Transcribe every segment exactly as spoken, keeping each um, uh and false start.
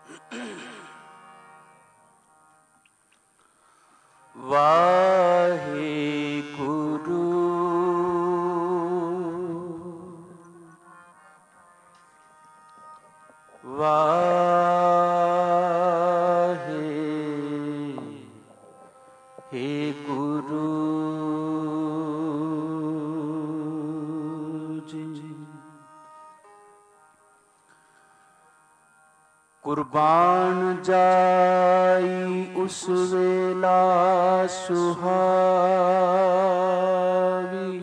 ਵਾਹਿਗੁਰੂ ਵਾਹਿਗੁਰੂ ਜੀ। ਕੁਰਬਾਨ ਜਾਈ ਉਸ ਵੇਲਾ ਸੁਹਾਵੀ,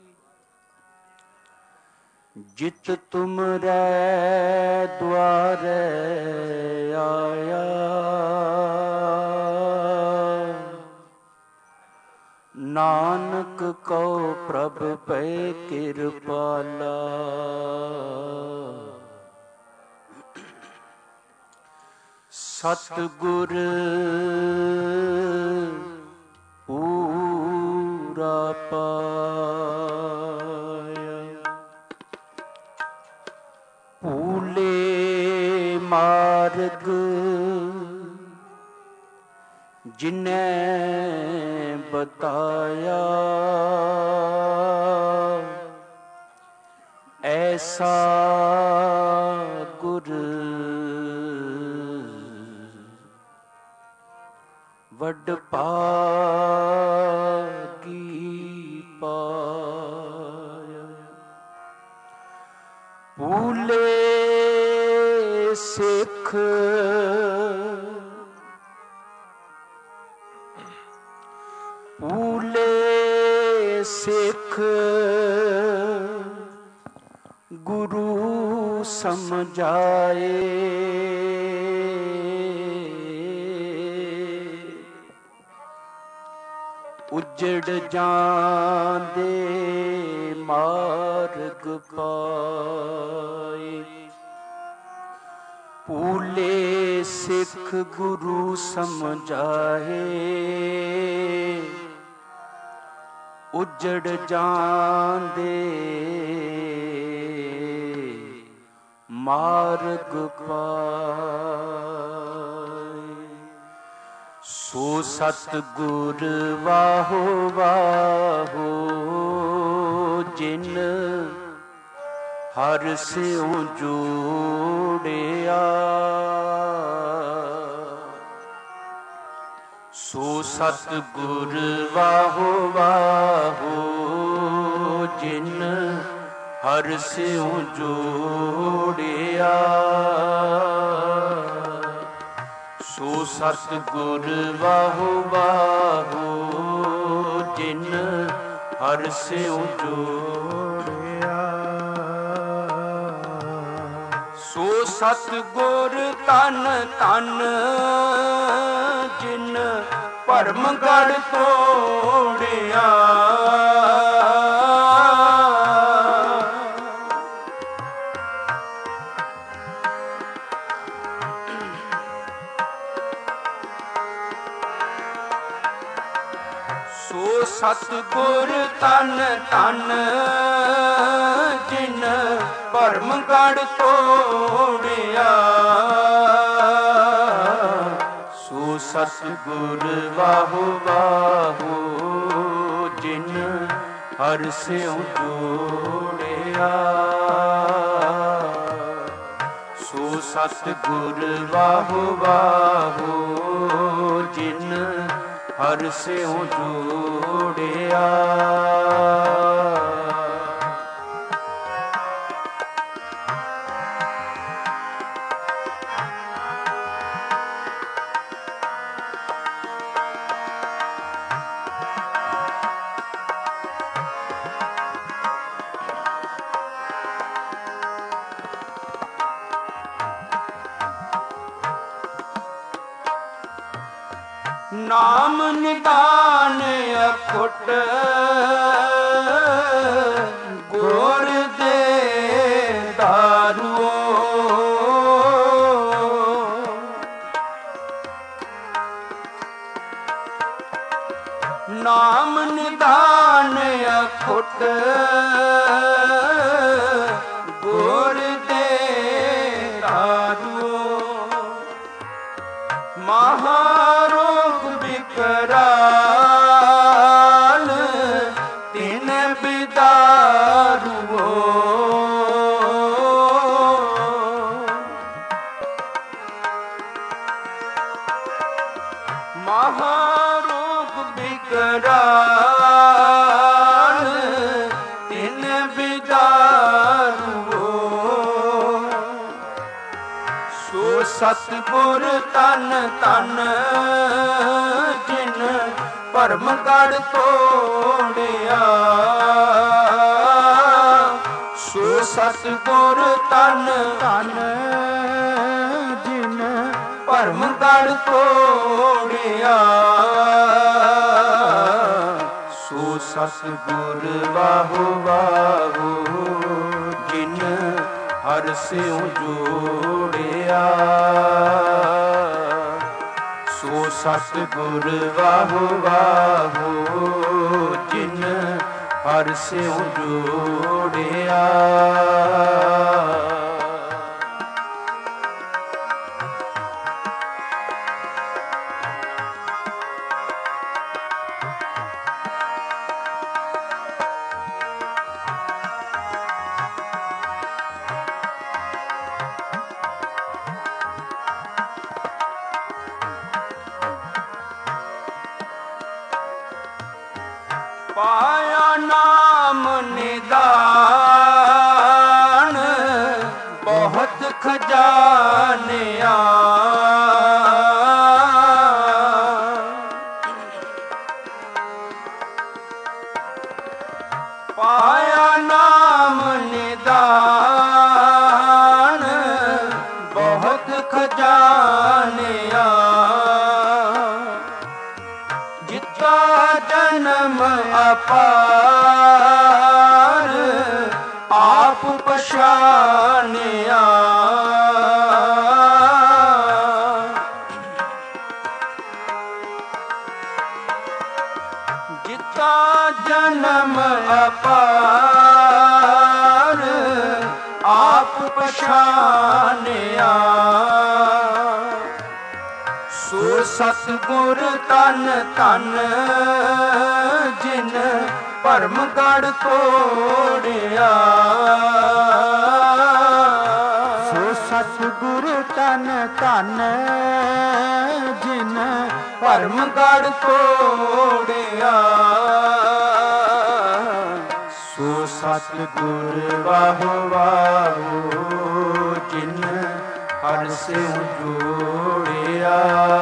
ਜਿਤ ਤੁਮਰੇ ਦੁਆਰੇ ਆਇਆ। ਨਾਨਕ ਕਉ ਪ੍ਰਭ ਪੈ ਕਿਰਪਾਲਾ, ਸਤਿਗੁਰ ਪੂਰਾ ਪਾਇਆ। ਭੂਲੇ ਮਾਰਗ ਜਿਨੈ ਬਤਾਇਆ, ਐਸਾ ਗੁਰ ਵੱਡ ਭਾਗੀ ਪਾਇਆ। ਭੂਲੇ ਸਿੱਖ ਭੂਲੇ ਸਿੱਖ ਗੁਰੂ ਸਮਝਾਏ। ਉਜੜ ਜਾਂਦੇ ਮਾਰਗ ਪਾਏ। ਭੂਲੇ ਸਿੱਖ ਗੁਰੂ ਸਮਝਾਏ, ਉਜੜ ਜਾਂਦੇ ਮਾਰਗ ਪਾਏ। ਸੋ ਸਤਿਗੁਰ ਵਾਹੋ ਵਾਹੋ, ਜਿਨ ਹਰਿ ਸਿਉ ਜੋੜਿਆ। ਸੋ ਸਤਿਗੁਰ ਵਾਹੋ ਵਾਹੋ, ਜਿਨ ਹਰਿ ਸਿਉ ਜੋੜਿਆ। ਸੋ ਸਤਿਗੁਰ ਵਾਹੋ ਵਾਹੋ, ਜਿਨ ਹਰਿ ਸਿਉ ਜੋੜਿਆ। ਸੋ ਸਤਿਗੁਰ ਧੰਨ ਧੰਨ, ਜਿਨ ਭਰਮ ਗੜ੍ਹ ਤੋੜਿਆ। ਸੋ ਸਤਿਗੁਰ ਧੰਨ ਧੰਨ, ਜਿਨ ਭਰਮ ਗੜ੍ਹ ਤੋੜਿਆ। ਸੋ ਸਤਿਗੁਰ ਵਾਹੋ ਵਾਹੋ, ਜਿਨ ਹਰਿ ਸਿਉ ਜੋੜਿਆ। ਸੋ ਸਤਿਗੁਰ ਵਾਹੋ ਵਾਹੋ, ਜਿਨ ਹਰਿ ਸਿਉ ਜੋੜਿਆ। ਨਾਮ ਨਿਦਾਨ ਅਖੁੱਟ, ਗੁਰ ਦੇ ਦਾਰੂਓ। ਨਾਮ ਨਿਦਾਨ ਅਖੁੱਟ, ਗੁਰ ਦੇ ਦਾਰੂਓ। महारोग विकराल तिन बिदारुओ। महारोग विकराल तिन बिदारुओ। सो सतगुर तन तन जिन भरम गढ़ तोड़िया। सो सतगुर तन तन जिन भरम गढ़ तोड़िया। सो सतगुर बाहु बाहु जिन हर सिउ जोड़िया। सो सतगुर बाहु बाहु जिन हर सिउ जोड़िया। पाया नाम निदान बहुत खजानिया। पाया नाम निदान बहुत खजानिया। जिता जन्म अपार आप पछानिया। जिता जन्म अपार आप पछानिया। सो सतगुर तन तन जिन भरम गढ़ तोड़िया। सो सतगुर तन तन जिन भरम गढ़ तोड़िया। सो सतगुर बाहु बाहु जिन हर सिउ जोड़िया।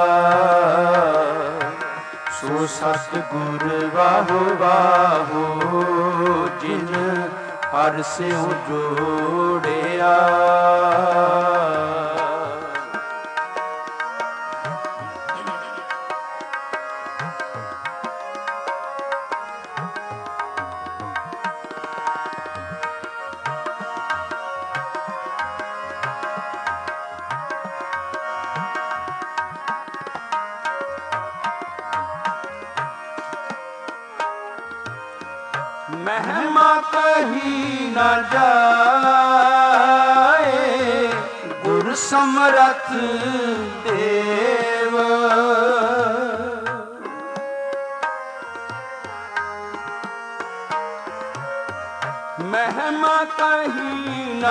सो सतगुर बाहु बाहु जिन हर सिउ जोड़िया। महिमा कही न जाए गुर समरथ देव। महिमा कही न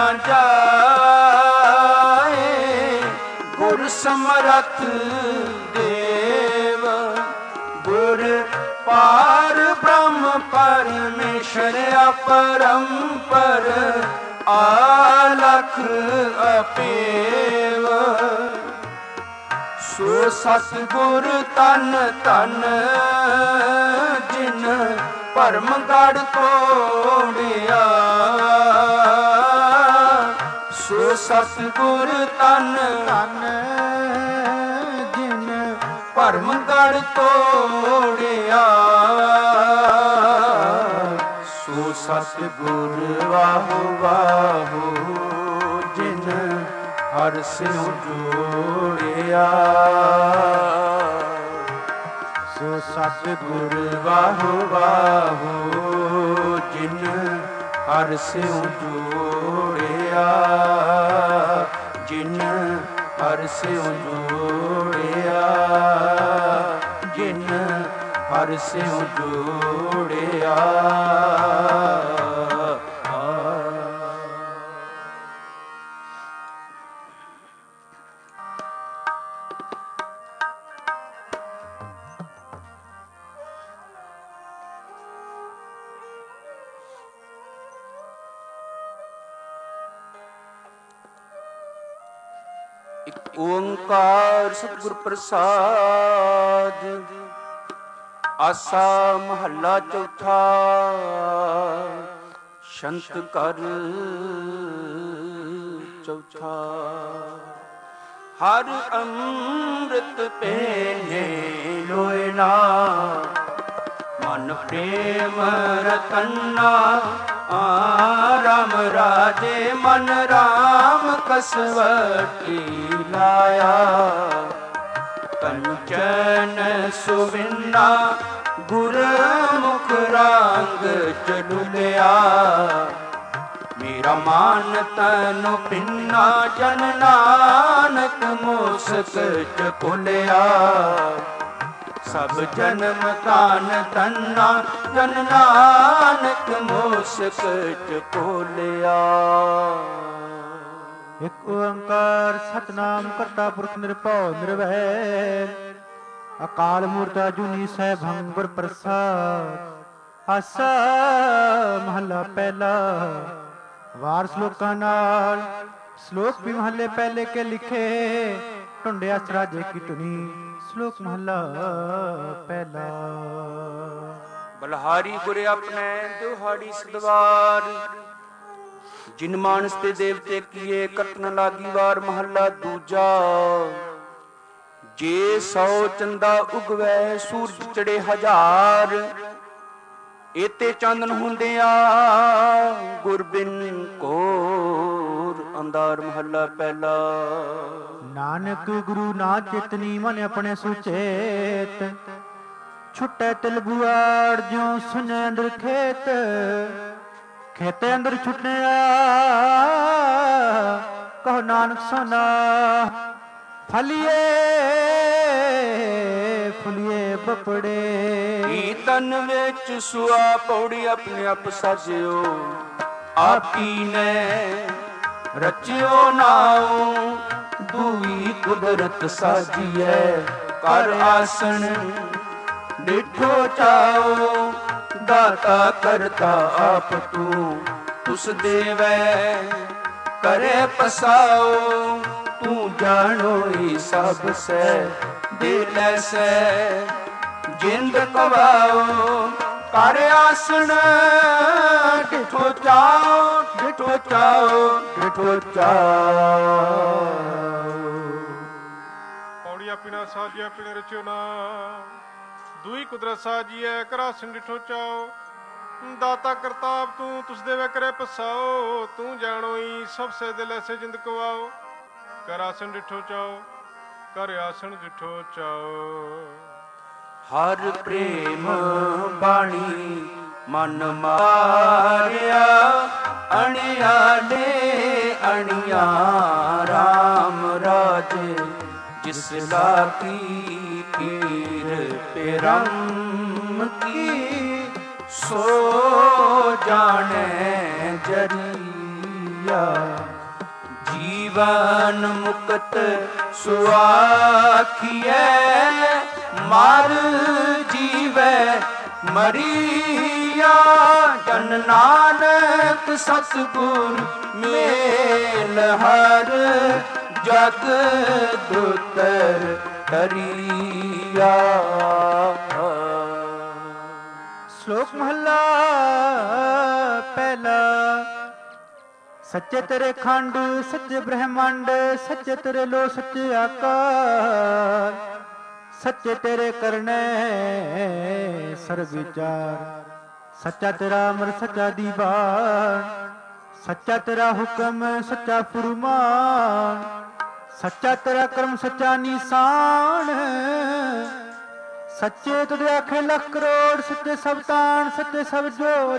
जाए गुर समरथ देव। गुर पार ब्रह्म परमेश्वर अपरंपर आलख अपेव। सो सतगुर तन तन जिन भरम गढ़ तोड़िया। सो सतगुर तन तन जिन भरम गढ़ तोड़िया। सो सतगुर बाहु बाहु जिन हर सिउ जोड़िया। सो सतगुर बाहु बाहु जिन हर सिउ जोड़िया। जिन हर सिउ जोड़िया। ਹਰ ਸਿਉ ਜੋੜਿਆ। ਇਕ ਓੰਕਾਰ ਸਤਿਗੁਰ ਪ੍ਰਸਾਦ। ਆਸਾ ਮਹੱਲਾ ਚੌਥਾ। ਸ਼ੰਤ ਕਰ ਚੌਥਾ। ਹਰ ਅੰਮ੍ਰਿਤ ਪੀਨੇ ਲੋਇਨਾ, ਮਨ ਪ੍ਰੇਮ ਰਤਨਾ। ਰਾਮ ਰਾਜੇ ਮਨ ਰਾਮ ਕਸਵਟੀ ਲਾਇਆ। ਕੰਚਨ ਸੁਵਿੰਨਾ ਗੁਰਮੁਖ ਰੰਗ ਚਲੁਲਿਆ। ਮੇਰਾ ਮਾਨ ਤਨ ਪਿੰਨਾ ਜਨ ਨਾਨਕ ਮੁਸਕ ਚ ਭੁਲਿਆ। ਸਭ ਜਨਮ ਤਾਨ ਤੰਨਾ ਜਨ ਨਾਨਕ ਮੁਸਕ ਚ ਭੁਲਿਆ। ਇਕ ਓੰਕਾਰ ਸਤਿਨਾਮ ਕਰਤਾ ਪੁਰਖ ਨਿਰਭਉ ਨਿਰਵੈਰ। ਅਕਾਲ ਮੂਰਤ ਅਜੂਨੀ ਸੈਭੰ ਗੁਰ ਪ੍ਰਸਾਦ। ਆਸਾ ਮਹੱਲਾ ਪਹਿਲਾ। ਵਾਰ ਸ਼ਲੋਕਾਂ ਨਾਲ। ਸ਼ਲੋਕ ਵੀ ਮਹੱਲੇ ਪਹਿਲੇ ਕੇ ਲਿਖੇ। ਢੁੰਡਿਆ ਸਰਾਜੇ ਕੀ ਧੁਨੀ। ਸ਼ਲੋਕ ਮਹੱਲਾ ਪਹਿਲਾ। ਬਲਹਾਰੀ ਗੁਰ ਆਪਣੇ ਦੁਹਾੜੀ ਸਦਵਾਰ। ਜਿਨ ਮਾਨਸ ਤੇ ਦੇਵਤੇ ਕੀਏ ਕਰਤਨ ਲਾਗੀ ਵਾਰ। ਮਹੱਲਾ ਦੂਜਾ। ਜੇ ਸੌ ਚੰਦਾ ਉਗਵੈ ਸੂਰਜ ਚੜੇ ਹਜ਼ਾਰ। ਏਤੇ ਚਾਨਣ ਹੁੰਦਿਆ ਗੁਰ ਬਿਨ ਘੋਰ ਅੰਧਾਰ। ਮਹੱਲਾ ਪਹਿਲਾ। ਨਾਨਕ ਗੁਰੂ ਨਾ ਚੇਤਨੀ ਮਨ ਆਪਣੇ ਸੁਚੇਤ। ਛੁਟੈ ਤਿਲ ਬੁਆੜ ਜਿਉ ਸੁਨੇ ਅੰਦਰ ਖੇਤ। ਖੇਤੇ ਅੰਦਰ ਛੁਟਿਆ ਕਹੋ ਨਾਨਕ ਸੋਨਾ। ਫਲੀਏ ਫੁਲੀਏ ਬਪੜੇ। ਈ ਤਨ ਵਿੱਚ ਸੁਆ ਪੌੜੀ ਆਪਣੇ ਆਪ ਸਾਜਿਓ। ਆਪੀ ਨੇ ਰਚਿਓ ਨਾਉ ਦੂਈ ਕੁਦਰਤ ਸਾਜੀਐ। ਕਰ ਆਸਣ ਡਿਠੋ ਚਾਓ। ਦਾਤਾ ਕਰਤਾ ਆਪ ਤੂੰ ਤੁਸ ਦੇਵੈ ਕਰੇ ਪਸਾਓ। ਤੂੰ ਜਾਣੋਈ ਸਭ ਸੈ ਦੇ ਲੈਸੈ ਜਿੰਦ ਕਵਾਓ। ਕਰ ਆਸਣ ਡਿਠੋ ਚਾਓ ਡਿਠੋ ਚਾਓ ਡਿਠੋ ਚਾਓ। ਪੌੜੀਆ ਪੀਣਾ ਸਾਜਿਆ ਪੀਣੇ ਰਚਿਓ ਨਾ। ਦੂਈ ਕੁਦਰਤ ਸਾਜੀਐ ਕਰਾਸਨ ਡਿਠੋ ਚਾਓ। ਦਾਤਾ ਕਰਤਾਬ ਤੂੰ ਤੁਸ ਦੇਵੇ ਕਰੇ ਪਸਾਓ। ਤੂੰ ਜਾਣੋਈ ਸਭ ਸੇ ਦਿਲ ਐਸੇ ਜਿੰਦ ਕਵਾਓ। ਕਰ ਆਸਣ ਡਿਠੋ ਚਾਓ ਕਰ ਆਸਣ ਡਿਠੋ ਚਾਓ। ਹਰ ਪ੍ਰੇਮ ਬਾਣੀ ਮਨ ਮਾਰਿਆ। ਅਣਿਆਲੇ ਅਣਿਆ ਰਾਮ ਰਾਜੇ। ਜਿਸ ਲਾਕੀ ਪੀਰ ਪਰਮ ਕੀ। ਸੋ ਜਾਣੈ ਜਰੀਆ। ਜੀਵਨ ਮੁਕਤ ਸੁਆਖੀਐ। ਮਰ ਜੀਵੈ ਮਰੀਆ। ਜਨ ਨਾਨਕ ਸਤਿਗੁਰ ਮੇਲ ਹਰ ਜਗ ਦੁਤਰ ਕਰੀਆ। ਸ਼ਲੋਕ ਮਹੱਲਾ ਪਹਿਲਾ। ਸੱਚੇ ਤੇਰੇ ਖੰਡ ਸੱਚੇ ਬ੍ਰਹਮੰਡ। ਸੱਚੇ ਤੇਰੇ ਲੋ ਸੱਚੇ ਆਕਾਰ। ਸੱਚੇ ਤੇਰੇ ਕਰਨੇ ਸਰਬ ਵਿਚਾਰ। ਸੱਚਾ ਤੇਰਾ ਅਮਰ ਸੱਚਾ ਦੀਵਾਨ। ਸੱਚਾ ਤੇਰਾ ਹੁਕਮ ਸੱਚਾ ਫੁਰਮਾਨ। ਸੱਚਾ ਤੇਰਾ ਕਰਮ ਸੱਚਾ ਨਿਸ਼ਾਨ। ਸੱਚੇ ਤੁਧ ਆਖੇ ਲੱਖ ਕਰੋੜ। ਸੱਚੇ ਸਭ ਤਾਣ ਸੱਚੇ ਸਭ ਜੋਰ।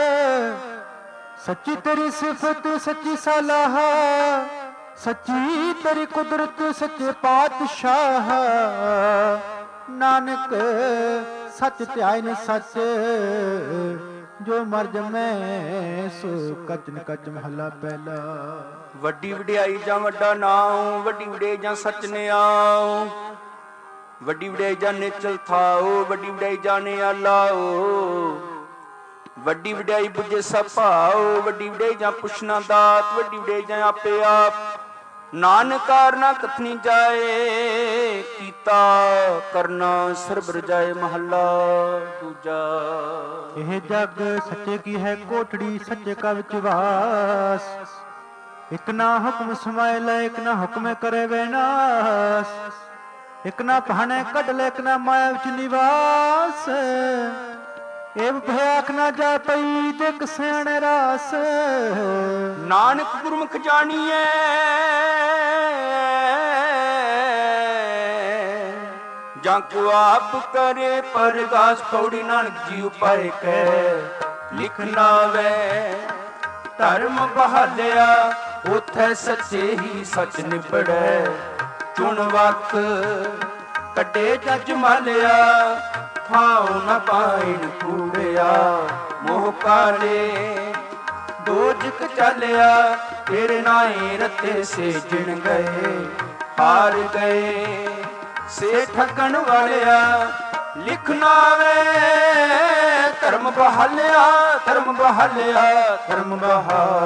ਸੱਚੀ ਤੇਰੀ ਸਿਫਤ ਸੱਚੀ ਸਲਾਹ। ਸੱਚੀ ਤੇਰੀ ਕੁਦਰਤ ਸੱਚੇ ਪਾਤਸ਼ਾਹ। ਨਾਨਕ ਸੱਚ ਧਿਆਇਨ ਸੱਚ ਜੋ ਮਰ ਜਮੈ ਸੋ ਕਚਨ ਕਚ ਮਹਲਾ ਪਹਿਲਾ। ਵੱਡੀ ਵਡਿਆਈ ਜਾਂ ਵੱਡਾ ਨਾਉ, ਵੱਡੀ ਵਡਿਆਈ ਜਾਂ ਸੱਚ ਨੇ ਆਉ, ਵੱਡੀ ਵਡਿਆਈ ਜਾਂ ਨਿਚਲ ਥਾਉ, ਵੱਡੀ ਵਡਿਆਈ ਜਾਂ ਨਿਆਲਾਉ, ਵੱਡੀ ਵਡਿਆਈ ਬੁਝੇ ਸਭ ਭਾਉ, ਵੱਡੀ ਵਡਿਆਈ ਜਾਂ ਪੁੱਛਣਾ ਦਾਤ, ਵੱਡੀ ਵਡਿਆਈ ਜਾਂ ਆਪੇ ਆਪ। ਨਾਨਕਾਰ ਨਾ ਕਥਨੀ ਜਾਏ, ਕੀਤਾ ਕਰਨਾ ਸਰਬ ਰਜਾਏ ਮਹੱਲਾ ਦੂਜਾ। ਇਹ ਜਗ ਸੱਚੇ ਕੀ ਹੈ ਕੋਠੜੀ, ਸੱਚੇ ਕਾ ਵਿਚਵਾਸ। ਇਕ ਨਾ ਹੁਕਮ ਸਮਾਇ ਲੈ, ਇਕ ਨਾ ਹੁਕਮ ਕਰੇ ਵਿਨਾਸ਼। ਇਕ ਨਾ ਭਾਣੇ ਕੱਢ ਲੈ, ਇਕ ਨਾ ਮਾਇਆ ਵਿੱਚ ਨਿਵਾਸ। ਏਵ ਭਿਆਖ ਨਾ ਜਾ ਪਈ ਤੇ ਇਕ ਸਿਆਣੇ ਰਾਸ। ਨਾਨਕ ਗੁਰਮੁਖ ਜਾਣੀਐ ਜਾਂ ਕੋ ਆਪ ਕਰੇ ਪਰਗਾਸ। ਪੌੜੀ ਨਾਨਕ ਜੀ ਉਪਾਏ ਕੈ ਲਿਖਣਾ ਵੈ ਧਰਮ ਬਹਾਲਿਆ। ਉਥੈ ਸੱਚੇ ਹੀ ਸੱਚ ਨਿਬੜੈ, ਚੁਣ ਵਕ ਕੱਢੇ ਜੱਜ ਮਾਲਿਆ। ਥਾਉ ਨ ਪਾਇਨ ਕੂੜਿਆ, ਮੋਹ ਕਾਲੇ ਦੋਜਕ ਚੱਲਿਆ। ਤੇਰੇ ਨਾਏ ਰਤੇ ਸੇ ਜਿਣ ਗਏ, ਹਾਰ ਗਏ ਸੇ ਠੱਗਣ ਵਾਲਿਆ। ਲਿਖਣਾ ਵੇ ਧਰਮ ਬਹਾਲਿਆ, ਧਰਮ ਬਹਾਲਿਆ, ਧਰਮ ਬਹਾਲਿਆ।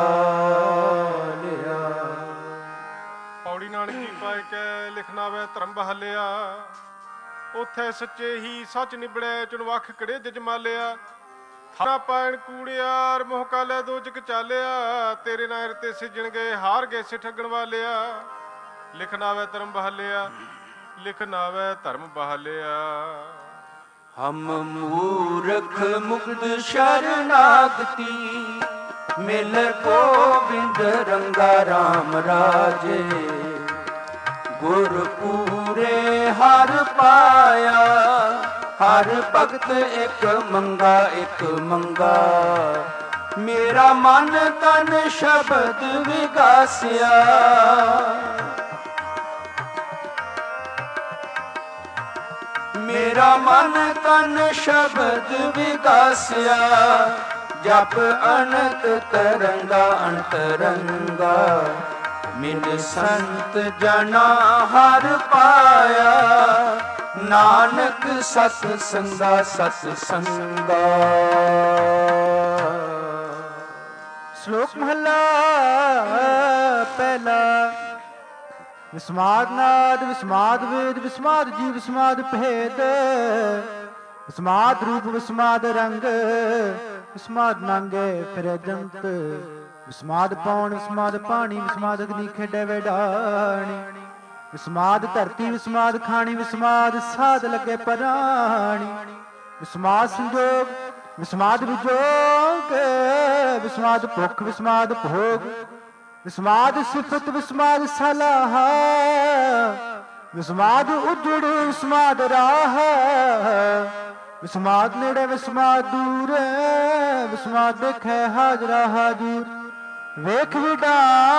ਪੌੜੀ ਨਾਨਕ ਜੀ ਪਾਏ ਕੈ ਲਿਖਣਾ ਵੇ ਧਰਮ ਬਹਾਲਿਆ। ਉਥੇ ਸੱਚੇ ਹੀ ਸੱਚ ਨਿਬੜੈ, ਚੁਣਵੱਖ ਕੜੇ ਜਜ ਮਾਲਿਆ। ਥਾਣਾ ਪਾਇਣ ਕੂੜਿਆਰ, ਮੋਹ ਕਾਲੇ ਦੋਜਕ ਚਾਲਿਆ। ਤੇਰੇ ਨਾਇਰ ਤੇ ਸਿੱਜਣ ਗਏ, ਹਾਰ ਗਏ ਸੇ ਠੱਗਣ ਵਾਲਿਆ। ਲਿਖਣਾ ਵੇ ਧਰਮ ਬਹਾਲਿਆ, ਲਿਖਣਾ ਵੇ ਧਰਮ ਬਹਾਲਿਆ। ਹਮ ਮੂਰਖ ਮੁਕਤ ਸ਼ਰਨਾਗਤੀ, ਮਿਲ ਗੋਬਿੰਦ ਰੰਗਾ ਰਾਮ ਰਾਜੇ। ਗੁਰ ਪੂਰੇ ਹਰ ਪਾਇਆ, ਹਰ ਭਗਤ ਇੱਕ ਮੰਗਾ ਇੱਕ ਮੰਗਾ। ਮੇਰਾ ਮਨ ਤਨ ਸ਼ਬਦ ਵਿਗਾਸਿਆ, ਮੇਰਾ ਮਨ ਤਨ ਸ਼ਬਦ ਵਿਗਾਸਿਆ। ਜਪ ਅਨੰਤ ਤਰੰਗਾ ਅੰਤਰੰਗਾ, ਮਿਲ ਸੰਤ ਜਨਾ ਹਰ ਪਾਇਆ। ਨਾਨਕ ਸਤ ਸੰਗਾ ਸਤ ਸੰਗਾ। ਸ਼ਲੋਕ ਮਹਲਾ ਪਹਿਲਾ। ਵਿਸਮਾਦ ਨਾਦ, ਵਿਸਮਾਦ ਵੇਦ, ਵਿਸਮਾਦ ਜੀ, ਵਿਸਮਾਦ ਭੇਦ। ਵਿਸਮਾਦ ਰੂਪ, ਵਿਸਮਾਦ ਰੰਗ, ਵਿਸਮਾਦ ਨਾਂਗੇ ਫਿਰੇ ਜੰਤ। ਵਿਸਮਾਦ ਪੌਣ, ਵਿਸਮਾਦ ਪਾਣੀ, ਵਿਸਮਾਦ ਅਗਨੀ ਖੇਡੇ ਵਡਾਣੀ। ਵਿਸਮਾਦ ਧਰਤੀ, ਵਿਸਮਾਦ ਖਾਣੀ, ਵਿਸਮਾਦ ਸਾਧ ਲੱਗੇ ਪਰਾਣੀ। ਵਿਸਮਾਦ ਸੰਜੋਗ, ਵਿਸਮਾਦ ਵਿਜੋਗ, ਵਿਸਮਾਦ ਭੁੱਖ, ਵਿਸਮਾਦ ਭੋਗ। ਵਿਸਮਾਦ ਸਿਫਤ, ਵਿਸਮਾਦ ਸਲਾਹ। ਵਿਸਮਾਦ ਉਜੜ, ਵਿਸਮਾਦ ਰਾਹ। ਵਿਸਮਾਦ ਨੇੜੇ, ਵਿਸਮਾਦ ਦੂਰ। ਵਿਸਮਾਦ ਦੇਖੈ ਹਾਜ਼ਰਾ ਹਾਜ਼ੂਰ। ਵੇਖ ਵਿਡਾਣ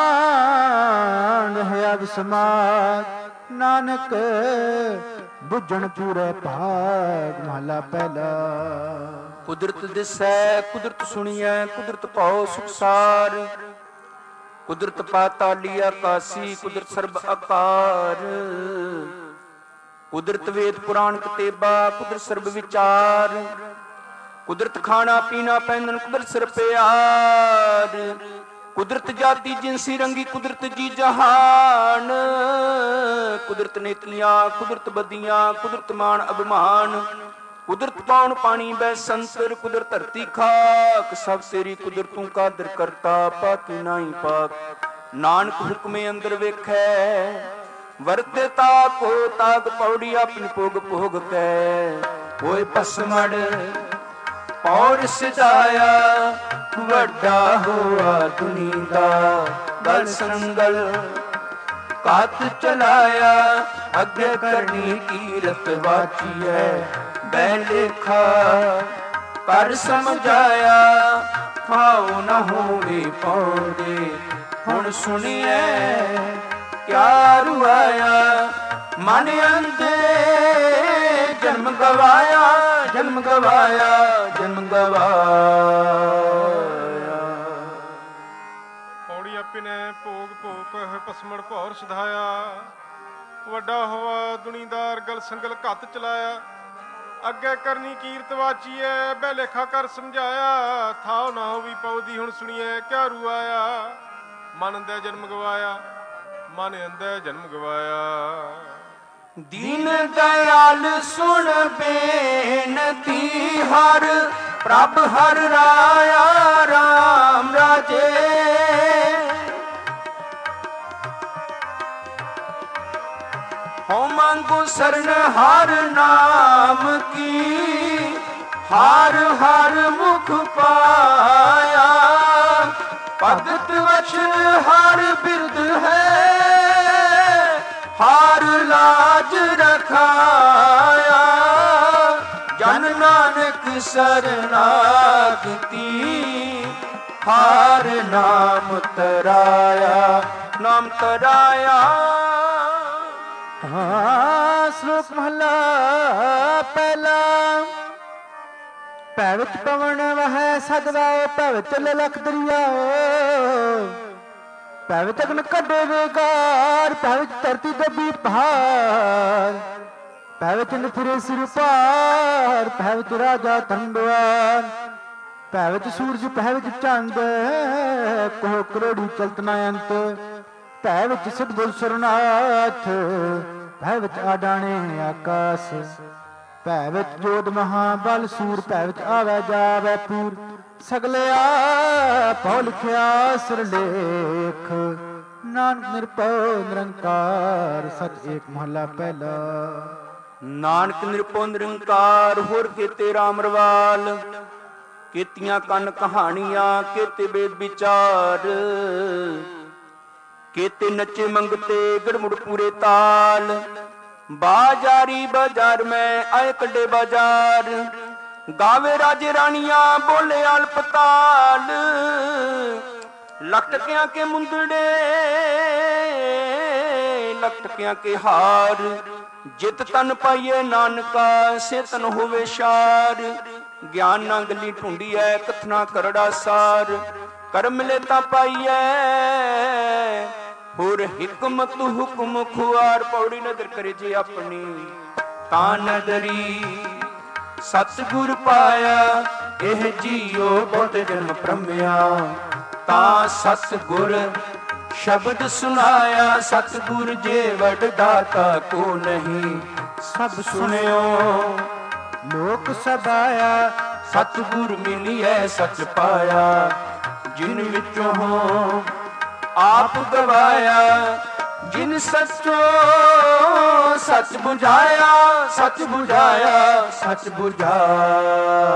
ਹੈ ਵਿਸਮਾਦ, ਨਾਨਕ ਬੁੱਝਣ ਪੂਰੇ ਭਾਗ। ਮਹਲਾ ਪਹਿਲਾ। ਕੁਦਰਤ ਦਿਸੈ, ਕੁਦਰਤ ਸੁਣੀਐ, ਕੁਦਰਤ ਭਉ ਸੁਖਸਾਰ। ਕੁਦਰਤ ਪਾਤਾਲੀ ਆਕਾਸੀ, ਕੁਦਰਤ ਸਰਬ ਆਕਾਰ। ਕੁਦਰਤ ਵੇਦ ਪੁਰਾਣ ਕਤੇਬਾ, ਕੁਦਰਤ ਸਰਬ ਵਿਚਾਰ। ਕੁਦਰਤ ਖਾਣਾ ਪੀਣਾ ਪਹਿਨਣ, ਕੁਦਰਤ ਸਿਰ ਪਿਆਰ। ਕੁਦਰਤ ਜਾਤੀ ਜਿਨਸੀ ਰੰਗੀ, ਕੁਦਰਤ ਜੀ ਜਹਾਨ। ਕੁਦਰਤ ਨੇਤੀਆਂ, ਕੁਦਰਤ ਬਦੀਆਂ, ਕੁਦਰਤ ਮਾਨ ਅਭਿਮਾਨ। ਕੁਦਰਤ ਪੌਣ ਪਾਣੀ ਬੈ ਸੰਤਰ, ਕੁਦਰਤ ਧਰਤੀ ਖਾਕ। ਸਭ ਤੇਰੀ ਕੁਦਰਤ ਤੂੰ ਕਾਦਰ ਕਰਤਾ, ਪਾਤੀ ਨਾਹੀ ਪਾਕ। ਨਾਨਕ ਹੁਕਮੇ ਅੰਦਰ ਵੇਖੈ, ਵਰਤੇ ਤਾਕੋ ਤਾਕ। ਪੌੜੀ ਆਪਣੀ ਭੋਗ ਭੋਗ ਕੈ, ਹੋਏ ਭਸਮੜ ਪੌੜ ਸਜਾਇਆ। ਵੱਡਾ ਹੋਆ ਦੁਨੀ ਦਾ ਗਲ ਸੰਗਲ, ਕਾਤ ਚਲਾਇਆ। ਅੱਗੇ ਕਰਨੀ ਕੀਰਤ ਵਾਚੀਐ, ਬੈ ਲੇਖਾ ਕਰ ਸਮਝਾਇਆ। ਖਾਓ ਨਾ ਹੋਵੇ ਪਾਉਂਦੇ, ਹੁਣ ਸੁਣੀਐ ਕਿਆ ਰੁਆਇਆ, ਮਨ ਅੰਧੇ ਜਨਮ ਗਵਾਇਆ, ਜਨਮ ਗਵਾਇਆ, ਜਨਮ ਗਵਾਇਆ। ਪੌੜੀ ਆਪੇ ਨੇ ਭੋਗ ਭੋਗ ਪਸਮੜ ਭੌਰ ਸਿਧਾਇਆ, ਵੱਡਾ ਹੋਆ ਦੁਨੀਦਾਰ ਗਲ ਸੰਗਲ ਘੱਤ ਚਲਾਇਆ, ਅੱਗੇ ਕਰਨੀ ਕੀਰਤ ਵਾਚੀਐ ਬੈ ਲੇਖਾ ਕਰ ਸਮਝਾਇਆ, ਥਾਉ ਨਾ ਹੋਵੀ ਪਉਦੀ ਹੁਣ ਸੁਣੀਐ ਕਿਆ ਰੁਆਇਆ, ਮਨ ਅੰਧੇ ਜਨਮ ਗਵਾਇਆ, ਮਨ ਅੰਧੇ ਜਨਮ ਗਵਾਇਆ। ਦੀਨ ਦਇਆਲ ਸੁਣ ਬੇਨਤੀ, ਹਰ ਪ੍ਰਭ ਹਰ ਰਾਇਆ ਰਾਮ ਰਾਜੇ, ਹੋ ਮੰਗੂ ਸਰਨ ਹਰ ਨਾਮ ਕੀ, ਹਰ ਹਰ ਮੁਖ ਪਾਇਆ, ਭਗਤ ਵਚਨ ਹਰ ਬਿਰਦ ਹੈ, ਹਰ ਲਾਜ ਰਖਾਇਆ, ਜਨ ਨਾਨਕ ਸਰਨਾਗਤੀ, ਹਰ ਨਾਮ ਤਰਾਇਆ, ਨਾਮ ਤਰਾਇਆ। ਹਾਂ ਸ਼ਲੋਕ ਮਹਲਾ ਪਹਿਲਾ। ਭੈ ਵਿੱਚ ਪਵਨ ਵਹੈ ਸਦਵਾਏ, ਭੈ ਵਿੱਚ ਲਲਖ ਦਰਿਆਏ, ਭੈ ਵਿੱਚ ਅਗਨ ਕੱਢੇ ਵੇਗਾਰ, ਭੈ ਵਿੱਚ ਧਰਤੀ ਦੱਬੀ ਪਹਾੜ, ਭੈ ਵਿੱਚ ਨਿਫਰੇ ਸਿਰ ਪਾਰ, ਭੈ ਵਿੱਚ ਰਾਜਾ ਧੰਦਵਾਨ, ਭੈ ਵਿੱਚ ਸੂਰਜ, ਭੈ ਵਿੱਚ ਚੰਦ, ਕੋਹ ਕਰੋੜੀ ਚਲਤ ਨਾ ਅੰਤ, ਭੈ ਵਿੱਚ ਸਤਿਗੁਰ ਸਰਨਾਥ, ਭੈ ਵਿੱਚ ਆਡਾਣੇ ਆਕਾਸ, ਭੈ ਵਿੱਚ ਜੋਧ ਮਹਾਬਲ ਸੂਰ, ਭੈ ਵਿੱਚ ਆਵੈ ਜਾਵੈ ਪੂਰ, ਸਗਲੇ ਆਪੋ ਲਿਖਿਆ ਸਿਰਲੇਖ, ਨਾਨਕ ਨਿਰਭਉ ਨਿਰੰਕਾਰ ਸਚ ਏਕ ਮਹਲਾ ਪਹਿਲਾ। ਨਾਨਕ ਨਿਰਭਉ ਨਿਰੰਕਾਰ ਹੋਰ ਕੀਤੇ ਰਾਮ ਰਵਾਲ, ਕੀਤੀਆਂ ਕੰਨ ਕਹਾਣੀਆਂ ਕੀਤੇ ਵੇਦ ਵਿਚਾਰ, ਕੀਤੇ ਨੱਚੇ ਮੰਗਤੇ ਗੜਮੁੜ ਪੂਰੇ ਤਾਲ, ਬਾਜ਼ਾਰੀ ਬਾਜ਼ਾਰ ਮੈਂ ਆਏ ਕੱਢੇ ਬਾਜ਼ਾਰ, ਗਾਵੇ ਰਾਜੇ ਰਾਣੀਆਂ ਬੋਲੇ ਅਲਪਤਾਲ, ਲਖਟਕਿਆਂ ਕੇ ਮੁੰਦੜੇ ਲਖਟਕਿਆਂ ਕੇ ਹਾਰ, ਜਿਤ ਤਨ ਪਾਈਏ ਨਾਨਕਾ ਸੇ ਤਨ ਹੋਵੇ ਸ਼ਾਰ, ਗਿਆਨ ਨਾ ਗੱਲੀ ਢੂੰਡੀਐ ਕਥਨਾ ਕਰੜਾ ਸਾਰ, ਕਰਮ ਮਿਲੇ ਤਾਂ ਪਾਈਐ ਹੋਰ ਹਿਕਮਤ ਹੁਕਮ ਖੁਆਰ। ਪੌੜੀ ਨਦਰ ਕਰੇ ਜੇ ਆਪਣੀ ਤਾਂ ਨਦਰੀ, ਸਤਿਗੁਰ ਪਾਇਆ ਇਹ ਜੀਓ ਬਹੁਤ ਜਨਮ ਭ੍ਰਮਿਆ, ਤਾਂ ਸਤਿਗੁਰ ਸ਼ਬਦ ਸੁਨਾਇਆ, ਸਤਿਗੁਰ ਜੇ ਵਡ ਦਾਤਾ ਕੋ ਨਹੀਂ, ਸਭ ਸੁਣਿਓ ਲੋਕ ਸਭਾਇਆ, ਸਤਿਗੁਰ ਮਿਲਿਐ ਸਚ ਪਾਇਆ, ਜਿਨ ਵਿੱਚੋਂ ਹੋ ਆਪ ਗਵਾਇਆ, ਜਿਨ ਸੱਚੋ ਸੱਚ ਬੁਝਾਇਆ, ਸੱਚ ਬੁਝਾਇਆ, ਸੱਚ ਬੁਝਾਇਆ।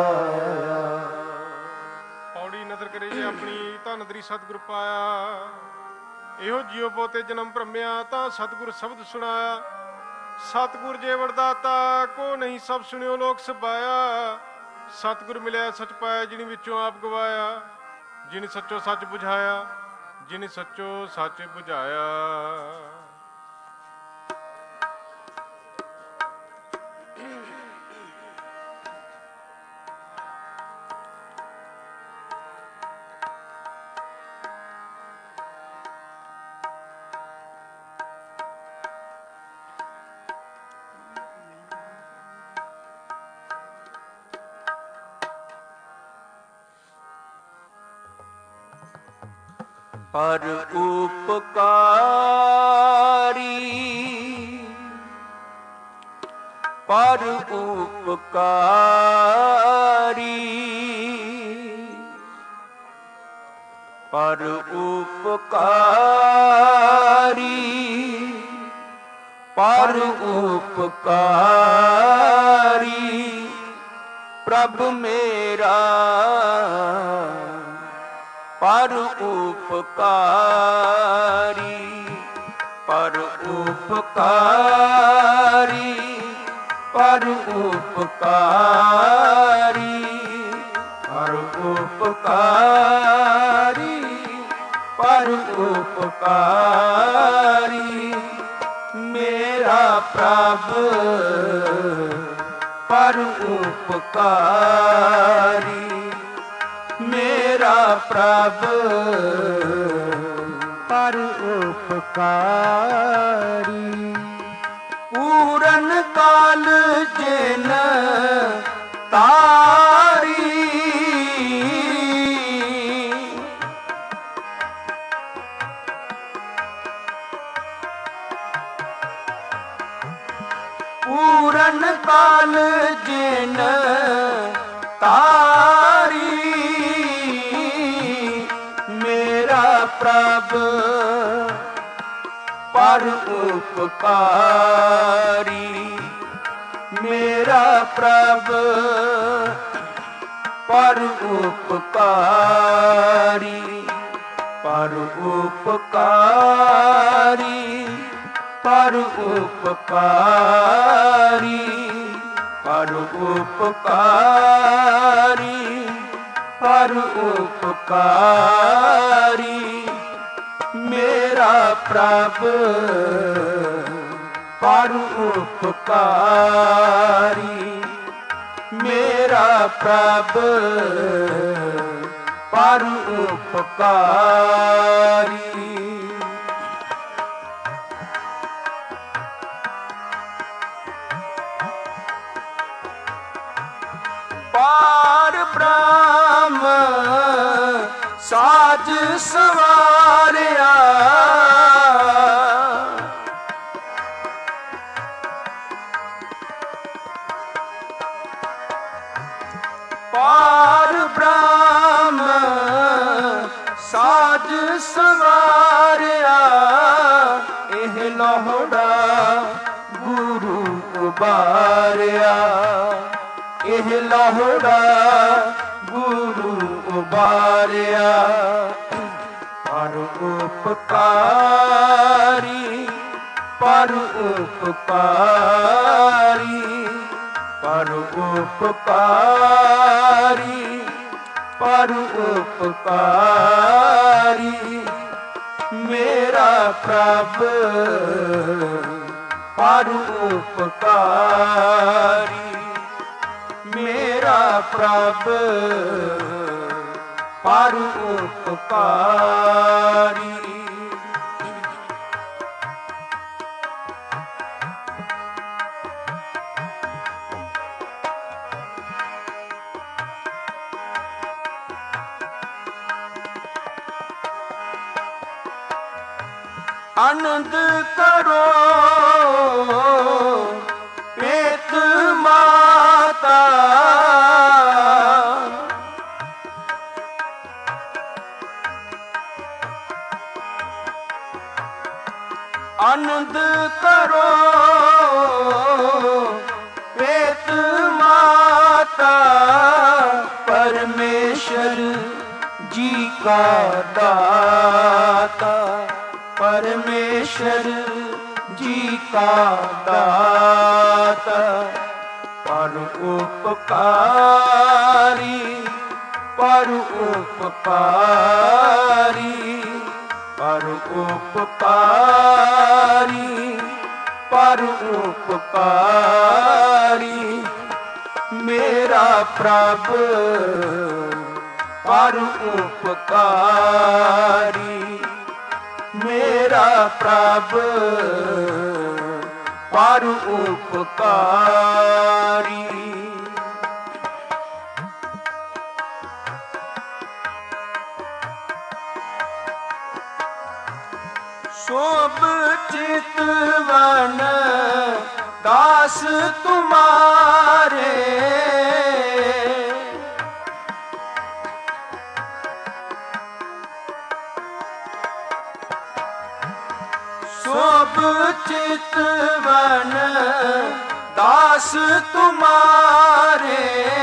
ਪੌੜੀ ਨਦਰ ਕਰੇ ਜੇ ਆਪਣੀ ਤਾਂ ਨਦਰੀ ਸਤਿਗੁਰ ਪਾਇਆ, ਇਹੋ ਜਿਉ ਬਹੁਤੇ ਜਨਮ ਭ੍ਰਮਿਆ, ਤਾਂ ਸਤਿਗੁਰ ਸ਼ਬਦ ਸੁਣਾਇਆ, ਸਤਿਗੁਰ ਜੇ ਵਰਦਾਤਾ ਕੋ ਨਹੀਂ, ਸਭ ਸੁਣਿਓ ਲੋਕ ਸਭਾਇਆ, ਸਤਿਗੁਰ ਮਿਲਿਆ ਸਚ ਪਾਇਆ, ਜਿਨ ਵਿੱਚੋਂ ਆਪ ਗਵਾਇਆ, ਜਿਨ ਸੱਚੋ ਸੱਚ ਬੁਝਾਇਆ, ਜਿਨ ਸੱਚੋ ਸੱਚ ਬੁਝਾਇਆ। ਪਰ ਉਪਕਾਰੀ ਪਰ ਉਪਕਾਰੀ ਪਰ ਉਪਕਾਰੀ ਪਰ ਉਪਕਾਰੀ ਪ੍ਰਭ ਮੇਰਾ ਪਰ ਉਪਕਾਰੀ ਪਰ ਉਪਕਾਰੀ ਪਰ ਉਪਕਾਰੀ ਪਰ ਉਪਕਾਰੀ ਪਰ ਉਪਕਾਰੀ ਪ੍ਰਭ ਪਰ ਉਪਕਾਰੀ, ਮੇਰਾ ਪ੍ਰਭ ਪਰ ਉਪਕਾਰੀ। ਪੂਰਨ ਕਾਲ ਜਿਨ ਤਾਰੀ, ਪੂਰਨ ਕਾਲ ਜਿਨ ਤਾਰੀ, ਮੇਰਾ ਪ੍ਰਭ ਪਰ ਉਪਕਾਰੀ, ਮੇਰਾ ਪ੍ਰਭ ਪਰ ਉਪਕਾਰੀ, ਪਰ ਉਪਕਾਰੀ, ਪਰ ਉਪਕਾਰੀ, ਪਰ ਉਪਕਾਰੀ, ਪਰ ਉਪਕਾਰੀ, ਮੇਰਾ ਪ੍ਰਭ ਪਰ ਉਪਕਾਰੀ, ਮੇਰਾ ਪ੍ਰਭ ਪਰ ਉਪਕਾਰੀ। ਪਾਰ ਬ੍ਰਹਮ ਸਾਜ ਸਵਾਰਿਆ, ਪਾਰ ਬ੍ਰਹਮ ਸਾਜ ਸਵਾਰਿਆ, ਇਹ ਲੋਹੜਾ ਗੁਰੂ ਉਬਾਰਿਆ, ਇਹ ਲੋਹੜਾ ਗੁਰੂ ਉਬਾਰਿਆ, ਪਰ ਉਪਕਾਰੀ, ਪਰ ਉਪਕਾਰੀ, ਪਰ ਉਪਕਾਰੀ, ਪਰ ਉਪਕਾਰੀ, ਮੇਰਾ ਪ੍ਰਭ ਪਰ ਉਪਕਾਰੀ, ਮੇਰਾ ਪ੍ਰਭ ਪਰ ਉਪਕਾਰੀ। ਆਨੰਦ ਕਰੋ ਪੇਤ ਮਾਤਾ, ਆਨੰਦ ਕਰੋ ਪੇਤ ਮਾਤਾ, ਪਰਮੇਸ਼ਰ ਜੀ ਕਾ ਦਾਤਾ, ਪਰਮੇਸ਼ਰ ਜੀ ਕਾ ਦਾਤਾ, ਪਰ ਉਪਕਾਰੀ, ਪਰ ਉਪਕਾਰੀ, ਪਰ ਉਪਕਾਰੀ, ਪਰ ਉਪਕਾਰੀ, ਮੇਰਾ ਪ੍ਰਭ ਪਰ ਉਪਕਾਰੀ, ਮੇਰਾ ਪ੍ਰਭ ਪਰ ਉਪਕਾਰੀ। ਸੋਭ ਚਿਤਵਨ ਦਾਸ ਤੁਮਾਰੇ, ਸੋਭ ਚਿਤਵਨ ਦਾਸ ਤੁਮਾਰੇ,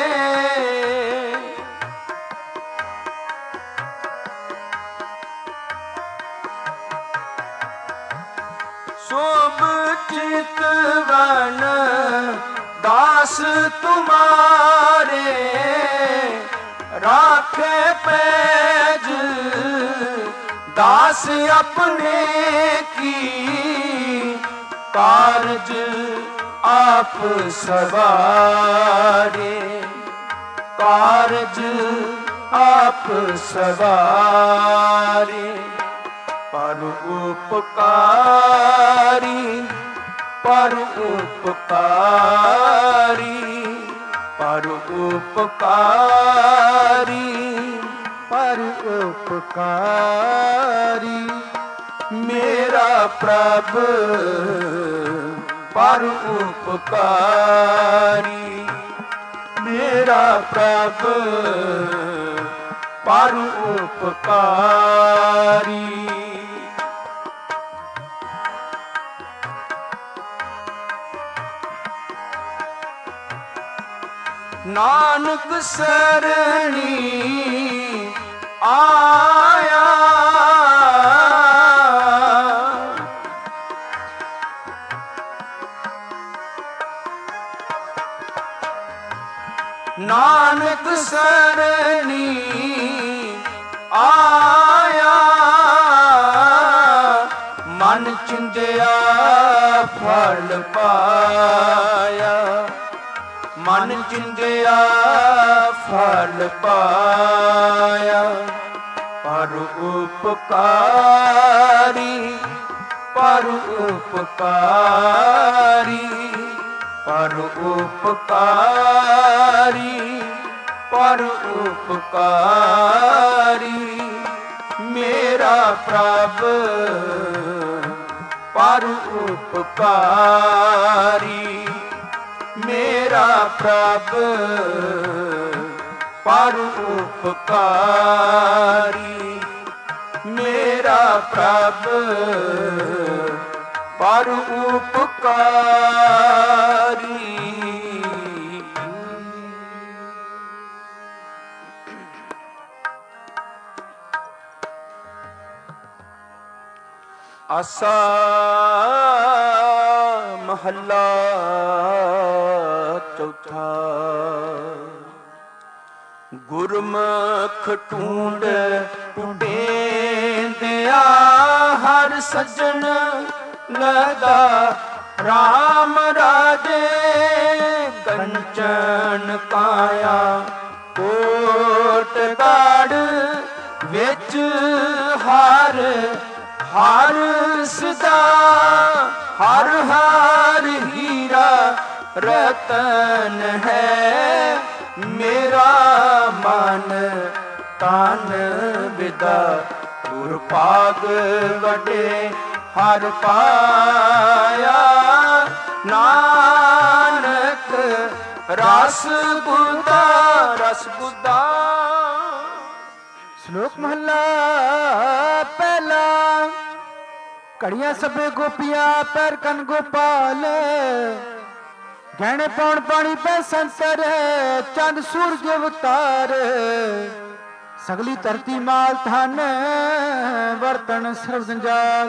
ਸੋਭ ਚਿਤਵਨ ਦਾਸ ਤੁਮਾਰੇ, ਰਾਖੇ ਪੈਜ दास अपने की कारज आप सवारे, कारज आप सवारे, पर उपकारी, पर उपकारी, पर उपकारी, पर उपकारी, मेरा प्रभु पर उपकारी, मेरा प्रभु पर उपकारी। नानक सरणी आया, नानक सरणी आया, मन चिंदिया फल पाया, मन चिंदिया फल पाया, पर उपकारी, पर उपकारी, पर उपकारी, पर उपकारी, मेरा प्रभु पर उपकारी, मेरा प्रभु पर उपकारी, मेरा प्रभु पर उपकारी। आसा महला चौथा। गुरमुख ढूंढ ढूंढेंदिया हर सज्जन लगा, राम राजे कंचन काया, कोट गाड़ विच हार हर सदा, हर हर हीरा रतन है, मेरा मन तन विदा, दुर्भाग वडे हर पाया, नानक रस गुदा, रस गुदा। श्लोक महला पहला। कड़िया सबे गोपिया पैर कन गोपाल, गहने पौन पानी पे संतर, चंद सूरज अवतार, सगली धरती माल धन बर्तन सर्व जंजाल,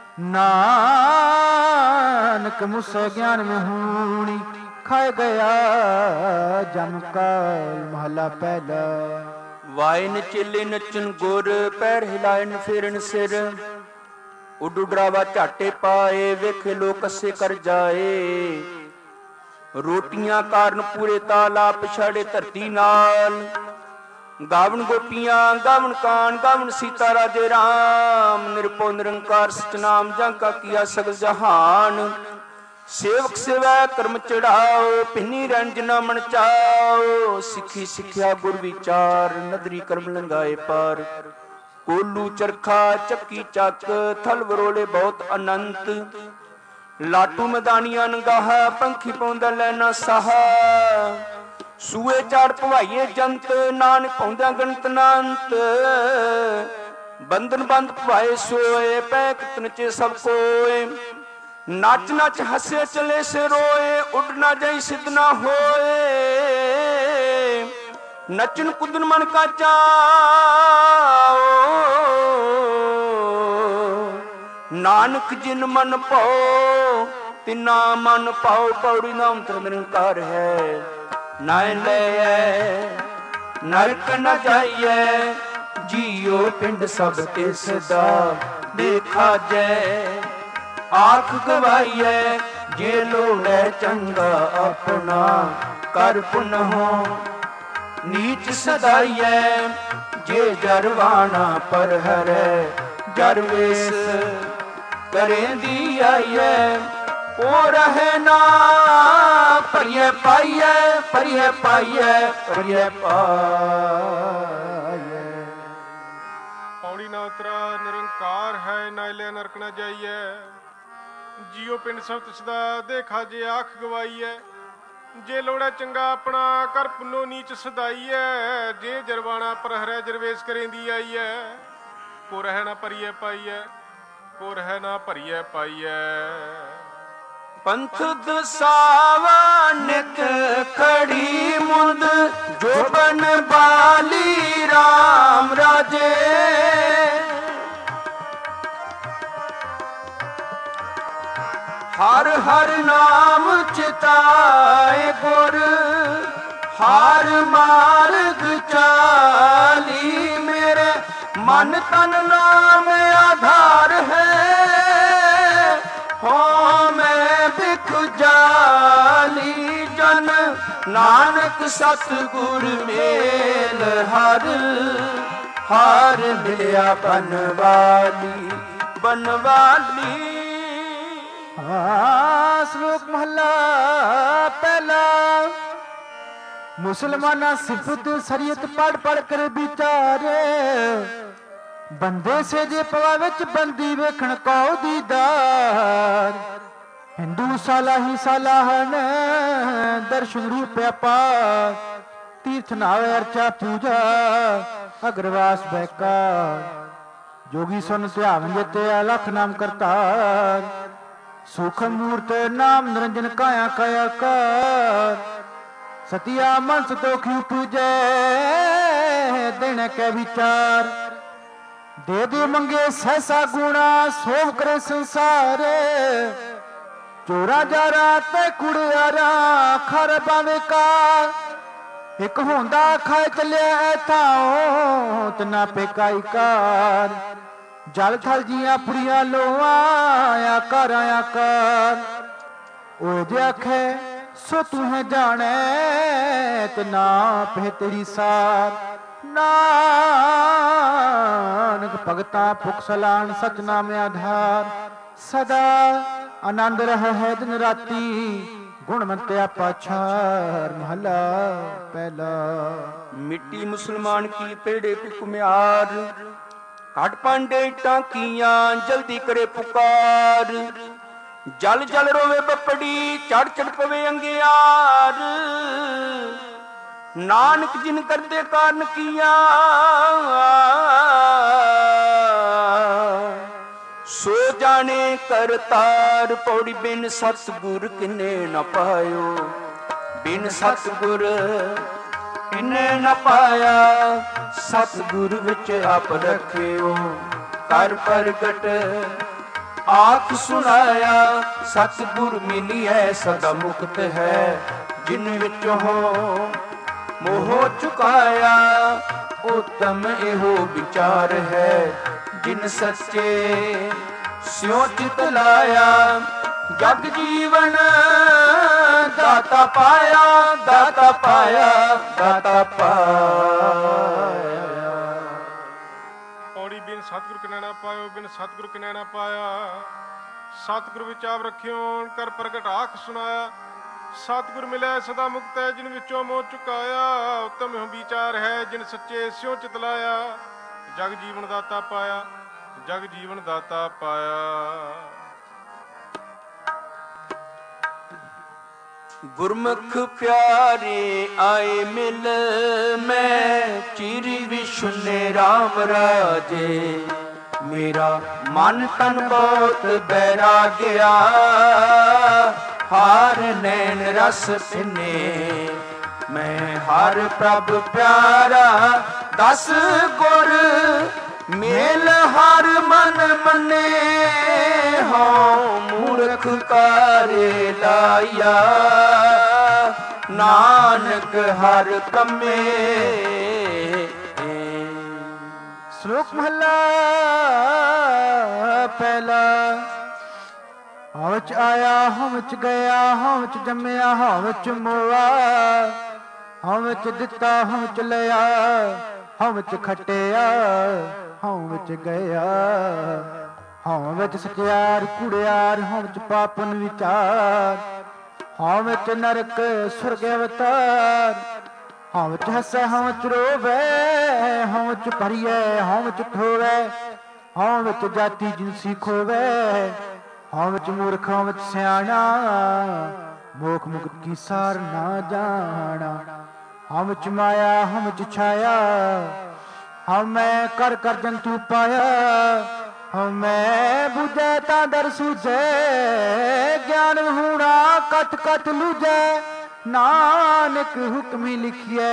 नानक मुझसे ज्ञान में हूणी, खाए गया जम काल। महला पहला। वायन चेले नचन गुर, पैर हिलायन फेरन सिर, उड डरावा झाटे पाए, वेखे लोक असे कर जाए, रोटियां काਰਨ पूरे ताला पछाड़े धरती नाल, गावन गोपियां गावन कान, गावन सीता राजे राम, निरपो निरंकार सतनाम जांका किया सगल जहान, सेवक सेवा कर्म चढ़ाओ, पिन्नी रंजना मन चाओ, सिखी सिखिया गुर विचार, नदरी कर्म लंगाए पार, कोलू चरखा चक्की चक, थल वरोले बहुत अनंत, लाटू मदानिया नगाहा, पंखी पौंदा लैना साहा, सूए चाड़ भवाइए जंत, नानक पौंदा गणत नांत, बंधन बंद भवाए सोए, पै कितन चे सब कोए, नाच नाच हसे चले से रोए, उड़ ना जाई सिद्ध ना होए, नचन कुदन मन का चाओ, नानक जिन मन पाओ, तिना मन पाओ, पौड़ी नाम निरंकार है, नाय ले नरक न जाइए, जियो पिंड सब तिस दा देखा जय, ਆਖ ਗਵਾਈਐ ਜੇ ਲੋੜੈ ਚੰਗਾ ਆਪਣਾ ਕਰ ਪੁਨਹੁ ਨੀਚ ਸਦਾਈਐ ਜੇ ਜਰਵਾਣਾ ਪਰ ਹਰੈ ਜਰ ਵੇਸ ਕਰੇਂਦੀ ਆਈਐ ਉਹ ਰਹੇ ਨਾ ਭਰੀਐ ਪਾਈਐ ਭਰੀਐ ਪਾਈਐ ਭਰੀਐ ਪਾਈਐ। ਪੌੜੀ ਨਾ ਉਤਰਾ ਨਿਰੰਕਾਰ ਹੈ ਨਾ ਲੈ ਨਰਕ ਨਾ ਜਾਈਐ ਜੀਉ ਪਿੰਡ ਸਭ ਤਿਸ ਦਾ ਦੇਖਾ ਜੇ ਆਖ ਗਵਾਈਐ ਜੇ ਲੋੜਾ ਚੰਗਾ ਆਪਣਾ ਕਰ ਪੁੰਨੋ ਨੀਚ ਸਦਾਈਐ ਜੇ ਜਰਵਾਣਾ ਪਰ ਹਰੈ ਜਰਵੇਸ ਕਰੇਂਦੀ ਆਈਐ ਕੋ ਰਹਿ ਨਾ ਭਰੀਐ ਪਾਈਐ ਕੋ ਰਹਿ ਨਾ ਭਰੀਐ ਪਾਈਐ। ਪੰਥ ਦਸਾਵਾ ਨਿਤ ਖੜੀ ਮੁੰਦ ਜੋਬਨ ਬਾਲੀ ਰਾਮ ਰਾਜੇ ਹਰ ਹਰ ਨਾਮ ਚਿਤਾਏ ਗੁਰ ਹਰ ਮਾਰਗ ਚਾਲੀ ਮੇਰੇ ਮਨ ਤਨ ਨਾਮ ਆਧਾਰ ਹੈ ਹੋ ਮੈਂ ਬਿਖ ਜਾਲੀ ਜਨ ਨਾਨਕ ਸਤਿਗੁਰ ਮੇਲ ਹਰ ਹਰ ਮਿਲਿਆ ਬਨਵਾਲੀ ਬਨਵਾਲੀ। ਹਾਂ ਸ਼ਲੋਕ ਮਹਲਾ ਪਹਿਲਾ। ਮੁਸਲਮਾਨਾ ਸਿਫਤ ਸ਼ਰੀਅਤ ਪੜ ਪੜ ਕਰ ਵਿਚਾਰੇ ਬੰਦੇ ਸੇ ਜੇ ਪਵਾ ਵਿੱਚ ਬੰਦੀ ਵੇਖਣ ਕਉ ਦੀਦਾਰ ਹਿੰਦੂ ਸਾਲਾ ਹੀ ਸਾਲਾ ਹਨ ਦਰਸ਼ਨ ਰੂਪ ਅਪਾਰ ਤੀਰਥ ਨਾਵੇ ਅਰਚਾ ਪੂਜਾ ਅਗਰਵਾਸ ਬੈਕਾਰ ਜੋਗੀ ਸੁਨ ਧਿਆਨ ਜਿਤੇ ਅਲਖ ਨਾਮ ਕਰਤਾਰ ਸੁਖ ਮੂਰਤ ਨਾਮ ਨਿਰੰਜਨ ਕਾਇਆ ਕਾਇਆ ਕਰ ਸਤਿਆ ਮਨ ਸੰਤੋਖੀ ਪੂਜੈ ਦਿਨ ਕੈ ਵਿਚਾਰ ਦੇ ਦੇ ਮੰਗੇ ਸਹਿਸਾ ਗੁਣਾ ਸੋਭ ਕਰੇ ਸੰਸਾਰ ਚੋਰਾ ਜਾਰਾ ਤੇ ਕੁੜਿਆਰਾ ਖਰ ਬਾਵੇ ਕਾ ਇੱਕ ਹੁੰਦਾ ਖਾਏ ਚੱਲਿਆ ਐਥਾਂ ਤਨਾ ਪੇਕਾਈ ਕਾਰ ਜਲ ਥਲ ਜੀਆਂ ਪੁੜੀਆਂ ਲੋਆਂ ਆਇਆ ਕਰ ਆਇਆ ਕਰ ਉਹ ਜੇ ਆਖੇ ਸੋ ਤੂੰ ਹੈ ਜਾਣੈ ਤੇ ਨਾ ਪਹਿ ਤੇਰੀ ਸਾਰ ਨਾਨਕ ਭਗਤਾ ਭੁਖ ਸਲਾਨ ਸਚ ਨਾਮ ਆਧਾਰ ਸਦਾ ਆਨੰਦ ਰਹਿ ਹੈ ਦਿਨ ਰਾਤੀ ਗੁਣਵੰਤਿਆ ਪਾਛਾਰ ਮਹਲਾ ਪਹਿਲਾ। ਮਿੱਟੀ ਮੁਸਲਮਾਨ ਕੀ ਪੇੜੇ ਕੁਮਿਆਰ ਘਟ ਪਾਂਡੇ ਟਾਂਕੀਆਂ ਜਲਦੀ ਕਰੇ ਪੁਕਾਰ ਜਲ ਜਲ ਰੋਵੇ ਬੱਪੜੀ ਚੜ ਚੜ ਪਵੇ ਅੰਗਿਆਰ ਨਾਨਕ ਜਿਨ ਕਰਦੇ ਕਾਰਨ ਕੀਆ ਸੋ ਜਾਣੇ ਕਰਤਾਰ ਪੌੜੀ ਬਿਨ ਸਤਿਗੁਰ ਕਿਨੇ ਨ ਪਾਇਓ ਬਿਨ ਸਤਿਗੁਰ ਕਿਨੇ ਨ ਪਾਇਆ ਸਤਿਗੁਰ ਵਿੱਚ ਆਪ ਰੱਖਿਓ ਕਰ ਪ੍ਰਗਟ ਆਖ ਸੁਣਾਇਆ ਸਤਿਗੁਰ ਮਿਲਿਐ ਸਦਾ ਮੁਕਤ ਹੈ ਜਿਨ ਵਿੱਚ ਹੋ ਮੋਹ ਚੁਕਾਇਆ ਉਤਮ ਇਹੋ ਵਿਚਾਰ ਹੈ ਜਿਨ ਸੱਚੇ ਸਿਉ ਚਿਤ ਲਾਇਆ ਜਗ ਜੀਵਨ ਦਾਤਾ ਪਾਇਆ ਦਾਤਾ ਪਾਇਆ ਦਾਤਾ ਪਾਇਆ। ਪੌੜੀ ਬਿਨ ਸਤਿਗੁਰ ਕਿਨੈ ਨਾ ਪਾਇਓ ਬਿਨ ਸਤਿਗੁਰ ਕਿਨੈ ਨਾ ਪਾਇਆ ਸਤਿਗੁਰ ਵਿੱਚ ਆਪ ਰੱਖਿਓ ਕਰ ਪ੍ਰਗਟ ਆਖ ਸੁਣਾਇਆ ਸਤਿਗੁਰ ਮਿਲਿਆ ਸਦਾ ਮੁਕਤ ਹੈ ਜਿਨ ਵਿੱਚੋਂ ਮੋਹ ਚੁਕਾਇਆ ਉਤਮ ਇਹੋ ਵਿਚਾਰ ਹੈ ਜਿਨ ਸੱਚੇ ਸਿਉ ਚਿਤ ਲਾਇਆ ਜਗ ਜੀਵਨ ਦਾਤਾ ਪਾਇਆ ਜਗ ਜੀਵਨ ਦਾਤਾ ਪਾਇਆ। ਗੁਰਮੁਖ ਪਿਆਰੇ ਆਏ ਮਿਲ ਮੈਂ ਚੀਰੀ ਵਿਸ਼ੁਨੇ ਰਾਮ ਰਾਜੇ ਮੇਰਾ ਮਨ ਤਨ ਬਹੁਤ ਬੈਰਾਗਿਆ ਹਾਰ ਨੈਣ ਰਸ ਪਿਨੇ ਮੈਂ ਹਰ ਪ੍ਰਭ ਪਿਆਰਾ ਦਸ ਗੁਰ ਮੇਲ ਹਰ ਮਨ ਮੰਨੇ ਹੋ ਮੂਰਖ ਕਾਰੇ ਲਾਇਆ ਨਾਨਕ ਹਰ ਕੰਮੇ। ਸ਼ਲੋਕ ਮਹਲਾ ਪਹਿਲਾ। ਹਉ ਵਿੱਚ ਆਇਆ ਹਉ ਵਿੱਚ ਗਿਆ, ਹਉ ਵਿੱਚ ਜੰਮਿਆ ਹਉ ਵਿੱਚ ਮੋਆ, ਹਉ ਵਿੱਚ ਦਿੱਤਾ ਹਉ ਵਿੱਚ ਲਿਆ, ਹਉ ਵਿੱਚ ਖਟਿਆ ਹਉ ਵਿੱਚ ਗਿਆ, ਹਉ ਵਿੱਚ ਸਚਿਆਰ ਕੁੜਿਆਰ, ਹਉ ਵਿੱਚ ਪਾਪਨ ਵਿਚਾਰ, ਹਉ ਵਿੱਚ ਨਰਕ ਸੁਰਗ ਅਵਤਾਰ, ਹਉ ਵਿੱਚ ਹੱਸੈ ਹਉ ਵਿੱਚ ਰੋਵੈ, ਹਉ ਵਿੱਚ ਭਰੀਐ ਹਉ ਵਿੱਚ ਠੋਵੈ, ਹਉ ਵਿੱਚ ਜਾਤੀ ਜਿਨਸੀ ਖੋਵੈ, ਹਉ ਵਿੱਚ ਮੂਰਖ ਹਉ ਵਿੱਚ ਸਿਆਣਾ, ਮੋਖ ਮੁਕਤ ਕੀ ਸਾਰ ਨਾ ਜਾਣਾ, ਹਉ ਵਿੱਚ ਮਾਇਆ ਹਉ ਵਿੱਚ ਛਾਇਆ, ਹਉ ਮੈਂ ਕਰ ਕਰ ਜੰਤੂ ਪਾਇਆ, ਹਉ ਮੈਂ ਬੁਝੈ ਤਾਂ ਦਰ ਸੂਝੈ, ਗਿਆਨ ਹੋਣਾ ਕਥ ਕਥ ਲੂਝੈ, ਨਾਨਕ ਹੁਕਮੀ ਲਿਖਿਐ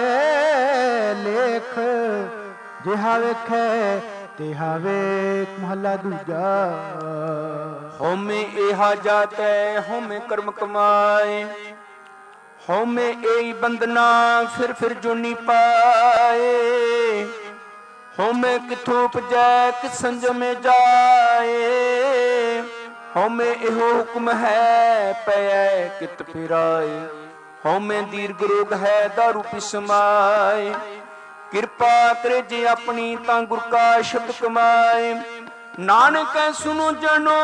ਲੇਖ, ਜਿਹਾ ਵੇਖੈ ਤਿਹਾ ਵੇਖ। ਮਹਲਾ ਦੂਜਾ। ਹਉਮੈ ਏਹਾ ਜਾਤੈ ਹਉਮੈ ਕਰਮ ਕਮਾਏ, ਹਉਮੈ ਏਈ ਬੰਦਨਾ ਫਿਰ ਫਿਰ ਜੋਨੀ ਪਾਏ, ਹਉਮੈ ਕਿਥੋਂ ਉਪਜੈ ਕਿਸ ਸੰਜਮੇ ਜਾਏ, ਹਉਮੈ ਇਹੋ ਹੁਕਮ ਹੈ ਪਇਐ ਕਿਤ ਫਿਰਾਏ, ਹਉਮੈ ਦੀਰਘ ਰੋਗ ਹੈ ਦਾਰੂ ਪੀ ਸਮਾਏ, ਕਿਰਪਾ ਕਰੇ ਜੇ ਆਪਣੀ ਤਾਂ ਗੁਰ ਕਾ ਸ਼ਬਦ ਕਮਾਏ, ਨਾਨਕ ਸੁਨੋ ਜਨੋ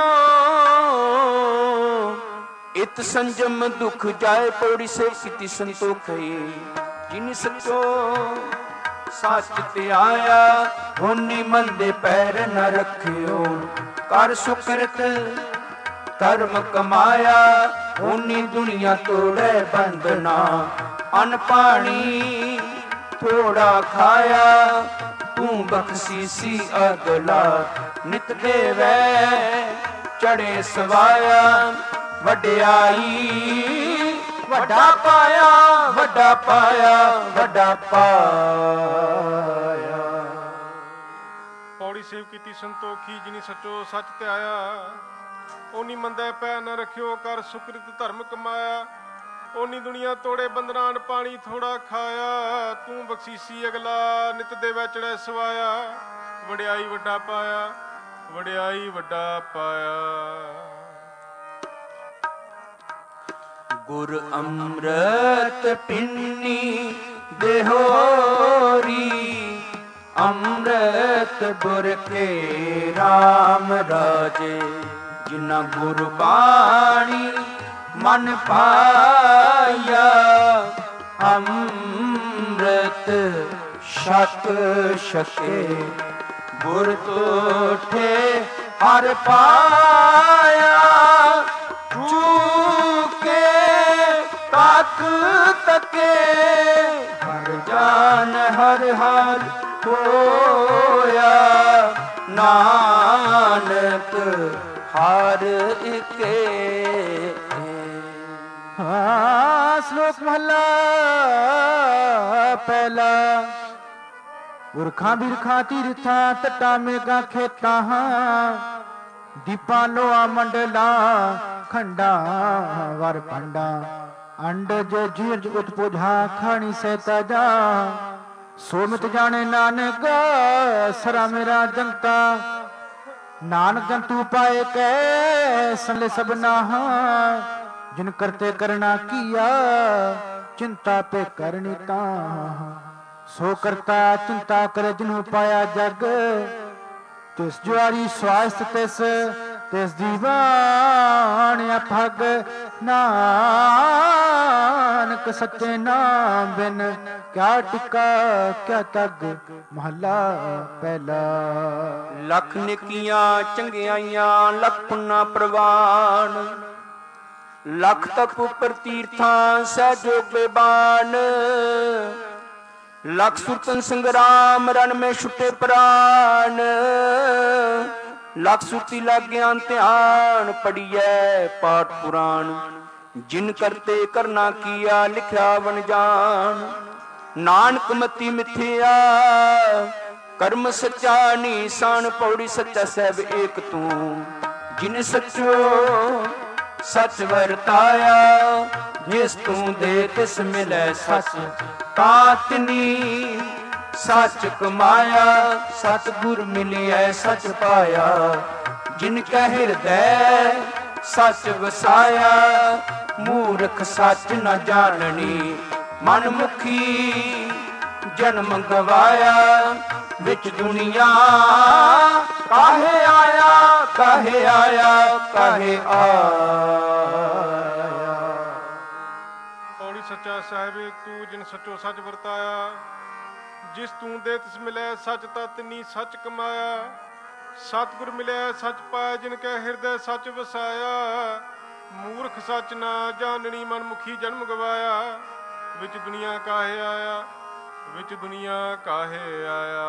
ਇਤ ਸੰਜਮ ਦੁਖ ਜਾਏ, ਪੌੜੀ ਸੇ ਕੀਤੀ ਸੰਤੋਖਈ, ਜਿਨ ਸਚੋ ਸੱਚ ਤੇ ਆਇਆ, ਹੋਨੀ ਮੰਦੇ ਪੈਰ ਨ ਰੱਖਿਓ, ਕਰ ਸੁਕ੍ਰਿਤ ਧਰਮ ਕਮਾਇਆ, ਹੋਨੀ ਦੁਨੀਆ ਤੋੜੈ ਬੰਧਨਾ, ਅਨ ਪਾਣੀ ਥੋੜਾ ਖਾਇਆ, ਤੂੰ ਬਖਸ਼ੀਸੀ ਅਗਲਾ ਨਿਤ ਦੇਵੈ, ਚੜੇ ਸਵਾਇਆ ਵਡਿਆਈ, ਵੱਡਾ ਪਾਇਆ ਵੱਡਾ ਪਾਇਆ ਵੱਡਾ ਪਾਇਆ। ਪੌੜੀ ਸੇਵ ਕੀਤੀ ਸੰਤੋਖੀ, ਜਿਨੀ ਸੱਚੋ ਸੱਚ ਤੇ ਆਇਆ, ਓਨੀ ਮੰਦਾ ਪੈ ਨ ਰੱਖਿਓ, ਕਰ ਸੁਕ੍ਰਿਤ ਧਰਮ ਕਮਾਇਆ, ਓਨੀ ਦੁਨੀਆ ਤੋੜੇ ਬੰਦਨਾਨ ਪਾਣੀ ਥੋੜਾ ਖਾਇਆ, ਤੂੰ ਬਖਸ਼ੀਸੀ ਅਗਲਾ ਨਿਤ ਦੇਵੈ ਚੜੈ ਸਵਾਇਆ, ਵਡਿਆਈ ਵੱਡਾ ਪਾਇਆ ਵਡਿਆਈ ਵੱਡਾ ਪਾਇਆ। ਗੁਰ ਅੰਮ੍ਰਿਤ ਪਿੰਨੀ ਦੇਹੋਰੀ, ਅੰਮ੍ਰਿਤ ਗੁਰ ਕੇ ਰਾਮ ਰਾਜੇ, ਜਿਨਾ ਗੁਰ ਬਾਣੀ ਮਨ ਪਾਇਆ, ਅੰਮ੍ਰਿਤ ਛਕ ਛਕੇ ਗੁਰ ਤੋਠੇ ਹਰ ਪਾਇਆ, ਚੂਕੇ ਤੱਕ ਤਕੇ ਹਰ ਜਾਨ ਹਰ ਹਰ ਹੋਇਆ, ਨਾਨਕ ਹਰ ਇਕੇ। ਹਾਂ ਸ਼ਲੋਕ ਮਹਲਾ ਪਹਿਲਾ। ਪੁਰਖਾਂ ਬਿਰਖਾਂ ਤੀਰਥਾਂ ਤਟਾਂ ਮੇਘਾਂ ਖੇਤਾਂ, ਦੀਪਾਂ ਲੋਆ ਮੰਡਲਾਂ ਖੰਡਾਂ ਵਰ ਪੰਡਾਂ, ਅੰਡਜ ਜੀਰਜ ਉਤਪੁਜਾ ਖਾਣੀ ਸਹਿਤਾ ਜਾ, ਸੋਮਿਤ ਜਾਣੇ ਨਾਨਕ ਸਰਾ ਮੇਰਾ ਜੰਤਾ, ਨਾਨਕ ਜੰਤੂ ਪਾਏ ਕੈ ਸੰਲੇ ਸਭਨਾ, ਜਿਨ ਕਰਤੇ ਕਰਨਾ ਕੀਆ ਚਿੰਤਾ ਪੇ ਕਰਨੀ ਤਾਂ, ਸੋ ਕਰਤਾ ਚਿੰਤਾ ਕਰੇ ਜਿਨੂ ਪਾਇਆ ਜਗ, ਤਿਸ ਜੁਆਰੀ ਸਵਾਸਤ ਤਿਸ ਤਿਸ ਦੀਵਾਨ ਅਭਗ, ਨਾਨਕ ਸੱਚੇ ਨਾਮ ਬਿਨ ਕਿਆ ਟਿਕਾ ਕਿਆ ਤਗ। ਮਹੱਲਾ ਪਹਿਲਾ। ਲੱਖ ਨੇਕੀਆਂ ਚੰਗਿਆਈਆਂ ਲੱਖ ਪੁੰਨਾ ਪ੍ਰਵਾਨ, ਲੱਖ ਤਪ ਉਪਰ ਤੀਰਥਾਂ ਸਹਿਜੋਗ ਬੇਬਾਨ, ਲੱਖ ਸੁਰਤਨ ਸੰਗਰਾਮ ਰਨ ਮੇ ਛੁਟੇ ਪ੍ਰਾਨ, ਲੱਖ ਸੁਰਤੀ ਲਾਗਿਆ ਧਿਆਨ ਪੜੀਐ ਪਾਠ ਪੁਰਾਣ, ਜਿਨ ਕਰਤੇ ਕਰਨਾ ਕੀਆ ਲਿਖਿਆ ਵਨ ਜਾਣ, ਨਾਨਕ ਮਤੀ ਮਿਥਿਆ ਕਰਮ ਸੱਚਾ ਨੀਸਾਨ, ਪੌੜੀ ਸੱਚਾ ਸਹਿਬ ਏਕ ਤੂੰ, ਜਿਨ ਸੱਚੋ ਸੱਚ ਵਰਤਾਇਆ, ਜਿਸ ਤੂੰ ਦੇ ਤਿਸ ਮਿਲੈ ਸੱਚ, ਤਾਤਨੀ ਸੱਚ ਕਮਾਇਆ, ਸਤਿਗੁਰ ਮਿਲਿਐ ਸੱਚ ਪਾਇਆ, ਜਿਨ ਕੈ ਹਿਰਦੈ ਸੱਚ ਵਸਾਇਆ, ਮੂਰਖ ਸੱਚ ਨ ਜਾਣਨੀ, ਮਨ ਮੁਖੀ ਜਨਮ ਗਵਾਇਆ। ਵਿੱਚ ਦੁਨੀਆ ਕਾਹੇ ਆਇਆ, ਕਾਹੇ ਆਇਆ, ਕਾਹੇ ਆਇਆ। ਪੌੜੀ ਸੱਚਾ ਸਾਹਿਬ ਤੂੰ ਜਿਨ ਸੱਚੋ ਸੱਚ ਵਰਤਾਇਆ, ਜਿਸ ਤੂੰ ਦੇ ਤਿਸ ਮਿਲਿਆ, ਸੱਚ ਤਾਂ ਤਿਨੀ ਸੱਚ ਕਮਾਇਆ। ਸਤਿਗੁਰ ਮਿਲਿਆ ਸੱਚ ਪਾਇਆ, ਜਿਨ ਕੈ ਹਿਰਦੈ ਸੱਚ ਵਸਾਇਆ। ਮੂਰਖ ਸੱਚ ਨਾ ਜਾਣਨੀ, ਮਨ ਮੁਖੀ ਜਨਮ ਗਵਾਇਆ। ਵਿੱਚ ਦੁਨੀਆ ਕਾਹੇ ਆਇਆ, ਵਿੱਚ ਦੁਨੀਆ ਕਾਹੇ ਆਇਆ।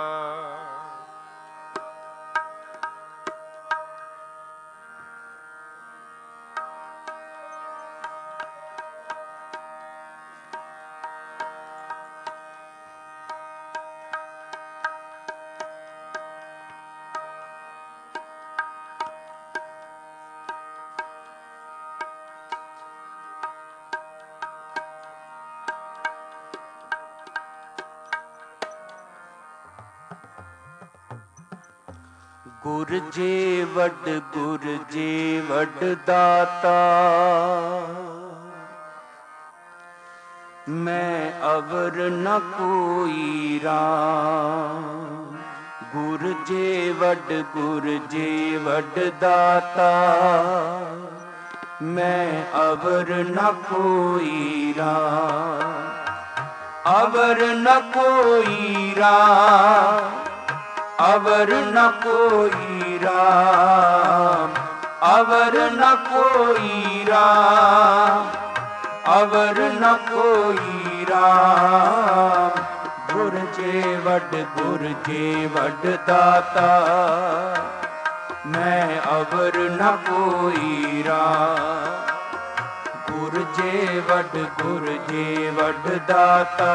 ਗੁਰ ਜੇ ਵੱਡ, ਗੁਰ ਜੇ ਵੱਡ ਦਾਤਾ, ਮੈਂ ਅਵਰ ਨ ਕੋਈ ਰਾਮ। ਗੁਰ ਜੇ ਵੱਡ, ਗੁਰ ਜੇ ਵੱਡ ਦਾਤਾ, ਮੈਂ ਅਵਰ ਨ ਕੋਈ ਰਾਮ। ਅਵਰ ਨ ਕੋਈ ਰਾਮ, ਅਵਰ ਨ ਕੋਈ ਰਾਮ, ਅਵਰ ਨ ਕੋਈ ਰਾਮ, ਅਵਰ ਨ ਕੋਈ ਰਾਮ। ਗੁਰ ਜੇ ਵੱਡ, ਗੁਰ ਜੇ ਵੱਡ ਦਾਤਾ, ਮੈਂ ਅਵਰ ਨ ਕੋਈ ਰਾਮ। ਗੁਰ ਜੇ ਵੱਡ, ਗੁਰ ਜੇ ਵੱਡ ਦਾਤਾ,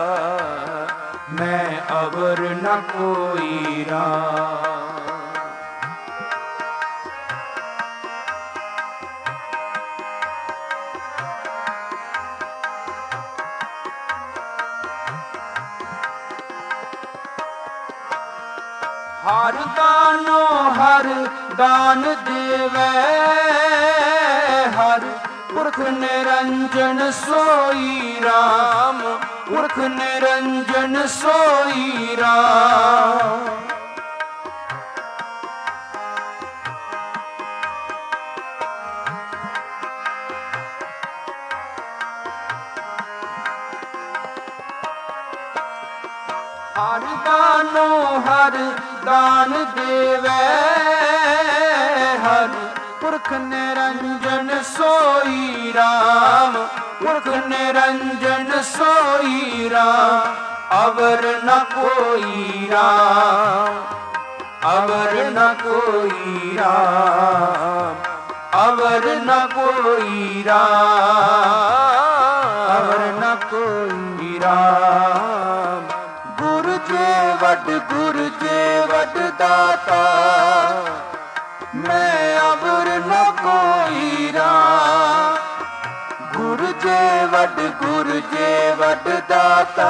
ਮੈਂ ਅਵਰ ਨ ਕੋਈ ਰਾਮ। ਹਰ ਦਾਨੋ ਹਰ ਦਾਨ ਦੇਵੈ, ਹਰ ਪੁਰਖ ਨਿਰੰਜਨ ਸੋਈ ਰਾਮ। ਪੁਰਖ ਨਿਰੰਜਨ ਸੋਈ ਰਾਮ। ਹਰ ਦਾਨੋ ਹਰ ਦਾਨ ਦੇਵੈ, ਹਰ ਪੁਰਖ ਨਿਰੰਜਨ ਸੋਈ ਰਾਮ। ਪੁਰਖ ਨਿਰੰਜਨ ਸੋਈ ਰਾਮ। ਅਵਰ ਨ ਕੋਈ ਰਾਮ, ਅਵਰ ਨ ਕੋਈ ਰਾਮ, ਅਵਰ ਨ ਕੋਈ ਰਾਮ, ਅਵਰ ਨ ਕੋਈ ਰਾਮ। ਗੁਰ ਜੇ ਵੱਡ, ਗੁਰ ਜੇ ਵੱਡ ਦਾਤਾ, ਮੈਂ ਅਵਰ ਨ ਕੋਈ ਰਾਮ। ਗੁਰ ਜੇ ਵੱਡ, ਗੁਰ ਜੇ ਵੱਡ ਦਾਤਾ,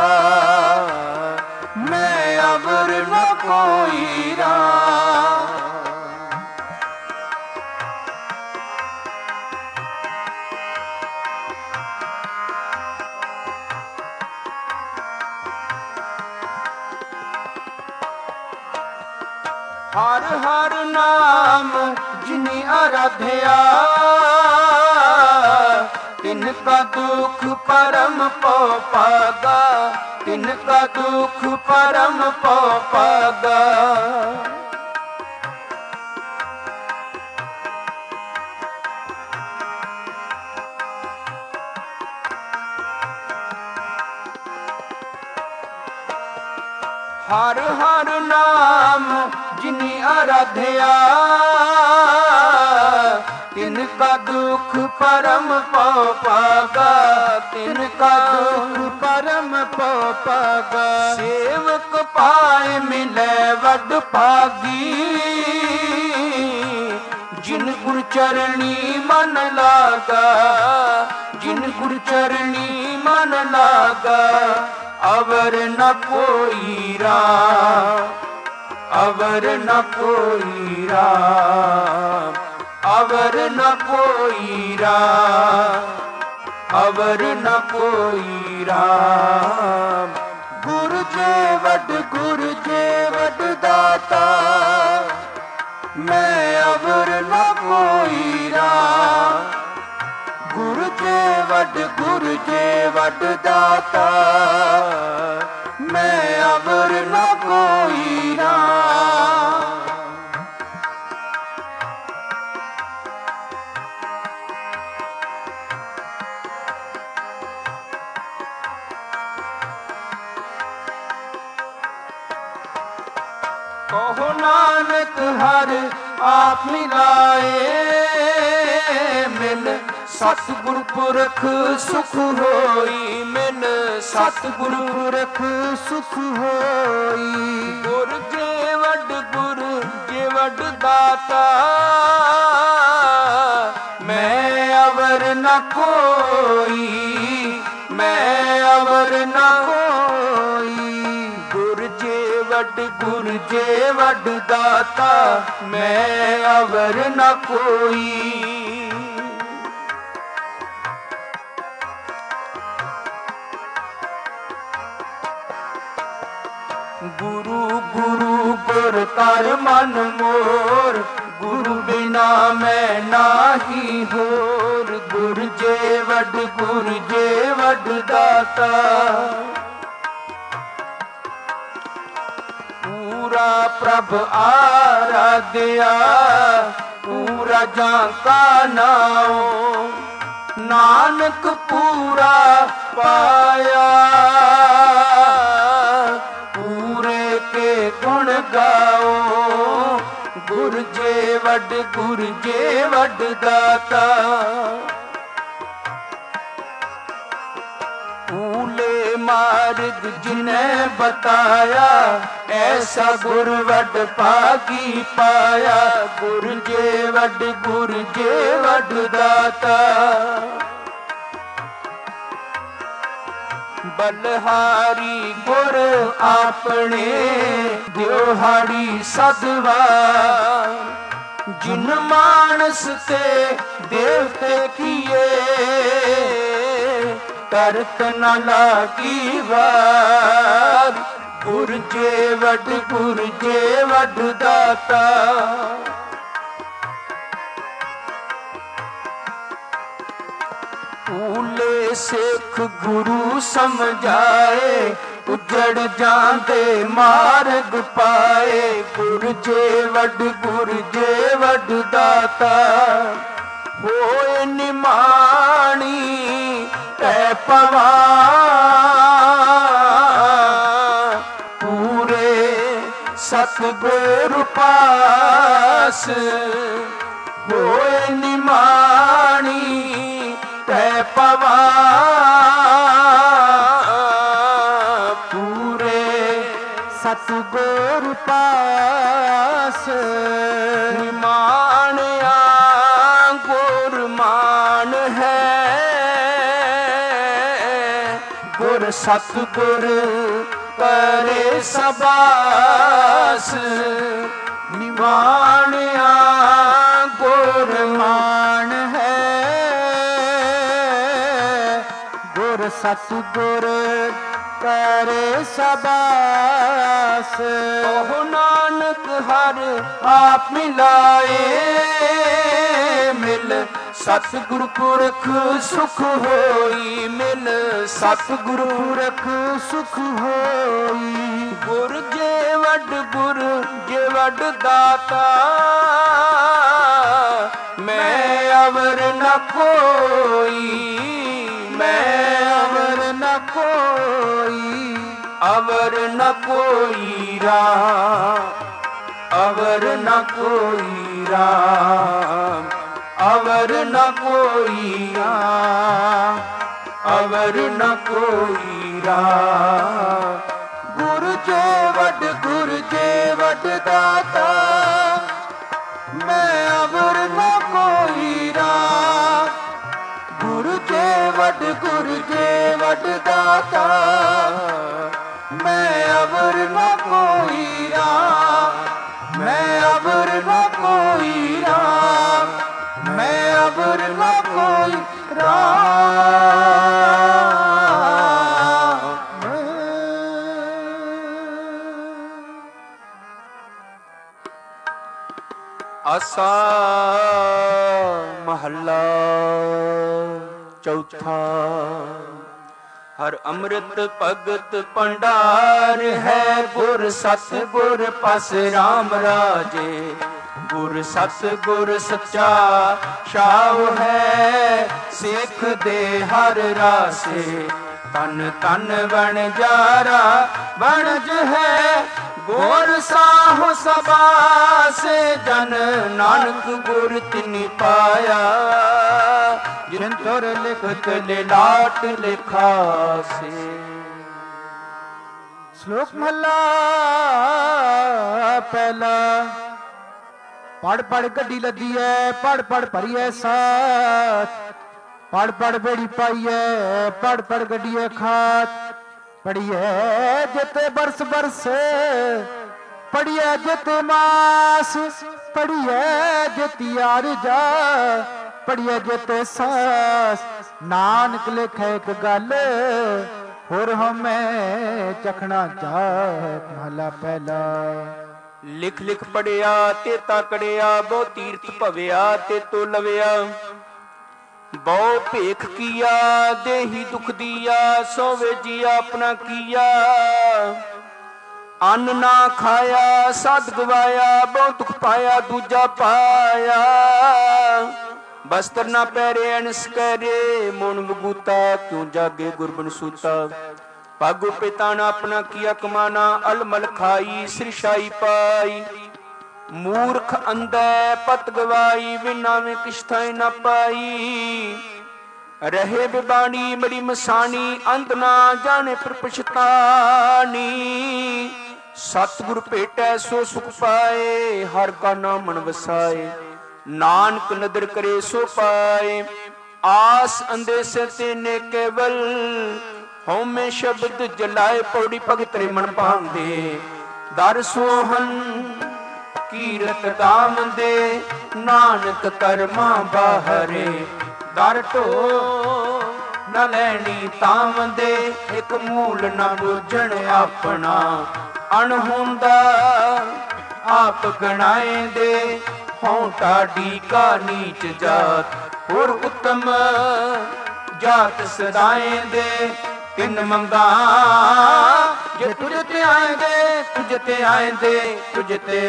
ਮੈਂ ਅਵਰ ਨ ਕੋਈ ਰਾਮ। ਹਰ ਹਰ ਨਾਮ ਜਿਨੀ ਆਰਾਧਿਆ, ਤਿਨ ਕਾ ਦੁਖ ਪਰਮ ਪਉ ਪਾਗਾ। ਤਿਨ ਕਾ ਦੁਖ ਪਰਮ ਪਉ ਪਾਗਾ। ਹਰ ਹਰ ਨਾਮ ਜਿਨੀ ਆਰਾਧਿਆ, ਤਿਨ ਕਾ ਦੁਖ ਪਰਮ ਪਉ ਪਾਗਾ। ਤਿਨ ਕਾ ਦੁਖ ਪਰਮ ਪਉ ਪਾਗਾ। ਸੇਵਕ ਪਾਏ ਮਿਲੈ ਵੱਡ ਭਾਗੀ, ਜਿਨ ਗੁਰ ਚਰਣੀ ਮਨ ਲਾਗਾ। ਜਿਨ ਗੁਰ ਚਰਣੀ ਮਨ ਲਾਗਾ। ਅਵਰ ਨ ਕੋਈ ਰਾਮ, ਅਵਰ ਨ ਕੋਈ ਰਾਮ, ਅਵਰ अवर न कोई राम, अवर न कोई राम। गुरु जे वड गुरु जे वड दाता, मैं अवर न कोई राम। गुरु जे वड गुरु जे वड दाता, मैं अवर न कोई राम। कहो नानक हर आप मिलाए, मिल सतगुर पुरख सुख होई, मिल सतगुर पुरख सुख होई। गुर जे वड गुर जे वड दाता, मैं अवर न कोई, मैं अवर न कोई। गुर जे वड गुर जे वड दाता, मैं अवर न कोई। गुरु गुरु गुर कर मन मोर, गुरु बिना मैं नाही होर। गुर जे वड गुर जे वड दाता, पूरा प्रभ आराध्या, पूरा जाका नाओ। नानक पूरा पाया, पूरे के गुण गाओ। गुर जे वड गुर जे वड दाता, ऊले मार्ग जिने बताया, ऐसा गुर वड पागी पाया। गुर जे वड गुर जे वड दाता, बलहारी गुर आपने दिहाड़ी सदवार। जिन मानस ते देवते किए, तरत न लागी वार। गुर जे वड गुर जे वड दाता, ऊले सिख गुरु समझाए, उजड़ जांदे मार्ग पाए। गुर जे वड गुर जे वड दाता, होए निमाणी तै पवा। पूरे सतगुर पास, होए निमाणी तै पवा। पूरे सतगुर पास, निमाणया गुर मान है। गुर सतगुर करे सबास, निमाणया गुर मान है। गुर सतगुर करे सबास। ओह नानक हर आप मिलाए, मिल सतगुर पुरख सुख होई। मिल सतगुर पुरख सुख होई। गुर जे वड गुर जे वड दाता, मैं अवर न कोई, मैं अवर न कोई। अवर न कोई राम, अवर न कोई राम। अवर न कोई राम, अवर न कोई राम। गुरु जे वड गुरु जे वड दाता, मैं अवर न कोई राम। गुरु जे वड गुरु जे वड दाता, मैं अवर न कोई राम। मैं अवर न कोई राम। ਮਹੱਲਾ ਚੌਥਾ। ਹਰ ਅੰਮ੍ਰਿਤ ਭਗਤ ਭੰਡਾਰ ਹੈ, ਗੁਰ ਸਤ ਗੁਰ ਪਸ ਰਾਮ ਰਾਜੇ। ਗੁਰ ਸਤ ਗੁਰ ਸੱਚਾ ਛਾਵ ਹੈ, ਸਿੱਖ ਦੇ ਹਰ ਰਾਸੇ। ਤਨ ਤਨ ਵਣਜਾਰਾ ਵਣਜ ਹੈ, ਗੁਰ ਸਾਹੁ ਸਬਾਸੇ। ਜਨ ਨਾਨਕ ਗੁਰ ਤਿਨਿ ਪਾਇਆ, ਜਿਨ ਤੁਰ ਲਿਖਤ ਲਿਲਾਟ ਲਿਖਾਸੇ। ਸ਼ਲੋਕ ਮਹਲਾ ਪਹਿਲਾ। ਪੜ ਪੜ ਗੱਡੀ ਲੱਦੀ ਐ, ਪੜ ਪੜ ਭਰੀਐ ਸਾਥ। ਪੜ ਪੜ ਬੇੜੀ ਪਾਈਐ, ਪੜ ਪੜ ਗੱਡੀਐ ਖਾਤ। ਪੜੀਐ ਜਿਤੇ ਬਰਸ ਬਰਸ, ਪੜੀਐ ਜਿਤੇ ਮਾਸ। ਪੜੀਐ ਜਿਤੀ ਆਰਜਾ, ਪੜੀਐ ਜਿਤੇ ਸਾਸ। ਨਾਨਕ ਲਿਖੈ ਇੱਕ ਗੱਲ, ਹੋਰ ਹਮੈ ਚਖਣਾ ਚਾਹਤ। ਮਹਲਾ ਪਹਿਲਾ। ਲਿਖ ਲਿਖ ਪੜਿਆ ਤੇ ਤਾਕੜਿਆ, ਬਹੁ ਤੀਰਥ ਭਵਿਆ ਤੇ ਤੋ ਲਵਿਆ। ਬਹੁ ਭੇਖ ਕੀਆ ਦੇਹੀ ਦੁਖ ਦੀਆ, ਸੋਵੇ ਜੀ ਆਪਣਾ ਕੀਆ। ਅੰਨ ਨਾ ਖਾਇਆ ਸਾਧ ਗਵਾਇਆ, ਬਹੁ ਦੁਖ ਪਾਇਆ ਦੂਜਾ ਪਾਇਆ। ਬਸਤਰ ਨਾ ਪਹਿਰੇ ਅਨਸ ਕਰੇ, ਮੋਨ ਵਗੂਤਾ ਕਿਉ ਜਾਗੇ ਗੁਰਬਨ ਸੂਤਾ। ਭਾਗੋ ਪਿਤਾ ਨਾ ਆਪਣਾ ਕੀਆ ਕਮਾਨਾ, ਅਲਮਲ ਖਾਈ ਸਿਰਸ਼ਾਈ ਪਾਈ। ਮੂਰਖ ਅੰਧੈ ਪਤ ਗਵਾਈ, ਵਿਨਾ ਵਿੱਚ ਕਿਛ ਥਾਇ ਨਾ ਪਾਈ। ਰਹੇ ਬਿਬਾਣੀ ਬੜੀ ਮਸਾਣੀ, ਅੰਧ ਨਾ ਜਾਣੇ ਪਰ ਪਛਤਾਣੀ। ਸਤਿਗੁਰ ਭੇਟੈ ਸੋ ਸੁਖ ਪਾਏ, ਹਰ ਕਾ ਨਾਮ ਮਨ ਵਸਾਏ। ਨਾਨਕ ਨਦਰ ਕਰੇ ਸੋ ਪਾਏ, ਆਸ ਅੰਦੇਸੇ ਤੇਨੇ ਕੇਵਲ। ਹਉਮੈ ਸ਼ਬਦ ਜਲਾਏ, ਪੌੜੀ ਭਗਤ ਰੇ ਮਨ ਭਾਂਦੇ। ਦਰ ਸੋਹਨ ਕੀਰਤ ਦਾਮ ਦੇ, ਨਾਨਕ ਕਰਮਾ ਬਾਹਰੇ। ਦਰ ਢੋ ਨ ਲੈਣੀ ਤਾਮ ਦੇ, ਇੱਕ ਮੂਲ ਨ ਬੁੱਝਣ ਆਪਣਾ। ਅਣਹੋਂਦਾ ਆਪ ਗਣਾਏ ਦੇ, ਹਉ ਢਾਡੀ ਕਾ ਨੀਚ ਜਾਤ। ਹੋਰ ਉਤਮ ਜਾਤ ਸਦਾਏ ਦੇ, ਤਿੰਨ ਮੰਗਾ ਜੇ ਤੁਝ ਤੇ ਆਏਂਦੇ। ਤੁਝ ਤੇ ਆਏਂਦੇ, ਤੁਝ ਤੇ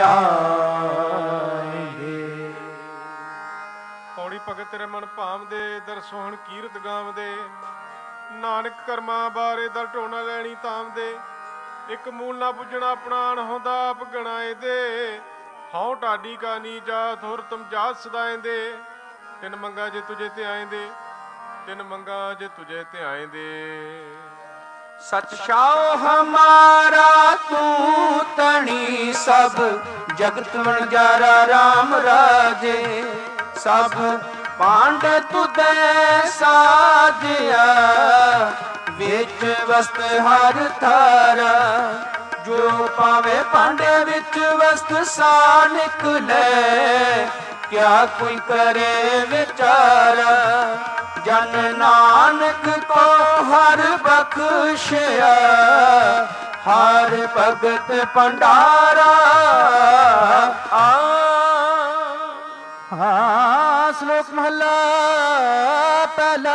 ਆਏਂਦੇ। ਪੌੜੀ ਭਗਤ ਤੇਰੇ ਮਨ ਭਾਵਦੇ, ਦਰ ਸੋਹਣ ਕੀਰਤ ਗਾਵਦੇ। ਨਾਨਕ ਕਰਮਾਂ ਬਾਰੇ ਦਰ ਢੋਣਾ ਲੈਣੀ ਤਾਮਦੇ। ਇੱਕ ਮੂਲ ਨਾ ਪੁੱਜਣਾ ਆਪਣਾ, ਅਣਹੋਂਦਾ ਆਪ ਗਣਾਏ ਦੇ। ਹਉ ਢਾਡੀ ਕਾ ਨੀ ਜਾਤ, ਹੋਰ ਤੁਮ ਜਾਤ ਸਦਾਏਂਦੇ। ਤਿੰਨ ਮੰਗਾ ਜੇ ਤੁਝੇ ਤੇ ਆਏਂਦੇ, ਤਿੰਨ ਮੰਗਾ ਜੇ ਤੁਝੇ ਤੇ ਆਏਂਦੇ। ਸਚ ਛਾਉ ਹਮਾਰਾ ਤੂੰ ਤਣੀ, ਸਭ ਜਗਤ ਵਣਜਾਰਾ ਰਾਮ ਰਾਜੇ। ਸਭ ਪਾਂਡ ਤੁਧੈ ਸਾਜਿਆ, ਵਿੱਚ ਵਸਤ ਹਰ ਥਾਰਾ। ਜੋ ਪਾਵੇ ਭਾਂਡੇ ਵਿੱਚ ਵਸਤ ਸਾ ਨਿਕਲੇ, ਕਿਆ ਕੋਈ ਕਰੇ ਵਿਚਾਰਾ। ਜਨ ਨਾਨਕ ਕੋ ਹਰ ਬਖਸ਼ਿਆ, ਹਰ ਭਗਤ ਭੰਡਾਰਾ। ਆ ਹਾਂ। ਸ਼ਲੋਕ ਮਹਲਾ ਪਹਿਲਾ।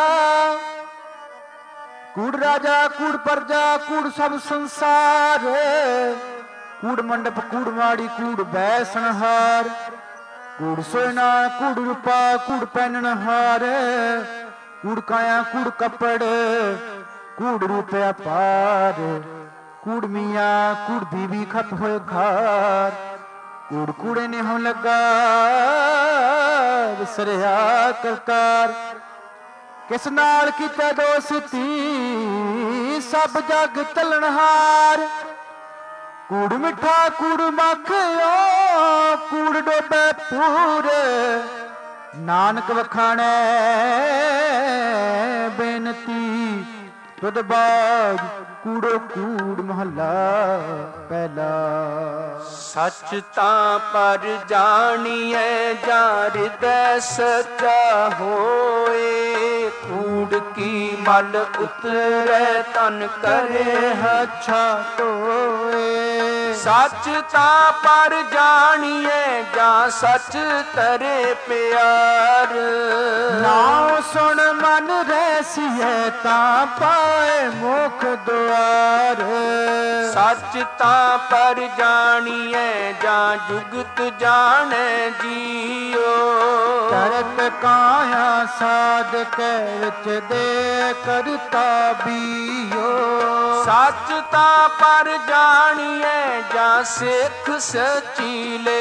ਕੂੜ ਰਾਜਾ ਕੂੜ ਪਰਜਾ, ਕੂੜ ਸਭ ਸੰਸਾਰ। ਕੂੜ ਮੰਡਪ ਕੂੜ ਮਾੜੀ, ਕੂੜ ਬੈ ਸੰਹਾਰ। ਕੂੜ ਸੋਨਾ ਕੂੜ ਰੂਪਾ, ਕੂੜ ਪਹਿਨਣ ਹਾਰ। ਕੂੜ ਕਾਇਆ ਕੂੜ ਕੱਪੜ, ਕੂੜ ਰੂਪਿਆ ਪਾਰ। ਕੂੜ ਮੀਆਂ ਕੂੜ ਬੀਬੀ ਖਪ ਹੋਏ ਖਾਰ। ਕੂੜ ਕੂੜੇ ਨੇ ਹੋ ਲੱਗਾ ਵਿਸਰਿਆ ਕਰਤਾਰ। ਕਿਸ ਨਾਲ ਕੀਤਾ ਦੋਸਤੀ, ਸਭ ਜਗ ਤਲਣਹਾਰ। ਕੂੜ ਮਿੱਠਾ ਕੂੜ ਮੱਖਿਓ, ਕੂੜ ਡੋਬੇ ਪੂਰੇ। ਨਾਨਕ ਵਖਾਣੈ ਬੇਨਤੀ, ਤੁਧ ਬਾਜ ਕੂੜੋ ਕੂੜ। ਮਹੱਲਾ ਪਹਿਲਾ। ਸੱਚ ਤਾਂ ਪਰ ਜਾਣੀਐ, ਜਾਂ ਹਿਰਦੈ ਸੱਚਾ ਹੋਏ। ਕੂੜ ਕੀ ਮਲ ਉਤਰੈ, ਤਨ ਕਰੇ ਅੱਛਾ ਧੋਏ। ਸੱਚ ਤਾਂ ਪਰ ਜਾਣੀਏ ਜਾਂ ਸੱਚ ਤਰੇ ਪਿਆਰ। ਨਾਉ ਸੁਣ ਮਨ ਰਹਿਸੀਏ ਤਾਂ ਪਾਏ ਮੁਖ ਦੁਆਰ। ਸੱਚ ਤਾਂ ਪਰ ਜਾਣੀਏ ਜਾਂ ਜੁਗਤ ਜਾਣੈ ਜੀਓ। ਤਰਤ ਕਾਇਆ ਸਾਧਕੇ ਵਿੱਚ ਦੇ ਕਰਤਾ ਬੀਓ। ਸੱਚ ਤਾਂ ਪਰ ਜਾਣੀਏ ਜਾਂ ਸਿੱਖ ਸਚੀਲੇ।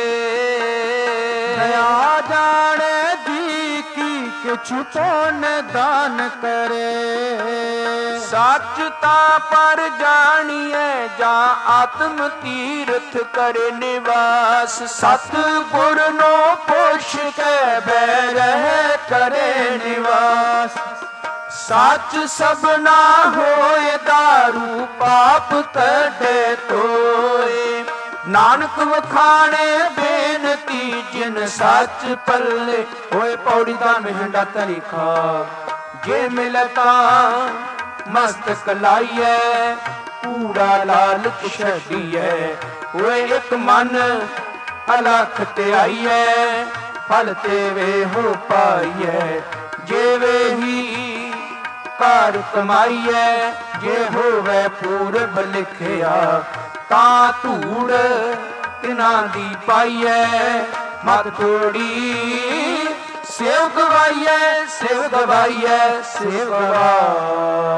ਦਇਆ ਜਾਣੇ ਦੀ ਕੀ ਕਿਛੁ ਪੁੰਨ ਦਾਨ ਕਰੇ। ਸੱਚ ਤਾਂ ਪਰ ਜਾਣੀਏ ਜਾਂ ਆਤਮ ਤੀਰਥ ਕਰੇ ਨਿਵਾਸ। ਸਤਿਗੁਰ ਨੂੰ ਪੁੱਛ ਕੇ ਬਹਿ ਰਹਿ ਕਰੇ ਨਿਵਾਸ। ਸੱਚ ਸਭਨਾ ਹੋਏ ਦਾਰੂ ਪਾਪ ਕੱਢੇ ਧੋਏ। ਨਾਨਕ ਵਖਾਣੇ ਬੇਨਤੀ ਜਿਨ ਸੱਚ ਪੱਲੇ ਹੋਏ। ਪੌੜੀ ਦਾ ਮਹਿੰਡਾ ਤਰੀਖਾ ਜੇ ਮਿਲਤਾ ਮਸਤਕ ਲਾਈਐ। ਕੂੜਾ ਲਾਲਚ ਛੱਡੀਐ ਹੋਏ ਇੱਕ ਮਨ ਅਲਖ ਤੇ ਆਈਐ। ਫਲ ਤੇ ਵੇ ਹੋ ਪਾਈਐ ਜਿਵੇਂ ਹੀ ਕਾਰ ਕਮਾਈਐ। ਜੇ ਹੋਵੇ ਪੂਰਬ ਲਿਖਿਆ ਤਾਂ ਧੂੜ ਤਿਨਾਂ ਦੀ ਪਾਈਐ। ਮਤ ਥੋੜੀ ਸੇਵ ਗਵਾਈਐ ਸੇਵ ਗਵਾਈਐ ਸੇਵ ਗਵਾਈਐ।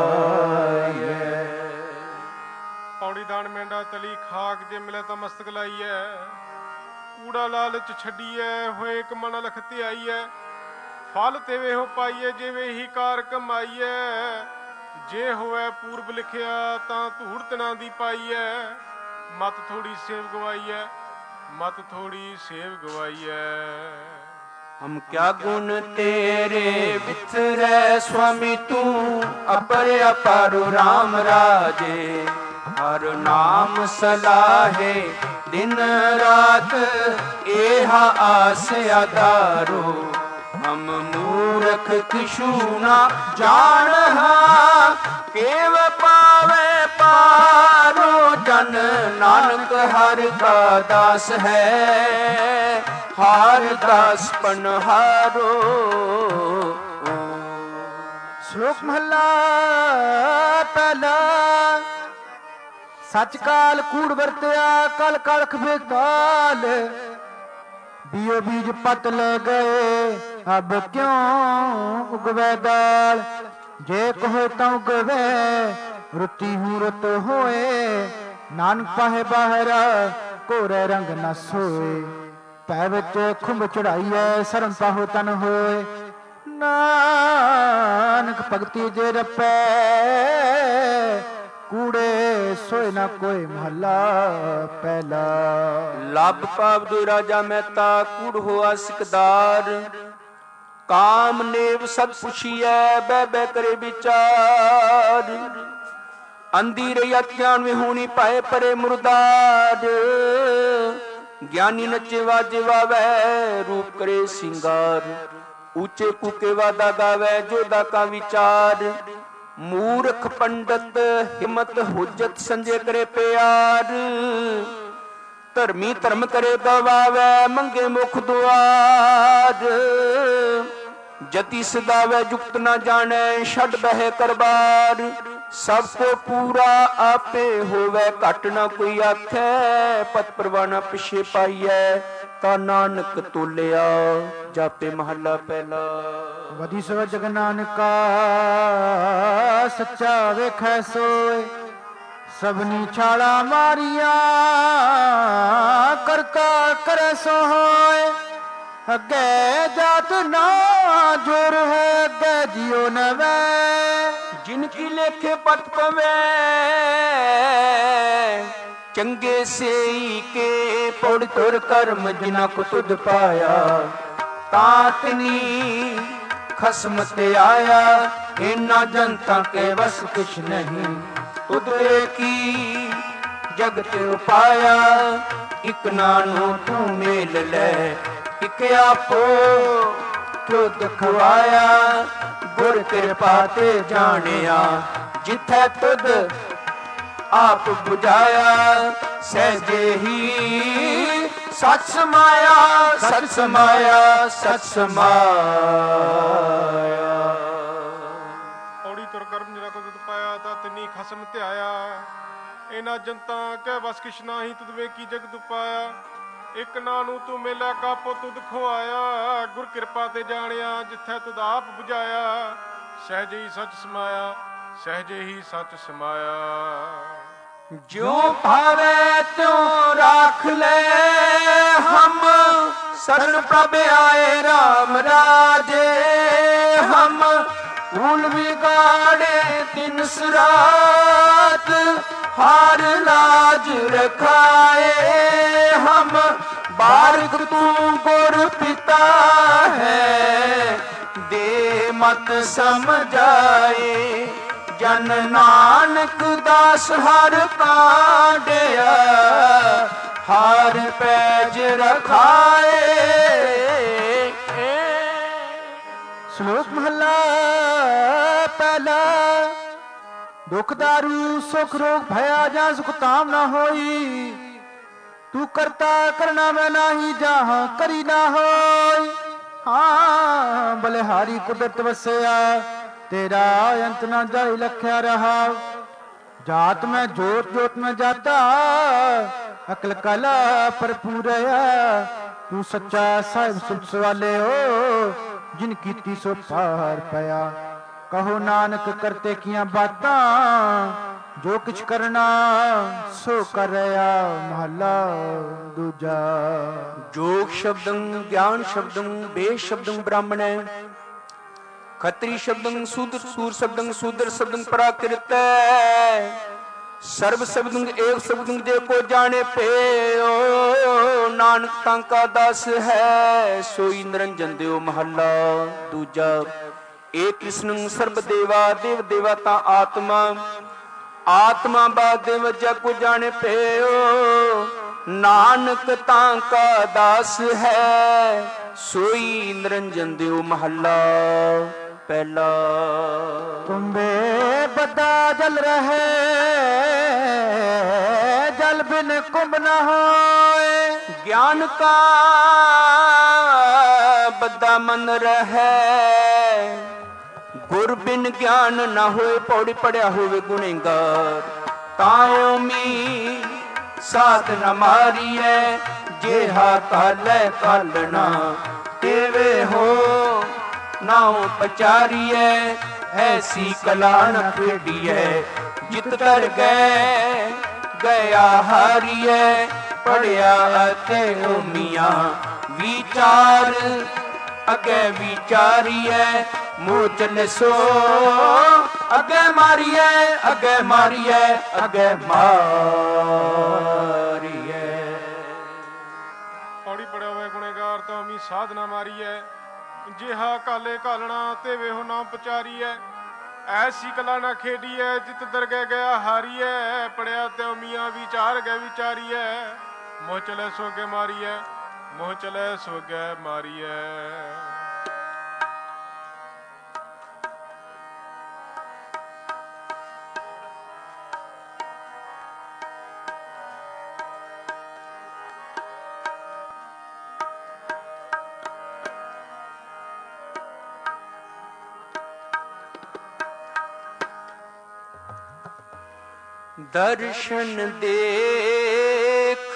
ਪੌੜੀ ਦਾਨ ਮੇਂਡਾ ਤਲੀ ਖਾਕ ਜੇ ਮਿਲੇ ਤਾਂ ਮਸਤਕ ਲਾਈਐ। ਕੂੜਾ ਲਾਲਚ ਛੱਡੀਐ ਹੋਏ ਇੱਕ ਮਨ ਲਖ ਧਿਆਈਐ। ਫਲ ਤੇ ਵੇਹੋ ਪਾਈਐ ਜਿਵੇਂ ਹੀ ਕਾਰ ਕਮਾਈਐ। ਜੇ ਹੋਵੇ ਪੂਰਬ ਲਿਖਿਆ ਤਾਂ ਧੂੜ ਤਿਨਾਂ ਦੀ ਪਾਈਐ। ਮਤ ਥੋੜੀ ਸੇਵ ਗਵਾਈਐ ਮਤ ਥੋੜੀ ਸੇਵ ਗਵਾਈਐ। ਹਮ ਕਿਆ ਗੁਣ ਤੇਰੇ ਵਿਥਰੈ ਸੁਆਮੀ ਤੂੰ ਅਪਰ ਅਪਾਰੁ ਰਾਮ ਰਾਜੇ। ਹਰ ਨਾਮ ਸਲਾਹੇ ਦਿਨ ਰਾਤ ਏਹਾ ਆਸ ਆਧਾਰੋ। ਹਮ ਮੂਰਖ ਕਿਛੂ ਨਾ ਜਾਣਹਾ ਕੇਵ ਪਾਵੇ ਪਾਰੋ। ਜਨ ਨਾਨਕ ਹਰਿ ਕਾ ਦਾਸ ਹੈ ਹਰਿ ਦਾਸ ਪਨਹਾਰੋ। ਸ਼ਲੋਕ ਮਹਲਾ ਪਹਿਲਾ। ਸੱਚ ਕਾਲ ਕੂੜ ਵਰਤਿਆ ਕਲ ਕਲਖ ਬੇਕਾਲ। ਬੀਓ ਬੀਜ ਪਤ ਲੈ ਗਏ ਅਬ ਕਿਉਂ ਉਗਵੇ ਦਾਲ। ਜੇ ਕਹੋ ਤਾਂ ਉਗਵੇ ਰੁੱਤੀ ਹੂੰ ਰੁੱਤ ਹੋਏ। ਨਾਨਕ ਪਾਹੇ ਬਾਹਰ ਕੋਰੇ ਰੰਗ ਨਾ ਸੋਏ। ਪੈ ਵਿੱਚ ਖੁੰਭ ਚੜਾਈਐ ਸਰਮ ਪਾਹੋ ਤਨ ਹੋਏ। ਨਾਨਕ ਭਗਤੀ ਜੇ ਰਪੈ ਕੂੜੇ ਸੋਏ ਨਾ ਕੋਈ ਮਹੱਲਾ ਪਹਿਲਾ। ਲੱਭ ਪਾਵਦੁ ਰਾਜਾ ਮਹਿਤਾ ਕੂੜ ਹੋਆ ਸਿਕਦਾਰ। ਕਾਮ ਨੇਵ ਸਦ ਪੁਛੀਐ ਬਹਿ ਬਹਿ ਕਰੇ ਵਿਚਾਰ। ਅੰਧੀ ਰਹੀ ਅਤਿਆਨ ਵਿੱਚ ਹੋਣੀ ਪਾਏ ਪਰੇ ਮੁਰਦਾਰ। ਗਿਆਨੀ ਨੱਚੇ ਵਾਜੇ ਵਾਵੈ ਰੂਪ ਕਰੇ ਸਿੰਗਾਰ। ਉੱਚੇ ਕੂਕੇ ਵਾਦਾ ਗਾਵੈ ਜੋਦਾ ਕਾ ਵਿਚਾਰ। ਮੂਰਖ ਪੰਡਤ ਹਿੰਮਤ ਹੁਜਤ ਸੰਜੇ ਕਰੇ ਪਿਆਰ। ਧਰਮੀ ਧਰਮ ਕਰੇ ਗਵਾਵੈ ਮੰਗੇ ਮੁਖ ਦੁਆਰ। ਜਤੀ ਸਦਾਵੈ ਜੁਗਤ ਨਾ ਜਾਣੈ ਛੱਡ ਬਹਿ ਕਰਬਾਰ। ਸਭ ਕੋ ਪੂਰਾ ਆਪੇ ਹੋਵੇ ਘਟ ਨਾ ਕੋਈ ਆਖੈ। ਪਤ ਪਰਵਾਨਾ ਪਿਛੇ ਪਾਈਐ ਤਾ ਨਾਨਕ ਤੋਲਿਆ ਜਾਪੇ ਮਹੱਲਾ ਪਹਿਲਾ। ਵਧੀ ਸੋ ਜਗ ਨਾਨਕਾ ਸੱਚਾ ਵੇਖੈ ਸੋਏ। ਸਭਨੀ ਛਾਲਾ ਮਾਰੀਆਂ ਕਰਤਾ ਕਰੈ ਸੋ ਹੋਏ। ਅੱਗੇ ਜਾਤ ਨਾ ਜੁਰ ਹੈ ਅੱਗੇ ਜਿਉ ਨਵੈ। ਜਿਨ ਕੀ ਲੇਖੇ ਪਤ ਪਵੈ ਚੰਗੇ ਸੇਈ ਕੇ। ਪੌੜ ਤੁਰ ਕਰਮ ਜਿਨਾ ਕੋ ਤੁਧ ਪਾਇਆ ਤਾਂ ਤਨੀ ਖਸਮ ਤੇ ਆਇਆ। ਇਨਾ ਜਨਤਾ ਕੇ ਵਸ ਕੁਛ ਨਹੀਂ ਤੁਧ ਕੀ ਜਗਤ ਉਪਾਇਆ। ਇਕ ਨਾਨੋ ਤੂੰ ਮੇਲ ਲੈ ਇਕ ਆਪੋ ਤੁਧ ਖਵਾਇਆ। ਗੁਰ ਕਿਰਪਾ ਤੇ ਜਾਣਿਆ ਜਿਥੈ ਤੁਧ ਆਪ ਬੁਝਾਇਆ। ਸਹਿਜੇ ਹੀ ਸਚ ਸਮਾਇਆ, ਸਚ ਸਮਾਇਆ, ਸਚ ਸਮਾਇਆ। ਔੜੀ ਤੁਰ ਕਰਮ ਜਿਹੜਾ ਕੋ ਤੁਧ ਪਾਇਆ, ਤਾਂ ਤਿੰਨੀ ਖਸਮ ਧਿਆਇਆ। ਇਹਨਾਂ ਜਨਤਾਂ ਕਹਿ ਬਸ ਕਿਛ ਨਾਹੀ, ਤੁਧ ਵੇਖੀ ਜਗਤ ਪਾਇਆ। ਇੱਕ ਨਾਂ ਨੂੰ ਤੂੰ ਮੇਲਾ ਕਾਪੋ ਤੁਧ ਖੁਆਇਆ, ਗੁਰ ਕਿਰਪਾ ਤੇ ਜਾਣਿਆ ਜਿੱਥੇ ਤੁਧ ਆਪ ਬੁਝਾਇਆ। ਸਹਿਜੇ ਹੀ ਸਚ ਸਮਾਇਆ, ਸਹਿਜੇ ਹੀ ਸਚ ਸਮਾਇਆ। ਜੋ ਭਾਵੇ ਤਿਉ ਰਾਖ ਲੈ ਹਮ, ਸਰਨ ਪ੍ਰਭ ਆਏ ਰਾਮ ਰਾਜੇ। ਹਮ ਭੂਲ ਵਿਗਾੜੇ ਦਿਨ ਸਰਾਤ, ਹਾਰ ਲਾਜ ਰਖਾਏ। ਹਮ ਬਾਰਿਕ ਤੂੰ ਗੁਰ ਪਿਤਾ ਹੈ, ਦੇ ਮਤ ਸਮਝਾਏ। ਜਨ ਨਾਨਕ ਦਾਸ ਹਰ ਕਾਢਿਆ, ਹਾਰ ਪੈਜ ਰਖਾਏ। ਸ਼ਲੋਕ ਮਹਲਾ ਪਹਿਲਾ। ਦੁਖ ਦਾਰੂ ਸੁਖ ਰੋਗ ਭਇਆ, ਜਾਂ ਸੁਖ ਤਾਮ ਨਾ ਹੋਈ। ਤੂੰ ਕਰਤਾ ਕਰਨਾ ਮੈਂ ਨਾਹੀ, ਜਹਾਂ ਕਰੀ ਨਾ ਹੋਈ। ਹਾਂ ਬਲਿਹਾਰੀ ਕੁਦਰਤ ਵਸਿਆ, ਤੇਰਾ ਅੰਤ ਨਾ ਜਾਇ ਲਖਿਆ ਰਹਾ। ਜਾਤ ਮੈਂ ਜੋਤ ਜੋਤ ਮੈਂ ਜਾਤਾ, ਅਕਲ ਕਲਾ ਭਰਪੂਰਇਆ। ਤੂੰ ਸੱਚਾ ਸਾਹਿਬ ਸੁਖ ਸਵਾਲਿਓ, ਜਿਨ ਕੀਤੀ ਸੋ ਪਾਰ ਪਿਆ। ਕਹੋ ਨਾਨਕ ਕਰਤੇ ਕੀਆਂ ਬਾਤਾਂ, ਜੋ ਕਿਛ ਕਰਨਾ ਸੋ ਕਰ ਰਿਹਾ। ਮਹਲਾ ਦੂਜਾ। ਜੋਗ ਸ਼ਬਦੰ ਗਿਆਨ ਸ਼ਬਦੰ ਬੇ ਸ਼ਬਦੰ ਬ੍ਰਾਹਮਣੈ। ਖੱਤਰੀ ਸ਼ਬਦੰ ਸੂਦਰ ਸੂਰ ਸ਼ਬਦੰ ਸੂਦਰ ਸ਼ਬਦੰ ਪ੍ਰਾਕ੍ਰਿਤੈ। ਸਰਬ ਸ਼ਬਦੰ ਏਕ ਸ਼ਬਦੰ ਜੇ ਕੋ ਜਾਣੇ ਪੇਓ। ਨਾਨਕ ਤਾਂ ਕਾ ਦਾਸ ਹੈ, ਸੋਈ ਨਿਰੰਜਨ ਦਿਓ। ਮਹੱਲਾ ਦੂਜਾ। ਏਕ ਕ੍ਰਿਸ਼ਨੰ ਸਰਬ ਦੇਵਾ ਦੇਵ ਦੇਵਾ ਤਾਂ ਆਤਮਾ। ਆਤਮਾ ਬਾਦ ਦੇਵ ਜਗ ਕੋ ਜਾਣੇ ਪੇਓ। ਨਾਨਕ ਤਾਂ ਕਾ ਦਾਸ ਹੈ, ਸੋਈ ਨਿਰੰਜਨ ਦਿਓ। ਮਹੱਲਾ ਪਹਿਲਾ। ਤੁੰਬੇ ਬਦਾ ਜਲ ਰਹੇ, ਜਲ ਬਿਨ ਕੁੰਭ ਨ ਹੋਏ। ਗਿਆਨ ਕਾ ਬੱਦਾ ਮਨ ਰਹੈ, ਗੁਰ ਬਿਨ ਗਿਆਨ ਨਾ ਹੋਏ। ਪੌੜੀ ਪੜਿਆ ਹੋਵੇ ਗੁਣੇਗਾਰ, ਤਾਇਓ ਮੀ ਸਾਧ ਨ ਮਾਰੀਐ। ਜੇਹਾ ਕਾਲੈ ਕਾਲਣਾ, ਤੇਵੇ ਹੋ ਨਾਉ ਪਚਾਰੀਐ। ਐਸੀ ਕਲਾ ਨ ਖੇਡੀਐ, ਜਿਤ ਤਰ ਗਏ ਗਿਆ ਹਾਰੀਐ। ਪੜਿਆ ਅਤੇ ਓਮੀਆਂ ਵਿਚਾਰ, ਅਗੇ ਵਿਚਾਰੀਐ। ਮੋਹ ਚਲੇ ਸੋ ਅਗੇ ਮਾਰੀਐ, ਅਗੇ ਮਾਰੀਐ, ਅਗੇ ਮਾਰੀਐ। ਪੌੜੀ ਪੜਿਆ ਹੋਇਆ ਗੁਣੇਗਾਰ, ਤਾਂ ਮੀ ਸਾਧਨਾ ਮਾਰੀਐ। ਜਿਹਾ ਕਾਲੇ ਕਾਲਣਾ, ਤੇ ਵੇਹੋ ਨਾਮ ਪਚਾਰੀਐ। ਐਸੀ ਕਲਾ ਨਾ ਖੇਡੀਐ, ਜਿਤ ਦਰਗਹਿ ਗਿਆ ਹਾਰੀਐ। ਪੜਿਆ ਤੇ ਮੀਆਂ ਵਿਚਾਰ ਗਏ ਵਿਚਾਰੀਐ। ਮੋਹ ਚਲੇ ਸੋ ਅਗੇ ਮਾਰੀਐ, ਮੋਹ ਚਲੇ ਸੋ ਅਗੇ ਮਾਰੀਐ। ਦਰਸ਼ਨ ਦੇਖ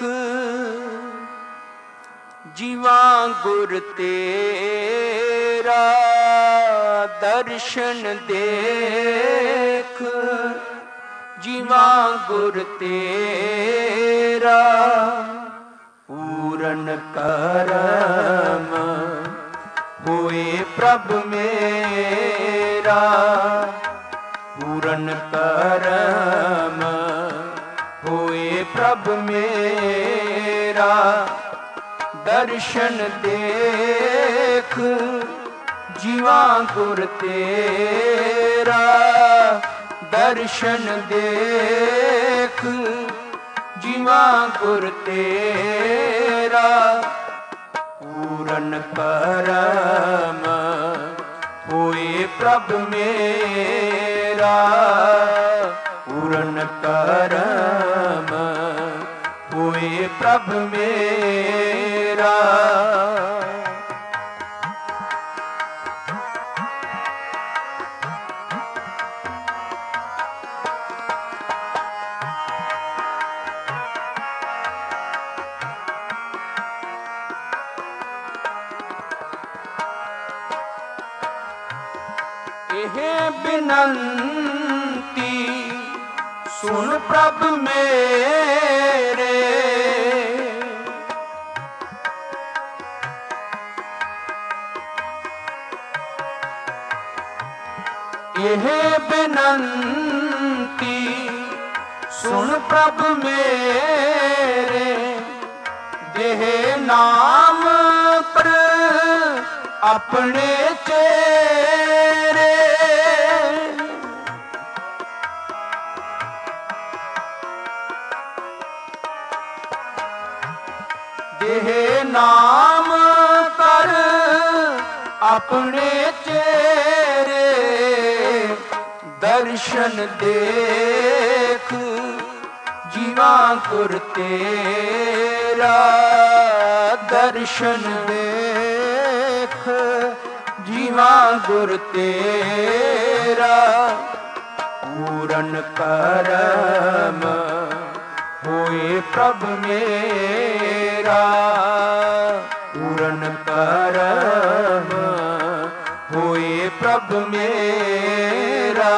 ਜੀਵਾ ਗੁਰ ਤੇਰਾ। ਦਰਸ਼ਨ ਦੇਖ ਜੀਵਾ ਗੁਰ ਤੇਰਾ। ਪੂਰਨ ਕਰਮ ਹੋਏ ਪ੍ਰਭ ਮੇਰਾ। ਪੂਰਨ ਕਰਮ ਹੋਏ ਪ੍ਰਭ ਮੇਰਾ। ਦਰਸ਼ਨ ਦੇਖ ਜੀਵਾ ਗੁਰ ਤੇਰਾ। ਦਰਸ਼ਨ ਦੇਖ ਜੀਵਾ ਗੁਰ ਤੇਰਾ। ਪੂਰਨ ਕਰਮ ਹੋਏ ਪ੍ਰਭ ਮੇਰਾ। ਪੂਰਨ ਕਰਮ ਪ੍ਰਭ ਮੇਰਾ। ਇਹ ਬਿਨੰਤੀ ਸੁਣ ਪ੍ਰਭ ਮੇਰੇ, ਇਹ ਬਿਨੰਤੀ ਸੁਣ ਪ੍ਰਭ ਮੇਰੇ, ਦੇਹ ਨਾਮ ਪਰ ਆਪਣੇ ਚੇਰੇ। ਦੇਹ ਨਾਮ ਕਰ ਆਪਣੇ ਚੇਰੇ, ਦਰਸ਼ਨ ਦੇਖ ਜੀਵਾ ਗੁਰ ਤੇਰਾ। ਦਰਸ਼ਨ ਦੇਖ ਜੀਵਾ ਗੁਰ ਤੇਰਾ, ਪੂਰਨ ਕਰਮ ਹੋਏ ਪ੍ਰਭ ਮੇਰਾ। ਪੂਰਨ ਕਰਮ ਹੋਏ ਪ੍ਰਭ ਮੇਰਾ।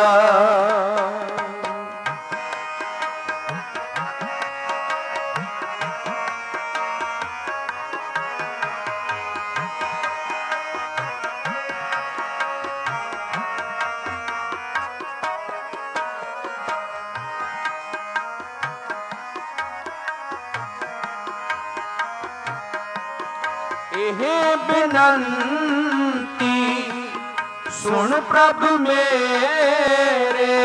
ਇਹ ਬਿਨੰਤੀ ਸੁਣ ਪ੍ਰਭ ਮੇਰੇ,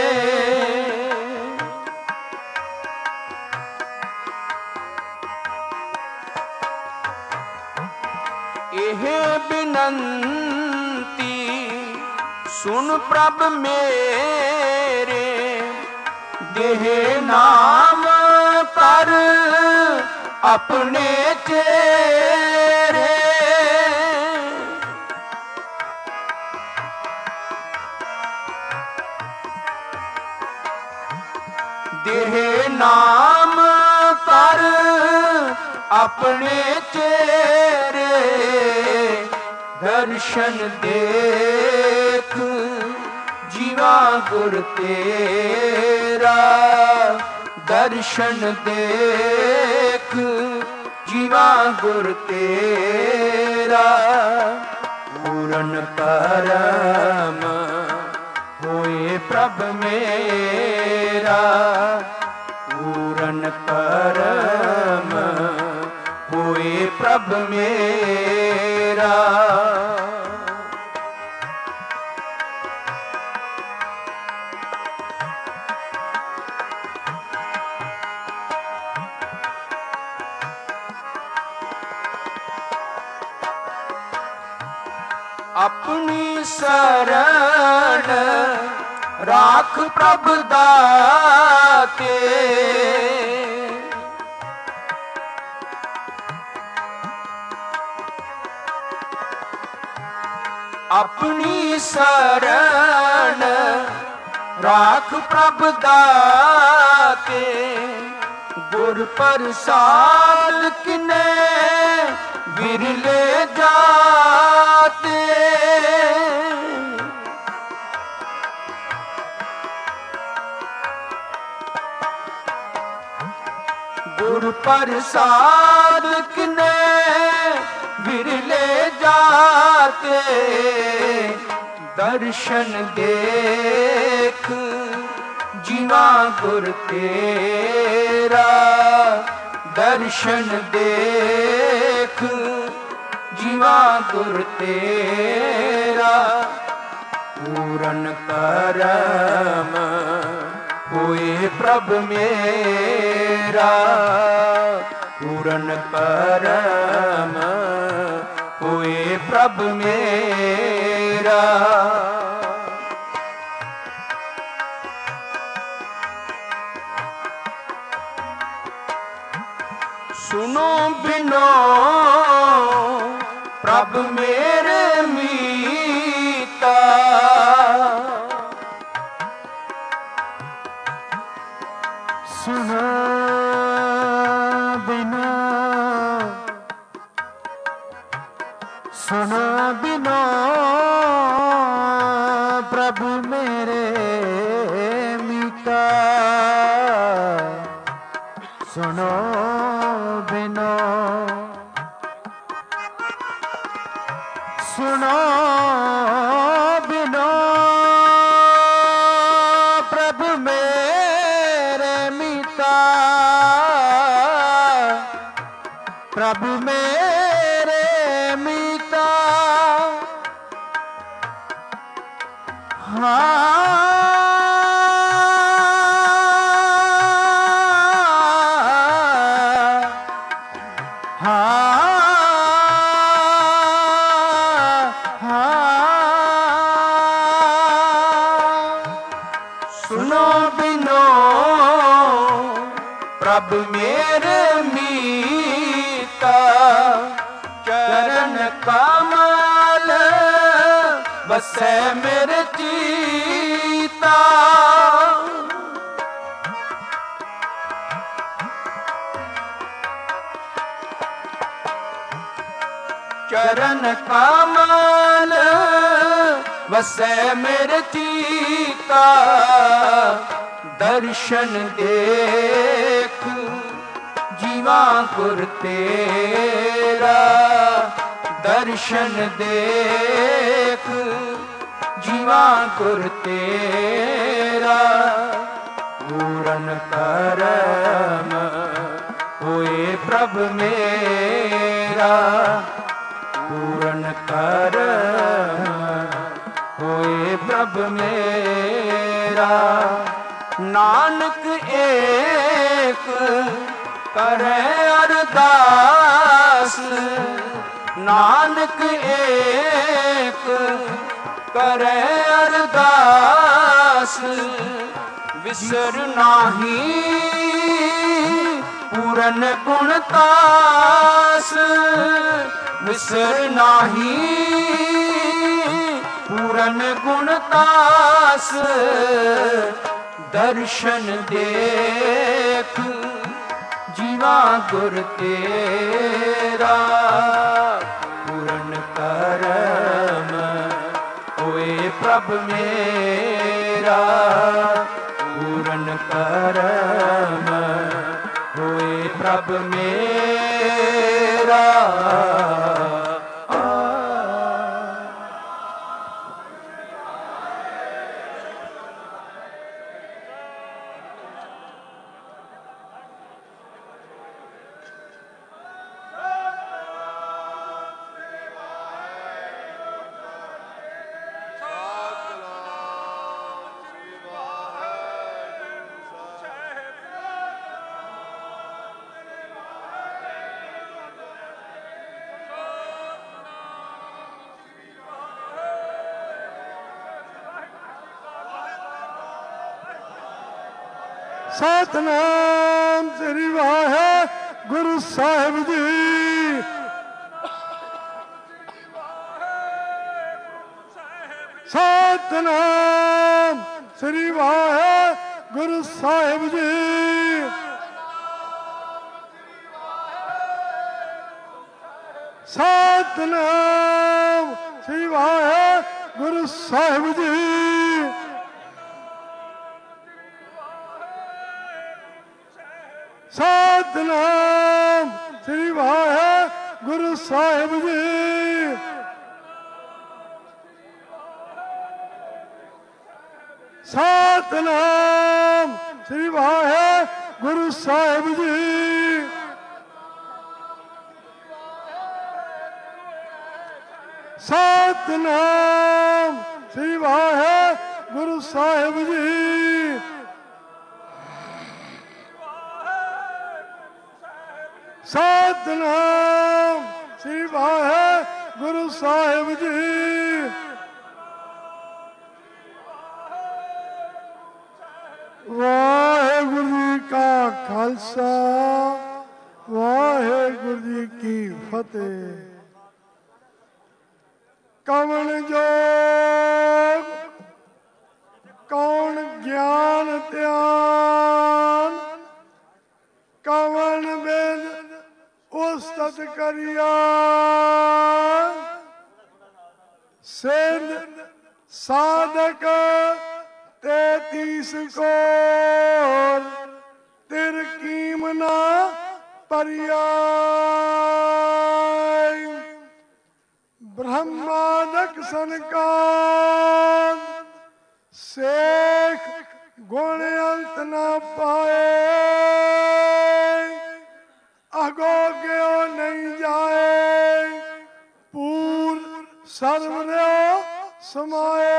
ਇਹ ਬਿਨੰਤੀ ਸੁਣ ਪ੍ਰਭ ਮੇਰੇ, ਦੇਹ ਨਾਮ ਕਰ ਆਪਣੇ ਚੇਰੇ। ਦੇਹ ਨਾਮ ਕਰ ਆਪਣੇ ਚੇਰੇ, ਦਰਸ਼ਨ ਦੇਖ ਜੀਵਾ ਗੁਰ ਤੇਰਾ। ਦਰਸ਼ਨ ਦੇਖ ਜੀਵਾ ਗੁਰ ਤੇਰਾ, ਪੂਰਨ ਕਰਮ ਹੋਏ ਪ੍ਰਭ ਮੇਰਾ। ਪੂਰਨ ਕਰਮ ਹੋਏ ਪ੍ਰਭ ਮੇਰਾ। ਆਪਣੀ ਸਰਣ ਰਾਖ ਪ੍ਰਭ ਦਾਤੇ। ਆਪਣੀ ਸਰਣ ਰਾਖ ਪ੍ਰਭ ਦਾਤੇ, ਗੁਰ ਪ੍ਰਸਾਦ ਕਿਨੇ ਵਿਰਲੇ ਜਾਤੇ। ਗੁਰ ਪ੍ਰਸਾਦ ਕਿਨੇ ਵਿਰਲੇ ਜਾਤੇ, ਦਰਸ਼ਨ ਦੇਖ ਜੀਵਾ ਗੁਰ ਤੇਰਾ। ਦਰਸ਼ਨ ਦੇਖ ਜੀਵਾ ਗੁਰ ਤੇਰਾ, ਪੂਰਨ ਕਰਮ ਹੋਏ ਪ੍ਰਭ ਮੇਰਾ। ਪੂਰਨ ਕਰਮ ਹੋਏ ਪ੍ਰਭ ਮੇਰਾ। ਸੁਣ ਪ੍ਰਭ ਮੇਰੇ ਮੀਤਾ। ਸੁਣ ਬਿਨਾ ਸੁਣ ਬਿਨਾ ਪ੍ਰਭ ਮੇਰੇ ਮੀਤਾ। ਸੁਣੋ ਬਿਨਾ ਸੁਣੋ ਬਿਨਾ ਪ੍ਰਭ ਮੇਰੇ ਮੀਤਾ। ਪ੍ਰਭ ਮੇਰੇ ਮੀਤਾ। ਹਾਂ ਪ੍ਰਭ ਮੇਰੇ ਮੀਤਾ। ਚਰਨ ਕਮਲ ਵਸੈ ਮੇਰੇ ਚੀਤਾ। ਚਰਨ ਕਮਲ ਵਸੈ ਮੇਰੇ ਚੀਤਾ। ਦਰਸ਼ਨ ਦੇਖ ਜੀਵਾ ਗੁਰ ਤੇਰਾ। ਦਰਸ਼ਨ ਦੇਖ ਜੀਵਾ ਗੁਰ ਤੇਰਾ। ਪੂਰਨ ਕਰਮ ਹੋਏ ਪ੍ਰਭ ਮੇਰਾ। ਪੂਰਨ ਕਰਮ ਹੋਏ ਪ੍ਰਭ ਮੇਰਾ। ਨਾਨਕ ਏਕ ਕਰੈ ਅਰਦਾਸ। ਨਾਨਕ ਏਕ ਕਰੈ ਅਰਦਾਸ। ਵਿਸਰ ਨਾਹੀ ਪੂਰਨ ਗੁਣ ਤਾਸ। ਵਿਸਰ ਨਾਹੀ ਪੂਰਨ ਗੁਣ ਤਾਸ। ਦਰਸ਼ਨ ਦੇਖ ਜੀਵਾ ਗੁਰ ਤੇਰਾ। ਪੂਰਨ ਕਰਮ ਹੋਏ ਪ੍ਰਭ ਮੇਰਾ। ਪੂਰਨ ਕਰਮ ਹੋਏ ਪ੍ਰਭ ਮੇਰਾ। ਸਤਿਨਾਮ ਸ੍ਰੀ ਵਾਹਿਗੁਰੂ ਸਾਹਿਬ ਜੀ। ਸਤਿਨਾਮ ਸ੍ਰੀ ਵਾਹਿਗੁਰੂ ਸਾਹਿਬ ਜੀ। ਸਤਿਨਾਮ ਸ੍ਰੀ ਵਾਹਿਗੁਰੂ ਸਾਹਿਬ ਜੀ। ਸਤਿਨਾਮ ਸ੍ਰੀ ਵਾਹਿਗੁਰੂ ਸਾਹਿਬ ਜੀ। ਸਤਿਨਾਮ ਸ੍ਰੀ ਵਾਹਿਗੁਰੂ ਸਾਹਿਬ ਜੀ। ਸਤਿਨਾਮ ਸ੍ਰੀ ਵਾਹਿਗੁਰੂ ਸਾਹਿਬ ਜੀ। ਸਤਿਨਾਮ ਸ੍ਰੀ ਵਾਹਿਗੁਰੂ ਸਾਹਿਬ ਜੀ। ਵਾਹਿਗੁਰੂ ਜੀ ਕਾ ਖਾਲਸਾ ਵਾਹਿਗੁਰੂ ਜੀ ਕੀ ਫਤਿਹ। ਕਵਣ ਜੋਗ ਕੌਣ ਗਿਆਨ ਧਿਆਨ ਕਵਣ ਵੇਦ ਉਸਤਤ ਕਰਿਆ ਸਿੱਧ ਸਾਧਕ ਤੇਤੀਸ ਕੋਰ ਤਿਰ ਕੀਮਨਾ ਪਰਿਆ ਬ੍ਰਹਮਾਦਕ ਸੰਕਾਰ ਸੇਖ ਗੁਣ ਅੰਤ ਨਾ ਪਾਏ ਅਗੋ ਗਿਓ ਨਹੀਂ ਜਾਏ ਪੂਰ ਸਰਵ ਰਿਓ ਸਮਾਏ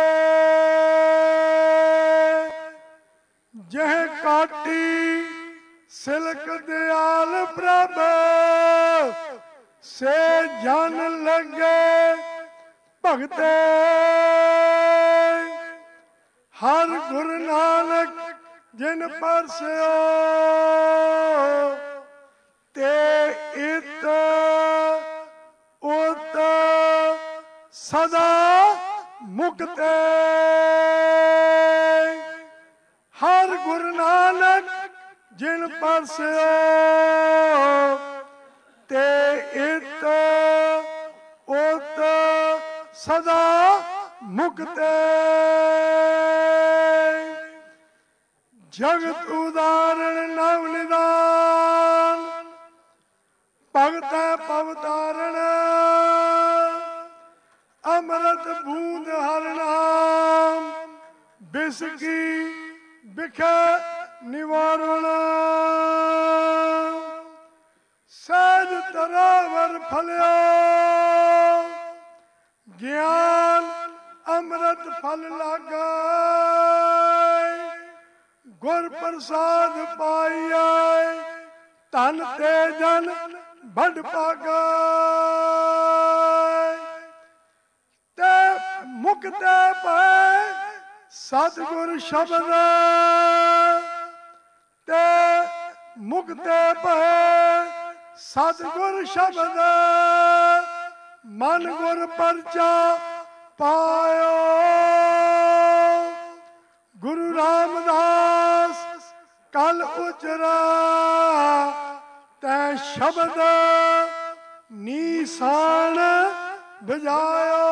ਜਹ ਕਾਟੀ ਸਿਲਕ ਦਿਆਲ ਪ੍ਰਭ ਸੇ ਜਨ ਲਗੇ ਭਗਤੇ ਹਰ ਗੁਰ ਨਾਨਕ ਜਿਨ ਪਰਸਿਓ ਤੇ ਇਤ ਉਤ ਸਦਾ ਮੁਕਤੇ ਹਰ ਗੁਰ ਨਾਨਕ ਜਿਨ ਪਰਸਿਓ ਤੇ ਇਤ ਉਤ ਸਦਾ ਮੁਕਤੇ ਜਗਤ ਉਦਾਹਰਣ ਨਵ ਨਿਦਾਨ ਭਗਤੈ ਭਵ ਤਾਰਣ ਅੰਮ੍ਰਿਤ ਬੂੰਦ ਹਰਿ ਨਾਮ ਬਿਸਕੀ ਬਿਖੈ ਨਿਵਾਰਣ ਸਹਿਜ ਤਰਾਵਰ ਫਲਿਓ ਗਿਆਨ ਅੰਮ੍ਰਿਤ ਫਲ ਲਾਗੈ ਗੁਰ ਪ੍ਰਸਾਦ ਪਾਈਐ ਧਨ ਤੇ ਜਨ ਵੱਡ ਭਾਗੈ ਤੇ ਮੁਕਤੈ ਪੈ ਸਤਿਗੁਰ ਸ਼ਬਦ ਤੇ ਮੁਕਤੈ ਪੈ ਸਤਿਗੁਰ ਸ਼ਬਦ ਮਨ ਗੁਰ ਪਰਚਾ ਪਾਇਓ ਗੁਰੂ ਰਾਮਦਾਸ ਕਲ ਉਚਰਾ ਤੈ ਸ਼ਬਦ ਨੀਸਾਨ ਬਜਾਇਓ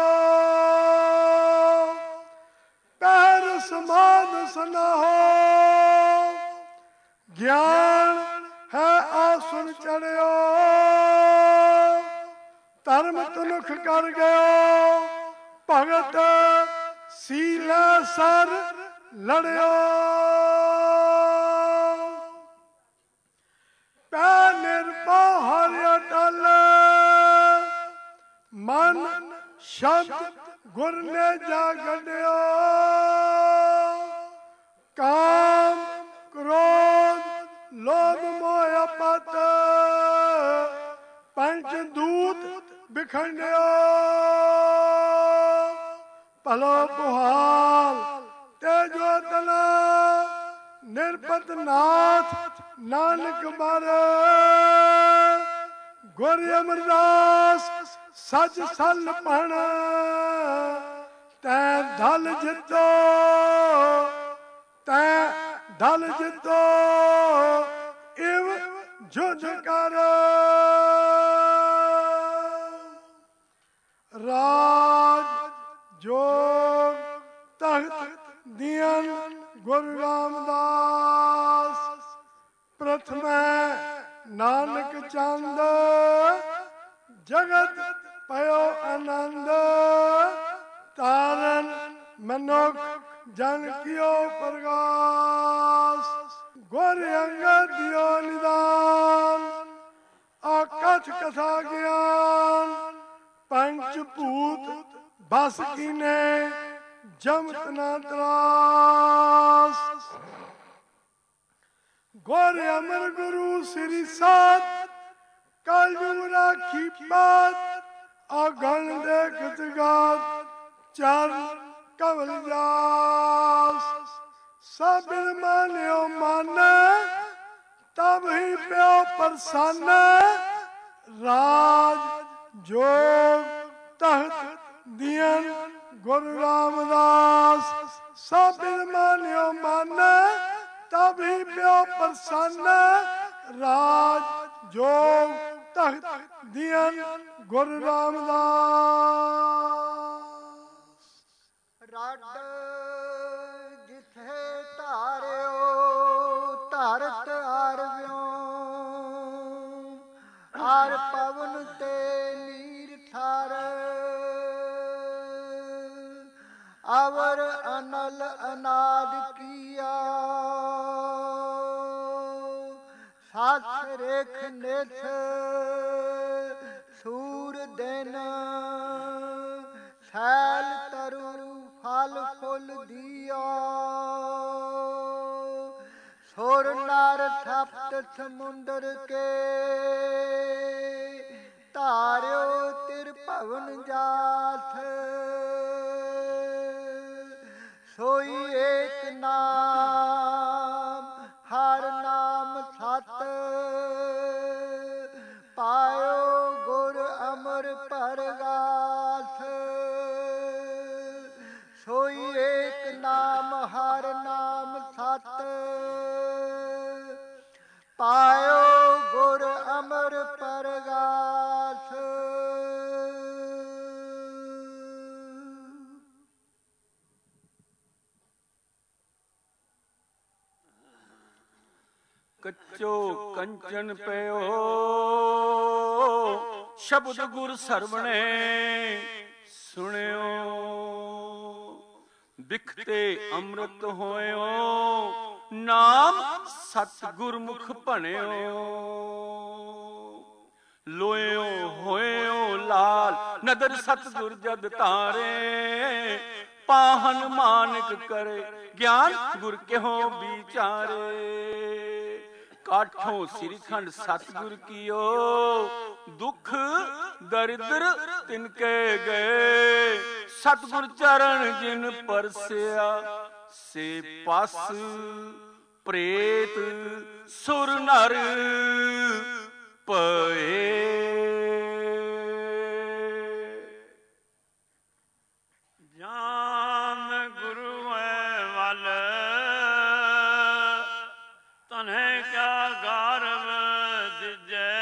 ਪੈਰ ਸਮਾਧ ਸਨਾਹੋ ਗਿਆਨ ਹੈ ਆਸੁਰ ਚੜਿਓ ਧਰਮ ਤੁਨੁਖ ਕਰ ਗਇਓ ਭਗਤ ਸੀਲਾ ਸਰ ਲੜਿਓ ਪੈ ਨਿਰਭਉ ਹਰਿ ਅਟਲ ਮਨ ਸ਼ਬਦ ਗੁਰ ਨੇ ਜਾ ਗੱਡਿਓ ਕਾਮ ਕ੍ਰੋਧ ਲੋਭ ਮੋਹ ਪਤ ਪੰਚ ਦੂਤ ਬਿਖੰਡਿਓ ਭਲੋ ਪੁਹਾਲ ਤੇ ਜੋ ਤਨਾ ਨਿਰਪਤ ਨਾਥ ਨਾਨਕ ਬਰ ਗੁਰ ਅਮਰਦਾਸ ਸੱਚ ਸਲ ਪਣ ਤੈ ਧਲ ਜਿਤੋ ਤੈ ਧਲ ਜਿਤੋ ਇਵ ਜੁਧ ਕਰ ਰਾਜ ਜੋਗ ਤਖਤ ਦੀਨ ਗੁਰੂ ਰਾਮਦਾਸ ਪ੍ਰਥਮੈ ਨਾਨਕ ਚੰਦ ਜਗਤ ਪਇਓ ਆਨੰਦ ਤਾਰਨ ਮਨੁਖ ਜਨ ਕਿਓ ਪ੍ਰਗਾਸ ਗੁਰ ਅੰਗਦ ਦਿਓ ਨਿਦਾਨ ਆਕਥ ਕਥਾ ਗਿਆਨ ਪੰਚ ਭੂਤ ਬਸ ਕੀਨੇ ਜਮਤ ਨਾ ਤਰਾਸ ਗੁਰ ਅਮਰ ਗੁਰੂ ਸ੍ਰੀ ਸਾਧ ਕਲ ਜੁਗ ਰਾਖੀ ਪਾਤ ਅਗਣ ਦੇਖਤ ਗਾਤ ਚਰਨ ਕਵਲ ਜਾਸ ਸਭਿ ਮਾਨਿਓ ਮਨ ਤਬ ਹੀ ਪਿਓ ਪ੍ਰਸੰਨ ਰਾਜ ਜੋਗ ਤਖਤ ਦੀਨ ਗੁਰੂ ਰਾਮਦਾਸ ਸਭ ਮਾਨਿਓ ਮਾਨੈ ਤਬਿ ਪਿਓ ਪ੍ਰਸੰਨ ਰਾਜ ਜੋਗ ਤਖਤ ਦੀਆਂ ਗੁਰੂ ਰਾਮਦਾਸ ਰੱਡ ਜਿਥੇ ਧਾਰਿਓ ਧਰਤ ਆਰਵਿਓ ਆਰ ਪਵਨ ਤੇ ਨੀਰ ਠਾਰ ਅਵਰ ਅਨਲ ਅਨਾਦ ਕੀਆ ਸਾਥ ਰੇਖ ਨਿਥ ਸੂਰ ਦਿਨ ਸੈਲ ਤਰੁ ਫਲ ਫੁੱਲ ਦੀਆ ਸੁਰ ਨਰ ਸਪਤ ਸਮੁੰਦਰ ਕੇ ਧਾਰਿਓ ਤਿਰ ਭਵਨ ਜਾਥ ਸੋਈ ਏਕ ਨਾਮ ਹਰ ਨਾਮ ਸਤ ਪਾਇਓ ਗੁਰ ਅਮਰ ਪਰਗਾਸ ਸੋਈ ਏਕ ਨਾਮ ਹਰ ਨਾਮ ਸਤ ਪਾਇਓ ਗੁਰ ਅਮਰ ਪਰਗਾਸ ਕੱਚੋ ਕੰਚਨ ਪਿਓ ਸ਼ਬਦ ਗੁਰ ਸਰਵਣੇ ਸੁਣਿਓ ਬਿਖਤੇ ਅੰਮ੍ਰਿਤ ਹੋਇਓ ਨਾਮ ਸਤ ਗੁਰਮੁਖ ਭਣਿਓ ਲੋਇਓ ਹੋਇਓ ਲਾਲ ਨਦਰ ਸਤਿਗੁਰ ਜਦ ਧਾਰੇ ਪਾਹਨ ਮਾਨਕ ਕਰੇ ਗਿਆਨ ਗੁਰ ਕਿਹੋ ਵਿਚਾਰੇ ਕਾਠੋਂ ਸ੍ਰੀਖੰਡ ਸਤਿਗੁਰ ਕੀਓ ਦੁਖ ਦਰਿਦਰ ਤਿਨਕੇ ਗਏ ਸਤਿਗੁਰ ਚਰਨ ਜਿਨ ਪਰਸਿਆ ਸੇ ਪਸ ਪ੍ਰੇਤ ਸੁਰ ਨਰ ਪਏ ਜਾਨ ਗੁਰੂ ਵੱਲ ਤਨੈ ਕਿਆ ਗਾਰਵ ਦਿਜੈ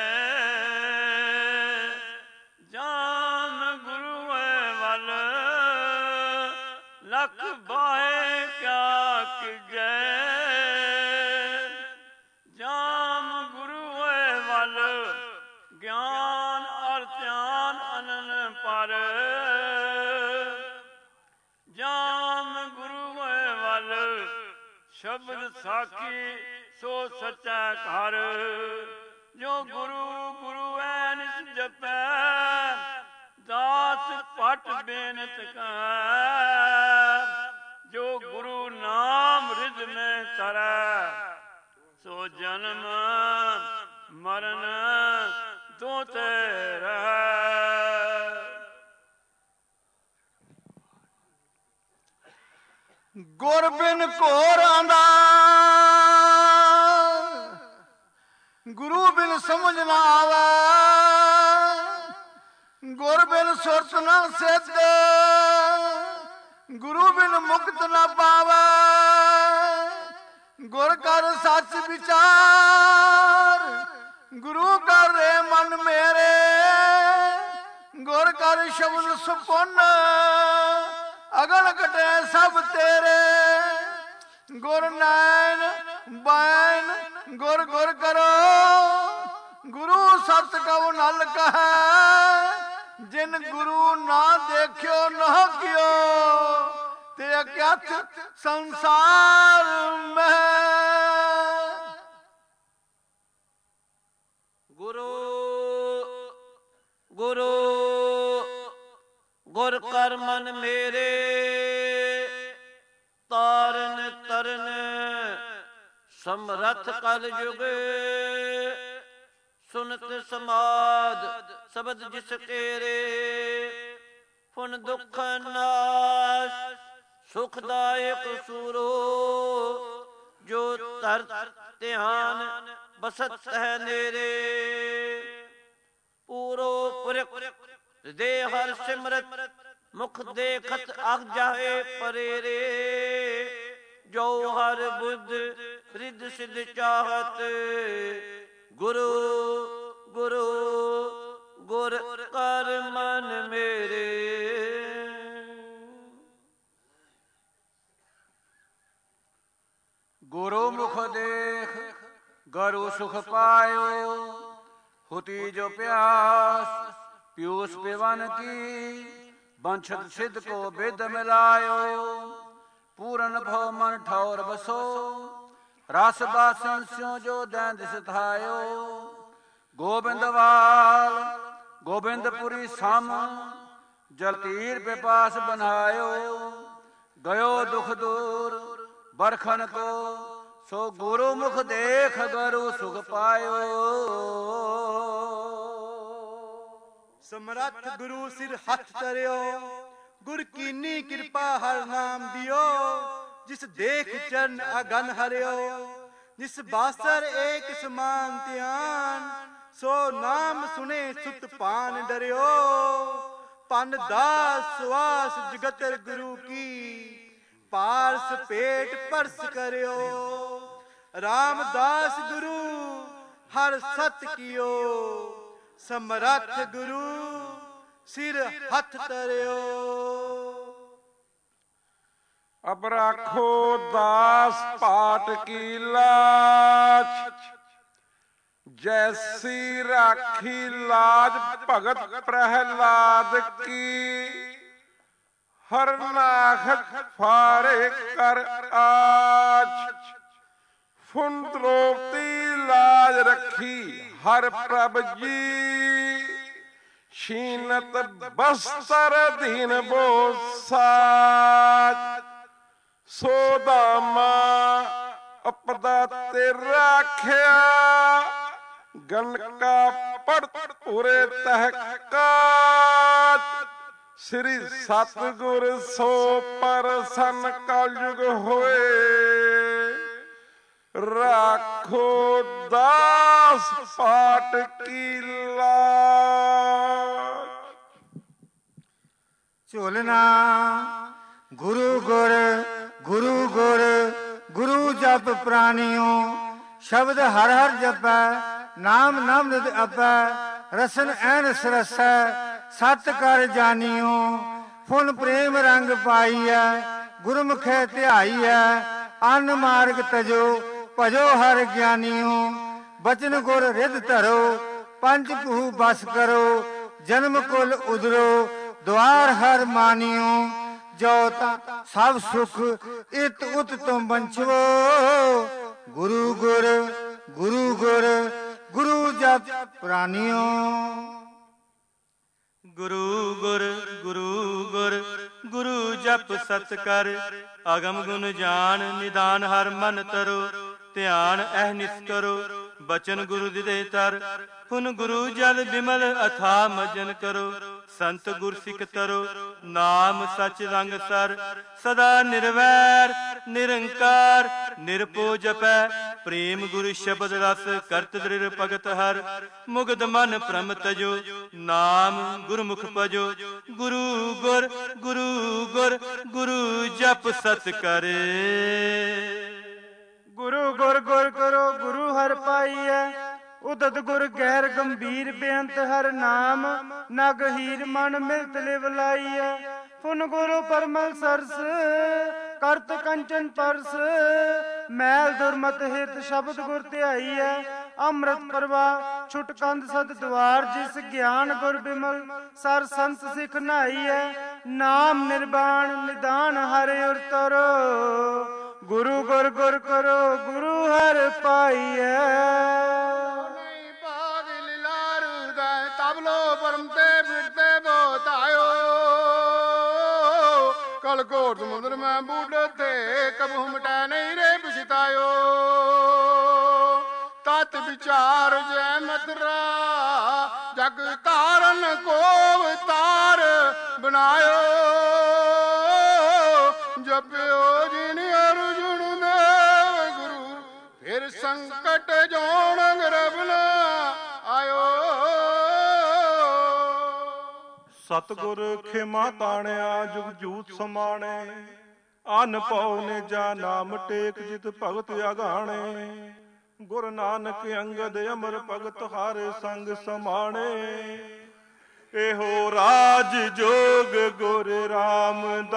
ਜਾਨ ਗੁਰੂ ਵੱਲ ਲਖ ਬਾਹੇ ਕਿਆ ਕਿਜੈ ਜਾਨ ਗੁਰੂ ਵੱਲ ਗਿਆਨ ਅਰ ਧਿਆਨ ਅਨਨ ਪਰ ਜਾਨ ਗੁਰੂ ਵੱਲ ਸ਼ਬਦ ਸਾਖੀ ਸੋ ਸੱਚਾ ਘਰ ਜੋ ਗੁਰੂ ਗੁਰੂ ਐ ਨਿਸ ਜਪੈ ਦਾਸ ਪਟ ਬੇਨਤ ਕੈ ਜੋ ਗੁਰੂ ਨਾਮ ਰਿਦ ਮੈਂ ਤਰੈ ਸੋ ਜਨਮ ਮਰਨ ਦੋ ਤੇ ਰਹਿ ਗੁਰ ਬਿਨ ਘੋਰਾਂ ਦਾ ਗੁਰੂ ਬਿਨ ਸਮਝ ਨਾ ਆਵੇ ਗੁਰ ਬਿਨ ਸੁਰਤ ਨਾ ਸਿੱਧ ਗੁਰੂ ਬਿਨ ਮੁਕਤ ਨਾ ਪਾਵੇ ਗੁਰ ਕਰ ਸੱਚ ਵਿਚਾਰ ਗੁਰੂ ਕਰ ਰੇ ਮਨ ਮੇਰੇ ਗੁਰ ਕਰ ਸ਼ਬਦ ਸੁਪਨ ਅਗਲ ਕਟੇ ਸਭ ਤੇਰੇ ਗੁਰ ਨੈਣ ਬੈਨ ਗੁਰ ਗੁਰ ਕਰੋ ਗੁਰੂ ਸਤ ਕਉ ਨਲ ਕਹੈ ਜਿਨ ਗੁਰੂ ਨਾ ਦੇਖਿਓ ਨਾ ਕਿਓ ਤੇ ਅਕਿਆਥ ਸੰਸਾਰ ਮਹਿ ਗੁਰੂ ਗੁਰੂ ਗੁਰ ਕਰ ਮਨ ਮੇਰੇ ਤਾਰਨ ਤਰਨ ਸਮਰਥ ਕਲ ਜੁਗ ਸੁਨਤ ਸਮਾਦ ਸ਼ਬਦ ਜਿਸ ਤੇਰੇ ਫੁਨ ਦੁਖ ਨਾਸ਼ ਸੁਖਦਾਇਕ ਸੂਰੋ ਜੋ ਤਰ ਧਿਆਨ ਬਸਤ ਹੈ ਨੇਰੇ ਪੂਰੋ ਪੁਰਖ ਦੇ ਹਰ ਸਿਮਰਤ ਮੁਖ ਦੇਖਤ ਅਗ ਜਾਏ ਪਰੇਰੇ, ਜੋ ਹਰ ਬੁੱਧ ਰਿੱਧ ਸਿੱਧ ਚਾਹਤ, ਗੁਰੂ ਗੁਰੂ ਗੁਰ ਕਰ ਮਨ ਮੇਰੇ। ਗੁਰੂ ਮੁਖ ਦੇਖ ਗਰੂ ਸੁਖ ਪਾਇਓ, ਹੁਤੀ ਜੋ ਪਿਆਸ ਪਿਊਸ ਪਿਵਨ ਕੀ, ਬੰਛਤ ਸਿੱਧ ਕੋ ਬਿਦ ਮਿਲਾਇਓ, ਪੂਰਨ ਭਉ ਮਨ ਠੌਰ ਬਸੋ, ਰਸ ਬਾਸਨ ਸਿਉ ਜੋ ਦੈਂਦ ਸਿਥਾਇਓ, ਗੋਬਿੰਦਵਾਲ ਗੋਬਿੰਦਪੁਰੀ ਸਮ, ਜਲ ਤੀਰ ਪਿਪਾਸ ਬਨਾਇਓ, ਗਇਓ ਦੁਖ ਦੂਰ ਬਰਖਨ ਕੋ, ਸੋ ਗੁਰੂ ਮੁਖ ਦੇਖ ਗਰੂ ਸੁਖ ਪਾਇਓ। ਸਮਰੱਥ ਗੁਰੂ ਸਿਰ ਹੱਥ ਧਰਿਓ, ਗੁਰ ਕੀਨੀ ਕਿਰਪਾ ਹਰ ਨਾਮ ਦਿਓ, ਜਿਸ ਦੇਖ ਚਰਨ ਅਗਨ ਹਰਿਓ, ਜਿਸ ਬਾਸਰ ਏਕ ਸਮਾਨ ਧਿਆਨ, ਸੋ ਨਾਮ ਸੁਨੇ ਸੁਤ ਪਾਨ ਡਰਿਓ, ਪਨ ਦਾਸ ਸੁਆਸ ਜਗਤਰ ਗੁਰੂ ਕੀ, ਪਾਰਸ ਪੇਟ ਪਰਸ ਕਰਿਓ, ਰਾਮਦਾਸ ਗੁਰੂ ਹਰ ਸਤ ਕੀਓ, ਸਮਰੱਥ ਗੁਰੂ ਸਿਰ ਹੱਥ ਧਰਿਓ। ਅਬ ਰਾਖੋ ਦਾਸ ਪਾਟ ਕੀ ਲਾਜ, ਜੈਸੀ ਰਾਖੀ ਲਾਜ ਭਗਤ ਪ੍ਰਹਿਲਾਦ ਕੀ, ਹਰ ਨਾਖਤ ਫਾਰੇ ਕਰ ਆਜ, ਫੁਨ ਦ੍ਰੋਪਤੀ ਲਾਜ ਰੱਖੀ ਹਰ ਪ੍ਰਭ ਜੀ, ਸ਼ੀਨਤ ਬਸਤਰ ਦੀਨ ਬੋ ਸਾਜ, ਸੋਦਾਮਾ ਅਪਦਾ ਤੇ ਰਾਖਿਆ, ਗਨਕਾ ਪੜ ਪੂਰੇ ਤਹਿਕਾਜ, ਸ੍ਰੀ ਸਤਿਗੁਰ ਸੋ ਪਰਸਨ ਕਲਯੁਗ ਹੋਏ, ਰਾਖੋ ਦਾਸ ਪਾਟ ਕੀ ਲਾਜ। ਝੋਲਣਾ ਗੁਰੂ ਗੁਰ ਗੁਰੂ ਗੁਰ ਗੁਰੂ ਜਪ ਪ੍ਰਾਣਿਓ, ਸ਼ਬਦ ਹਰ ਹਰ ਜਪੈ, ਨਾਮ ਨਾਮ ਨਿਤ ਆਪੈ, ਰਸਨ ਐਨ ਸਰਸੈ, ਸਤ ਕਰ ਜਾਣਿਓ, ਫੁਨ ਪ੍ਰੇਮ ਰੰਗ ਪਾਈਐ, ਗੁਰਮੁਖੈ ਧਿਆਈਐ, ਅਨ ਮਾਰਗ ਤਜੋ ਭਜੋ ਹਰ ਗਿਆਨੀਓ, ਬਚਨ ਗੁਰ ਰਿਧ ਧਰੋ, ਪੰਜ ਭੂ ਬਸ ਕਰੋ, ਜਨਮ ਕੁਲ ਉਦਰੋ, ਦੁਆਰ ਹਰ ਮਾਨਿਓ, ਜੋ ਤਾ ਸਭ ਸੁਖ ਇਤ ਉਤ ਤੁਮ ਬੰਛਵੋ, ਗੁਰੂ ਗੁਰ ਗੁਰੂ ਗੁਰ ਗੁਰੂ ਜਪ ਪ੍ਰਾਨਿਓ। ਗੁਰੂ ਗੁਰ ਗੁਰੂ ਗੁਰ ਗੁਰੂ ਜਪ ਸਤ ਕਰ, ਅਗਮ ਗੁਣ ਜਾਣ ਨਿਦਾਨ ਹਰ ਮਨ ਤਰੋ, ਧਿਆਨ ਅਹਨਿਸ ਕਰੋ, ਬਚਨ ਗੁਰੂ ਦਿਦੇ ਤਰ, ਫੁਨ ਗੁਰੂ ਜਲ ਬਿਮਲ ਅਥਾ ਮਜਨ ਕਰੋ, ਸੰਤ ਗੁਰ ਸਿੱਖ ਤਰੋ, ਨਾਮ ਸਚ ਰੰਗ ਸਰ, ਸਦਾ ਨਿਰਵੈਰ ਨਿਰੰਕਾਰ, ਨਿਰਭਉ ਜਪੈ, ਪ੍ਰੇਮ ਗੁਰ ਸ਼ਬਦ ਰਸ, ਕਰਤ ਦ੍ਰਿੜ ਭਗਤ ਹਰ, ਮੁਗਧ ਮਨ ਭ੍ਰਮ ਤਜੋ, ਨਾਮ ਗੁਰਮੁਖ ਭਜੋ, ਗੁਰੂ ਗੁਰ ਗੁਰੂ ਗੁਰ ਗੁਰੂ ਜਪ ਸਤ ਕਰੇ। ਗੁਰੂ ਗੁਰ ਗੁਰ ਕਰੋ ਗੁਰੂ ਹਰ ਪਾਈਐ, ਉਦਤ ਗੁਰ ਗਹਿਰ ਗੰਭੀਰ ਬੇਅੰਤ ਹਰ ਨਾਮ, ਨਗ ਹੀਰ ਮਨ ਮਿਲਤ ਲਿਵ ਲਾਈਐ, ਫੁਨ ਗੁਰੂ ਪਰਮਲ ਸਰਸ, ਕਰਤ ਕੰਚਨ ਪਰਸ, ਮੈਲ ਦੁਰਮਤ ਹਿਤ ਸ਼ਬਦ ਗੁਰ ਧਿਆਈਐ, ਅੰਮ੍ਰਿਤ ਪ੍ਰਵਾਹ ਛੁਟ ਕੰਧ ਸਦ ਦਵਾਰ, ਜਿਸ ਗਿਆਨ ਗੁਰ ਬਿਮਲ ਸਰ ਸੰਤ ਸਿਖ ਨਾਈਐ, ਨਾਮ ਨਿਰਵਾਣ ਨਿਦਾਨ ਹਰਿ ਉਰ ਤਰੋ, ਗੁਰੂ ਗੁਰ ਗੁਰ ਕਰੋ ਗੁਰੂ ਹਰ ਪਾਈਐ। ਕਲ ਘੋਰ ਸਮੁੰਦਰ ਮੈਂ ਬੂਢ ਤੇ ਕਬੂ ਮਿਟੈ ਨਹੀਂ ਰੇ ਪਛਤਾਇਓ, ਤਤ ਵਿਚਾਰ ਜੈ ਮਤਰਾ ਜਗ ਕਾਰਨ ਕੋ ਅਵਤਾਰ ਬਣਾਇਓ, ਜਪਿਓ ਜਿਨ ਅਰਜੁਨ ਦੇਵ ਗੁਰੂ, ਫਿਰ ਸੰਕਟ ਜੋਣ ਗਰਬ ਨ ਆਇਓ। ਸਤਿਗੁਰ ਖਿਮਾ ਤਾਣਿਆ ਜੁਗ ਜੂਤ ਸਮਾਣੇ, ਅਨ ਪਉ ਨੇ ਜਾ ਨਾਮ ਟੇਕ ਜਿਤ ਭਗਤ ਅਗਾਣੇ। ਗੁਰ ਨਾਨਕ ਅੰਗਦ ਅਮਰ ਭਗਤ ਹਰ ਸੰਗ ਸਮਾਣੇ, ਇਹੋ ਰਾਜ ਜੋਗ ਗੁਰ ਰਾਮਦਾਸ,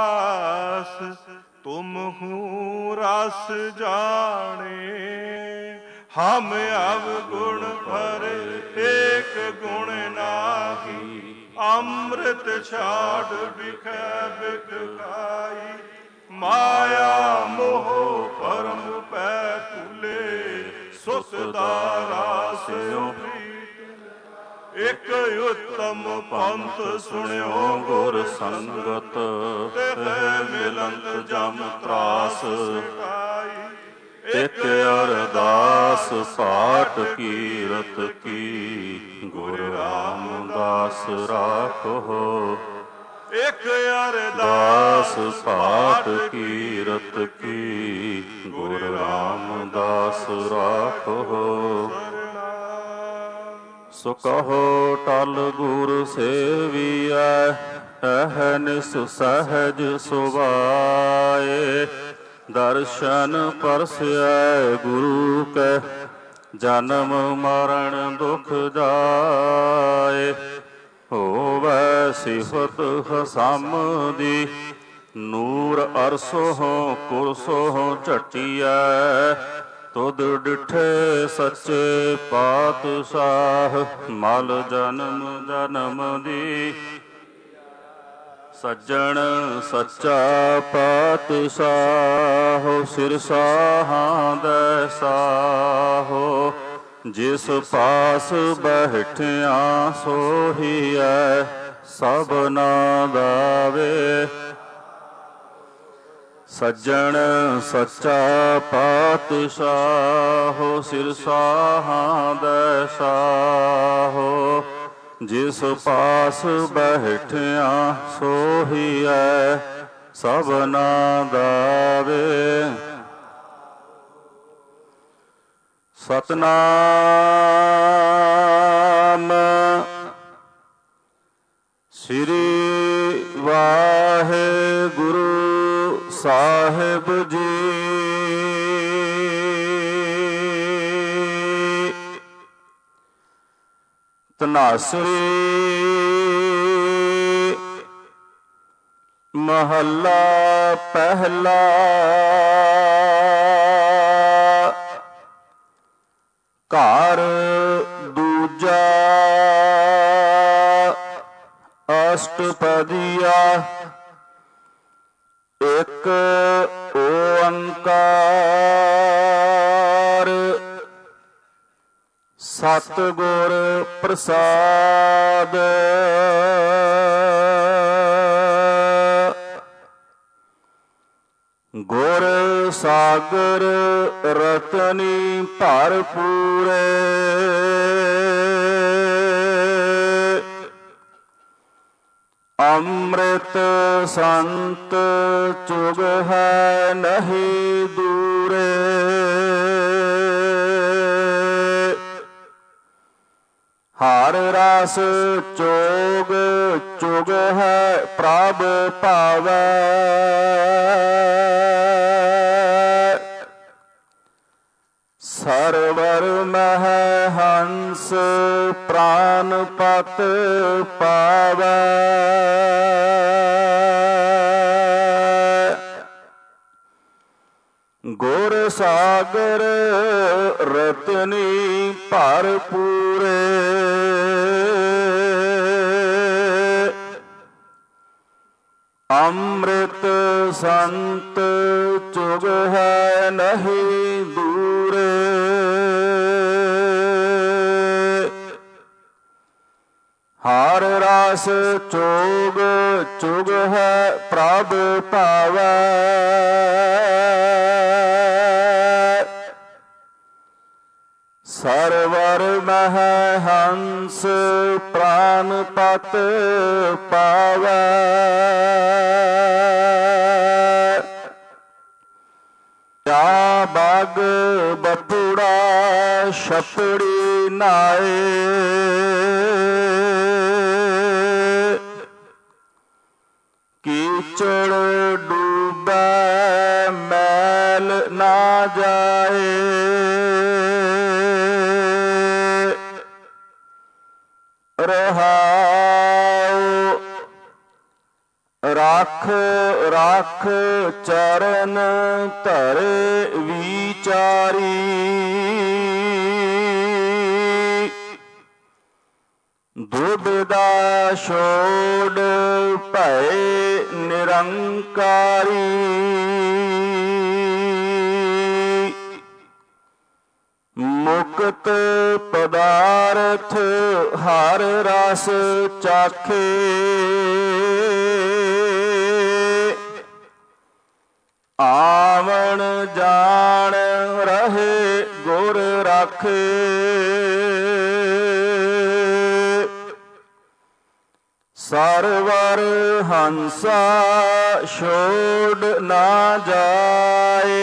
ਤੁਮ ਹੂੰ ਰਸ ਜਾਣੇ। ਹਮ ਅਵਗੁਣ ਭਰੇ ਏਕ ਗੁਣ ਨਾਹੀ, ਅੰਮ੍ਰਿਤ ਛਾੜ ਬਿਖੈ ਬਿਖ ਖਾਈ। ਮਾਇਆ ਮੋਹ ਭਰਮ ਪੈ ਭੁਲੇ, ਸੁਤ ਦਾਰਾ ਸਿਉ ਇੱਕ ਉਤਮ ਪੰਥ ਸੁਣਿਓ ਗੁਰ ਸੰਗਤ, ਤੇ ਮਿਲੰਤ ਜਮ ਤਰਾਸ ਇੱਕ ਅਰਦਾਸ ਪਾਠ ਕੀਰਤ ਕੀ, ਗੁਰ ਰਾਮਦਾਸ ਰਾਖੋ। ਇੱਕ ਅਰਦਾਸ ਪਾਠ ਕੀਰਤ ਕੀ, ਗੁਰ ਰਾਮਦਾਸ ਰਾਖੋ। ਸੋ ਕਹੋ ਟਲ ਗੁਰ ਸੇਵੀਐ, ਅਹਨਿਸ ਸਹਿਜ ਸੁਭਾਏ। ਦਰਸ਼ਨ ਪਰਸੈ ਗੁਰੂ ਕੈ, ਜਨਮ ਮਰਨ ਦੁਖ ਜਾਏ। ਹੋਵੈ ਸਿਫਤ ਹਸਮ ਦੀ, ਨੂਰ ਅਰਸੋਂ ਕੁਰਸੋਂ ਝਟੀਐ। ਤੁਧ ਡਿਠੇ ਸੱਚੇ ਪਾਤਸ਼ਾਹ, ਮਲ ਜਨਮ ਜਨਮ ਦੀ। ਸੱਜਣ ਸੱਚਾ ਪਾਤਸ਼ਾਹ, ਸਿਰ ਸਾਹਾਂ ਦੈ ਸਾਹੋ। ਜਿਸ ਪਾਸ ਬੈਠਿਆ ਸੋਹੀਐ, ਸਭਨਾ ਦਾਵੇ। ਸੱਜਣ ਸੱਚਾ ਪਾਤਸ਼ਾਹ, ਸਿਰ ਸਾਹਾਂ ਦੈ ਸਾਹੋ। ਜਿਸ ਪਾਸ ਬੈਠਿਆ ਸੋਹੀਐ, ਸਭਨਾ ਦਾਵੇ। ਸਤਨਾਮ ਸ੍ਰੀ ਵਾਹਿਗੁਰੂ ਸਾਹਿਬ ਜੀ। ਧਨਾਸਰੀ ਮਹੱਲਾ ਪਹਿਲਾ। ਘਰ ਦੂਜਾ ਅਸ਼ਟਪਦੀਆ। ਇੱਕ ਓੰਕਾਰ ਸਤਿਗੁਰ ਪ੍ਰਸਾਦ। ਗੁਰ ਸਾਗਰ ਰਤਨੀ ਭਰਪੂਰੇ। ਅੰਮ੍ਰਿਤ ਸੰਤ ਚੁਗ ਹੈ ਨਹੀਂ ਦੂਰੇ। ਹਰ ਰਸ ਚੋਗ ਚੁਗ ਹੈ ਪ੍ਰਭ ਭਾਵੈ। ਸਰਵਰ ਮਹਿ ਹੰਸ ਪ੍ਰਾਨ ਪਤ ਪਾਵੈ। ਗੁਰ ਸਾਗਰ ਰਤਨੀ ਭਰਪੂਰੇ। ਅੰਮ੍ਰਿਤ ਸੰਤ ਚੁਗ ਹੈ ਨਹੀਂ ਦੂਰੇ। ਹਰ ਰਸ ਚੋਗ ਚੁਗ ਹੈ ਪ੍ਰਭ ਭਾਵੈ। ਸਰਵਰ ਮਹਿ ਹੰਸ ਪ੍ਰਾਨ ਪਤ ਪਾਵੈ। ਜਾ ਬਾਗ ਬਪੁੜਾ ਛਪੜੀ ਨਾਏ। ਡੂਬੈ ਮੈਲ ਨਾ ਜਾਏ। ਰਹਾਉ ਰੱਖ ਰੱਖ ਚਰਨ ਧਰੇ ਵਿਚਾਰੀ। ਦੁਬਿਧਾ ਛੋੜ ਭਏ ਨਿਰੰਕਾਰੀ। ਮੁਕਤ ਪਦਾਰਥ ਹਰ ਰਸ ਚਾਖੇ। ਆਵਣ ਜਾਣ ਰਹੇ ਗੁਰ ਰਾਖੇ। ਸਰਵਰ ਹੰਸਾ ਛੋੜ ਨਾ ਜਾਏ।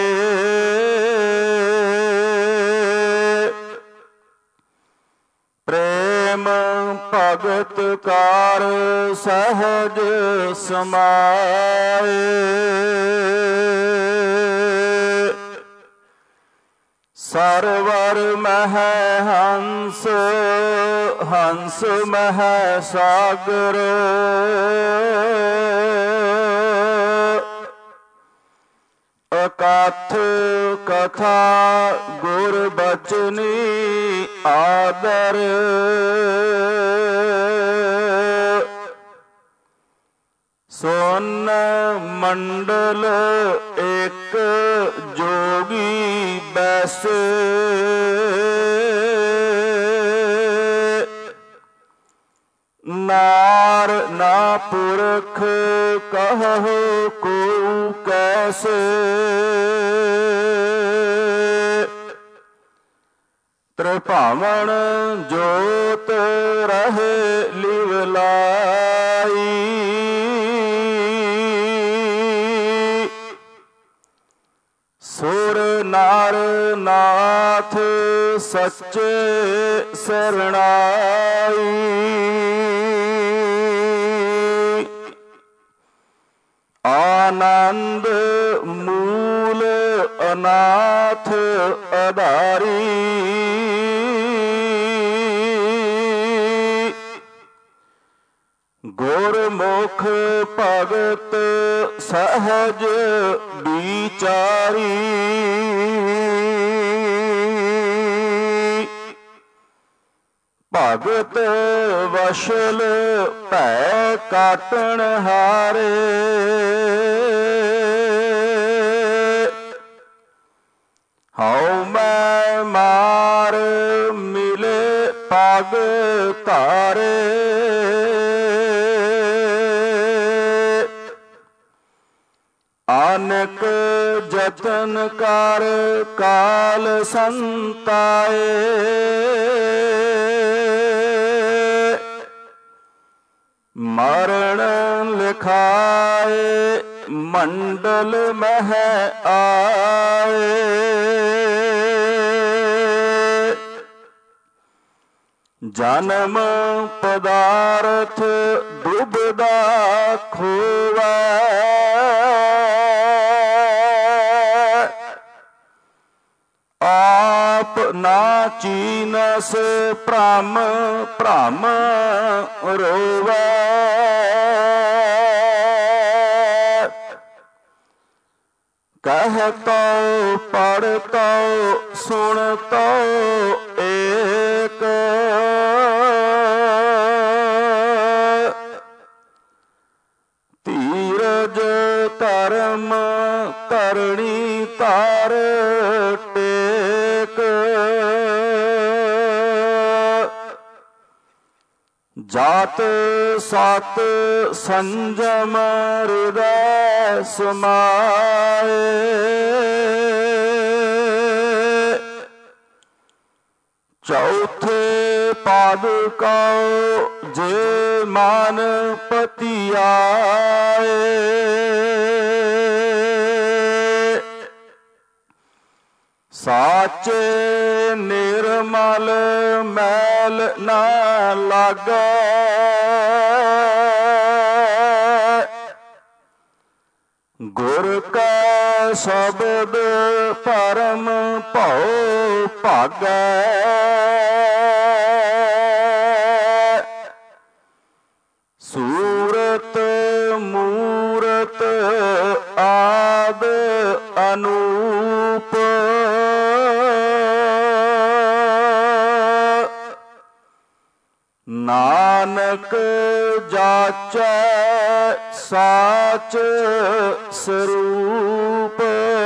ਪ੍ਰੇਮ ਭਗਤ ਕਾਰ ਸਹਜ ਸਮਾਏ। ਸਰਵਰ ਮਹਿ ਹੰਸ ਹੰਸ ਮਹਿ ਸਾਗਰ। ਅਕਥ ਕਥਾ ਗੁਰ ਬਚਨੀ ਆਦਰ। ਸੋਨ ਮੰਡਲ ਇੱਕ ਜੋਗੀ ਬੈਸੇ। ਨਾਰ ਨਾ ਪੁਰਖ ਕਹੋ ਕੋ ਕੈਸੇ। ਤ੍ਰਿਭਾਵਨ ਜੋਤ ਰਹੇ ਲਿਵਲਾਈ। ਸੁਰ ਨਰ ਨਾਥ ਸੱਚੇ ਸਰਣਾਈ। ਆਨੰਦ ਮੂਲ ਅਨਾਥ ਆਧਾਰੀ। ਗੁਰਮੁਖ ਭਗਤ ਸਹਜ ਵਿਚਾਰੀ। ਭਗਤ ਵਸ਼ਲ ਭੈ ਕਾਟਣ ਹਾਰੇ। ਹਉ ਮੈਂ ਮਾਰ ਮਿਲੇ ਪਗ ਧਾਰੇ। ਅਨਕ ਜਤਨ ਕਰ ਕਾਲ ਸੰਤਾਏ। ਮਰਨ ਲਿਖਾਏ ਮੰਡਲ ਮਹਿ ਆਏ। ਜਨਮ ਪਦਾਰਥ ਡੁੱਬਦਾ ਖੋਵੈ। ਆਪ ਨਾ ਚੀਨਸ ਭ੍ਰਮ ਭ੍ਰਮ ਰੋਵੈ। ਕਹਿਤੋ ਪੜਤੋ ਸੁਣਤੋ ਏਕ। ਧੀਰਜ ਧਰਮ ਧਰਣੀ ਧਰ ਟੇਕ। ਜਾਤ ਸਤ ਸੰਜਮ ਹਿਰਦੈ ਸਮਾਏ। ਚੌਥੇ ਪਾਦ ਕਉ ਜੇ ਮਨ ਪਤੀ ਆਏ। ਸਾਚੇ ਨਿਰਮਲ ਮੈਲ ਨਾ ਲਾਗੈ। ਗੁਰ ਕੈ ਸ਼ਬਦ ਪਰਮ ਭਉ ਭਾਗੈ, ਸੂਰਤ ਮੂਰਤ ਆਦ ਅਨੂਪ, ਨਾਨਕ ਜਾਚੈ ਸਾਚ ਸਰੂਪ।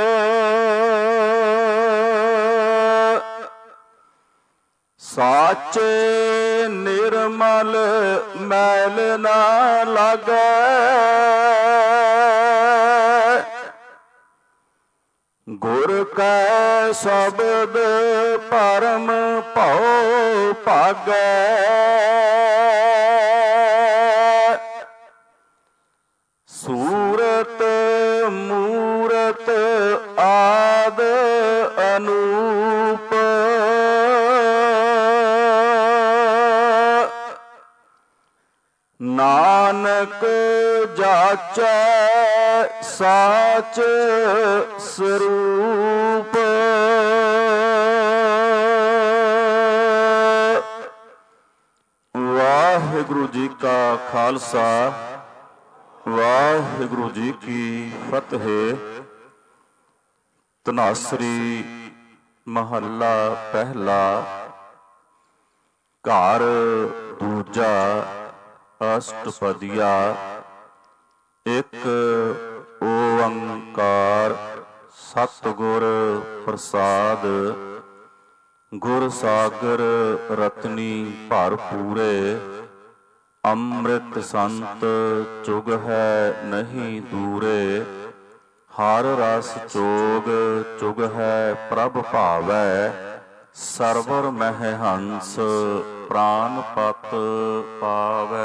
ਸਾਚੇ ਨਿਰਮਲ ਮੈਲ ਨਾ ਲਾਗੈ, ਗੁਰ ਕੈ ਸ਼ਬਦ ਪਰਮ ਭਉ ਭਾਗੈ, ਸੂਰਤ ਮੂਰਤ ਆਦ ਅਨੂਪ, ਨਾਨਕ ਜਾਚੈ ਸਾਚ ਸਰੂਪ। ਵਾਹਿਗੁਰੂ ਜੀ ਕਾ ਖਾਲਸਾ, ਵਾਹਿਗੁਰੂ ਜੀ ਕੀ ਫਤਿਹ। ਧਨਾਸਰੀ ਮਹੱਲਾ ਪਹਿਲਾ। ਘਰ ਦੂਜਾ ਅਸ਼ਟਪਦੀਆ। ਇੱਕ ਓੰਕਾਰ ਸਤਿਗੁਰ ਪ੍ਰਸਾਦ। ਗੁਰ ਸਾਗਰ ਰਤਨੀ ਭਰਪੂਰੇ, ਅੰਮ੍ਰਿਤ ਸੰਤ ਚੁਗ ਹੈ ਨਹੀਂ ਦੂਰੇ। ਹਰ ਰਸ ਚੋਗ ਚੁਗ ਹੈ ਪ੍ਰਭ ਭਾਵੈ, ਸਰਵਰ ਮਹਿ ਹੰਸ ਪ੍ਰਾਨ ਪਤ ਪਾਵੈ।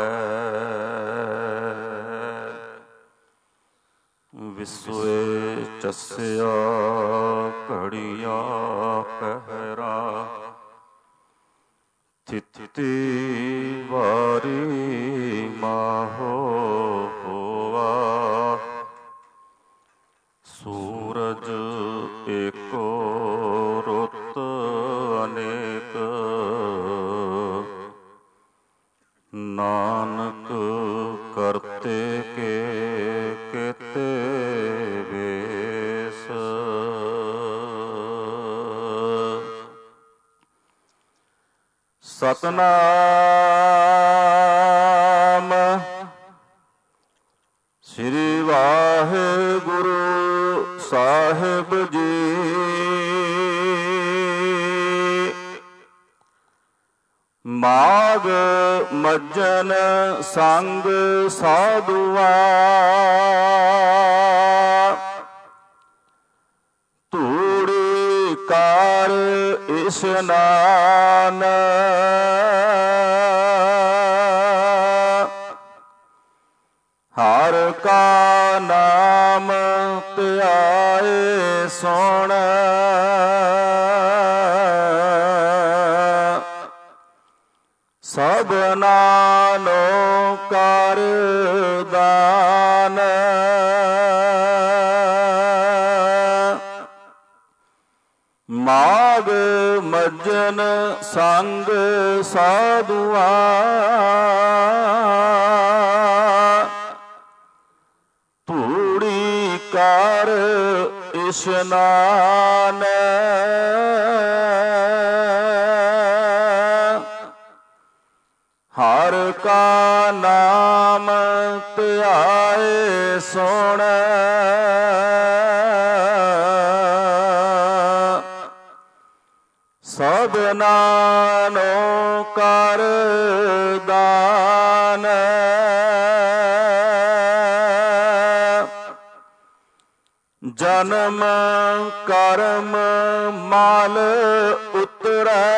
ਵਿਸਵੇ ਚਸਿਆ ਘੜੀਆ ਪਹਿਰਾ, ਥਿਤੀ ਵਾਰੀ ਮਾਹੋ ਹੋਆ। ਸੂਰਜ ਏਕੋ ਰੁੱਤ ਅਨੇਕ, ਨਾਨਕ ਕਰਤੇ ਕੇ ਕੇਤੇ ਵੇਸ। ਸਤਨਾਮ ਸ੍ਰੀ ਵਾਹਿਗੁਰੂ ਸਾਹਿਬ ਜੀ। ਮਾਘ ਮੱਝਨ ਸੰਗ ਸਾਧੂਆ, ਧੂੜੀ ਕਰ ਇਸ਼ਨਾਨ। ਹਰ ਕਾ ਨਾਮ ਧਿਆਏ ਸੁਣ, ਸਭਨਾ ਨੂੰ ਕਰ ਦਾਨ। ਮਾਘ ਮੱਝਨ ਸੰਗ ਸਾਧੂਆ, ਧੂੜੀ ਕਰ ਇਸ਼ਨਾਨ। ਹਰ ਕਾ ਨਾਮ ਧਿਆਏ ਸੁਣ, ਸਭਨਾ ਨੂੰ ਕਰ ਦਾਨ। ਜਨਮ ਕਰਮ ਮਾਲ ਉਤਰੈ,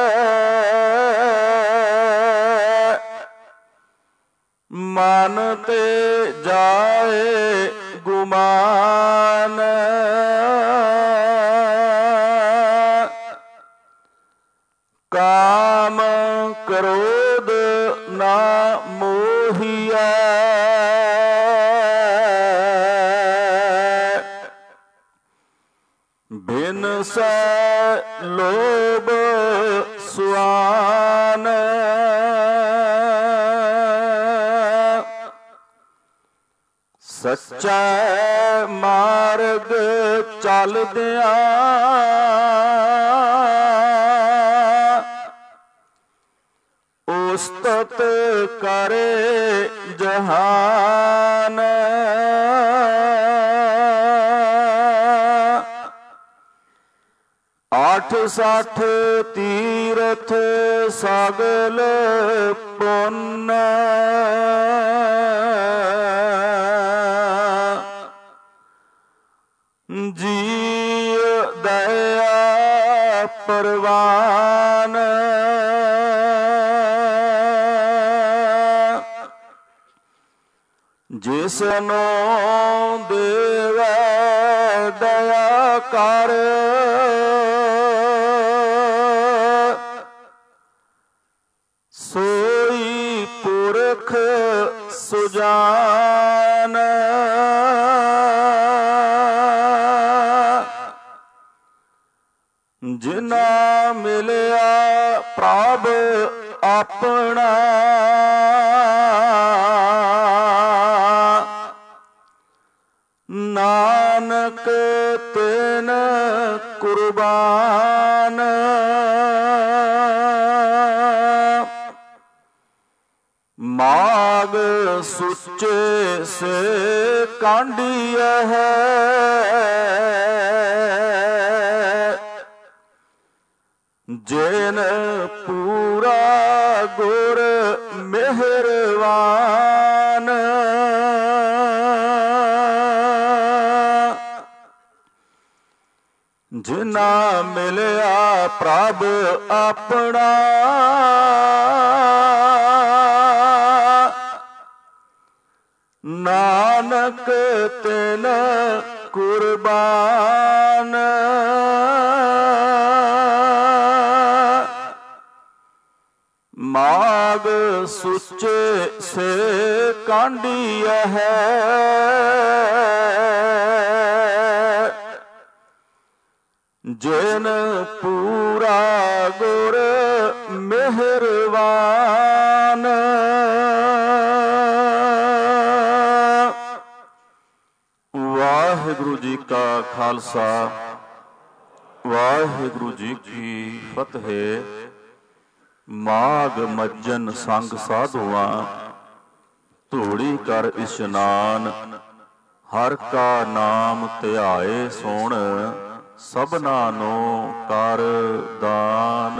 ਮਨ ਤੇ ਜਾਏ ਗੁਮਾਨ। ਕਾਮ ਕ੍ਰੋਧ ਨਾ ਮੋਹੀਐ, ਜਿਨ ਸੈ ਲੋਭ ਸੁਆਨ ਸੱਚਾ ਮਾਰਗ ਚੱਲਦਿਆਂ ਉਸਤਤ ਕਰੇ ਜਹਾਨ ਆਠ ਸੱਠ ਤੀਰਥ ਸਗਲ ਪੁੰਨ ਜੀ ਦਇਆ ਪਰਵਾਨ ਜਿਸਨੋ ਦੇਵੈ ਦਇਆ ਕਰ ਸੋਈ ਪੁਰਖ ਸੁਜਾਨ ਜਿਨਾ ਮਿਲਿਆ ਪ੍ਰਭ ਆਪਣਾ ਨਾਨਕ ਤਿਨ ਕੁਰਬਾਨ ਮਾਗ ਸੁੱਚੇ ਸੇ ਕਾਂਢੀਐ ਜਿਨ ਪੂਰਾ ਗੁਰ ਮਿਹਰਵਾਨ ਜਿਨਾ ਮਿਲਿਆ ਪ੍ਰਭ ਆਪਣਾ ਨਾਨਕ ਤਿਨ ਕੁਰਬਾਨ ਮਾਗ ਸੁੱਚੇ ਸੇ ਕਾਂਢੀਐ ਜਿਨ ਪੂਰਾ ਗੁਰ ਮਿਹਰਵਾਨ ਵਾਹਿਗੁਰੂ ਜੀ ਕਾ ਖਾਲਸਾ ਵਾਹਿਗੁਰੂ ਜੀ ਕੀ ਫਤਿਹ। ਮਾਘ ਮੱਜਨ ਸੰਗ ਸਾਧੂਆਂ ਧੂੜੀ ਕਰ ਇਸ਼ਨਾਨ ਹਰ ਕਾ ਨਾਮ ਧਿਆਏ ਸੁਣ ਸਭਨਾ ਨੂੰ ਕਰ ਦਾਨ।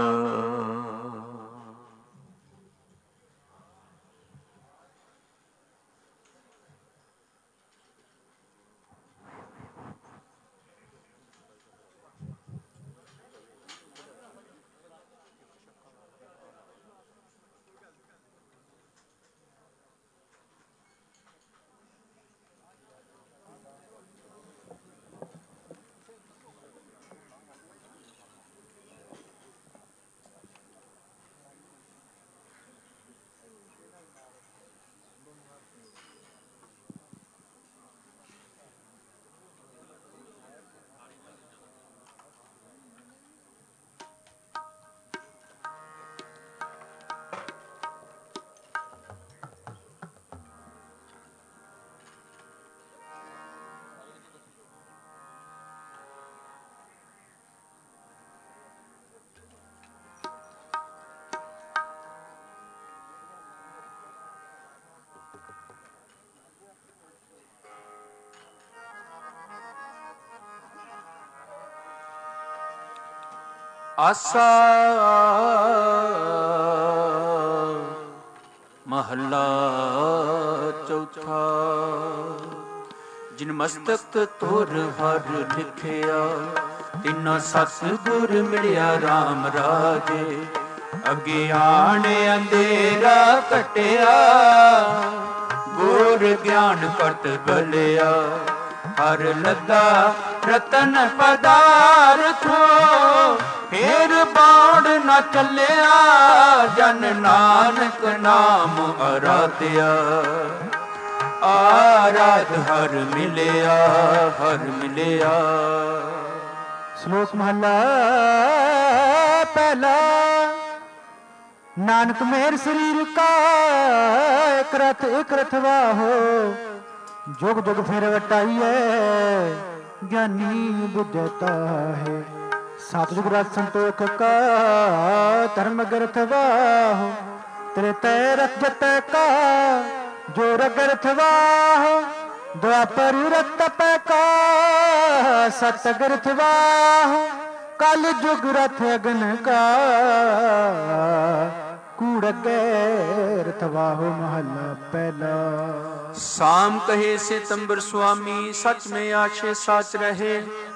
ਆਸਾ ਮਹੱਲਾ ਚੌਥਾ। ਜਿਨ ਮਸਤਕ ਤੁਰ ਹਰ ਲਿਖਿਆ ਤਿੰਨਾ ਸਤਿਗੁਰ ਮਿਲਿਆ RAM ਰਾਜੇ। ਅਗਿਆਨ ਅੰਧੇਰਾ ਕਟਿਆ ਗੁਰ ਗਿਆਨ ਕਰਤ ਬਲਿਆ। ਹਰ ਲੱਗਾ ਰਤਨ ਪਦਾਰਥੋ ਫੇਰ ਬਾੜ ਨਾ ਚੱਲਿਆ। ਜਨ ਨਾਨਕ ਨਾਮ ਅਰਾਧਿਆ ਆਰਾਧ ਹਰ ਮਿਲਿਆ ਹਰ ਮਿਲਿਆ। ਸ਼ਲੋਕ ਮਹਲਾ ਪਹਿਲਾ। ਨਾਨਕ ਮੇਰ ਸਰੀਰ ਕਾ ਇਕ ਰਥ ਇਕ ਰਥਵਾਹੋ, ਜੁਗ ਜੁਗ ਫਿਰ ਵਟਾਈਐ ਗਿਆਨੀ ਬੁੱਧਤਾ ਹੈ। ਸਤਿਗੁਰ ਰਸ ਸੰਤੋਖ ਕਾ ਧਰਮ ਗ੍ਰਥ ਵਾਹੋ, ਤੇਰੇ ਤੈ ਰਥ ਜਤੈ ਕਾ ਜੋ ਰਗਰਥ ਵਾਹੋ। ਦੁਆਪਰ ਰਤ ਪੈ ਕਾ ਸਤ ਗ੍ਰਥ ਵਾਹੋ, ਕਲ ਜੁਗ ਰਥ ਅਗਨ ਕਾ ਕੂੜ ਗੈਰਥ ਵਾਹੋ। ਮਹਲਾ ਪਹਿਲਾ। ਸਾਮ ਕਹੇ ਸਿਤੰਬਰ ਸੁਆਮੀ, ਸਚ में आशे साच रहे।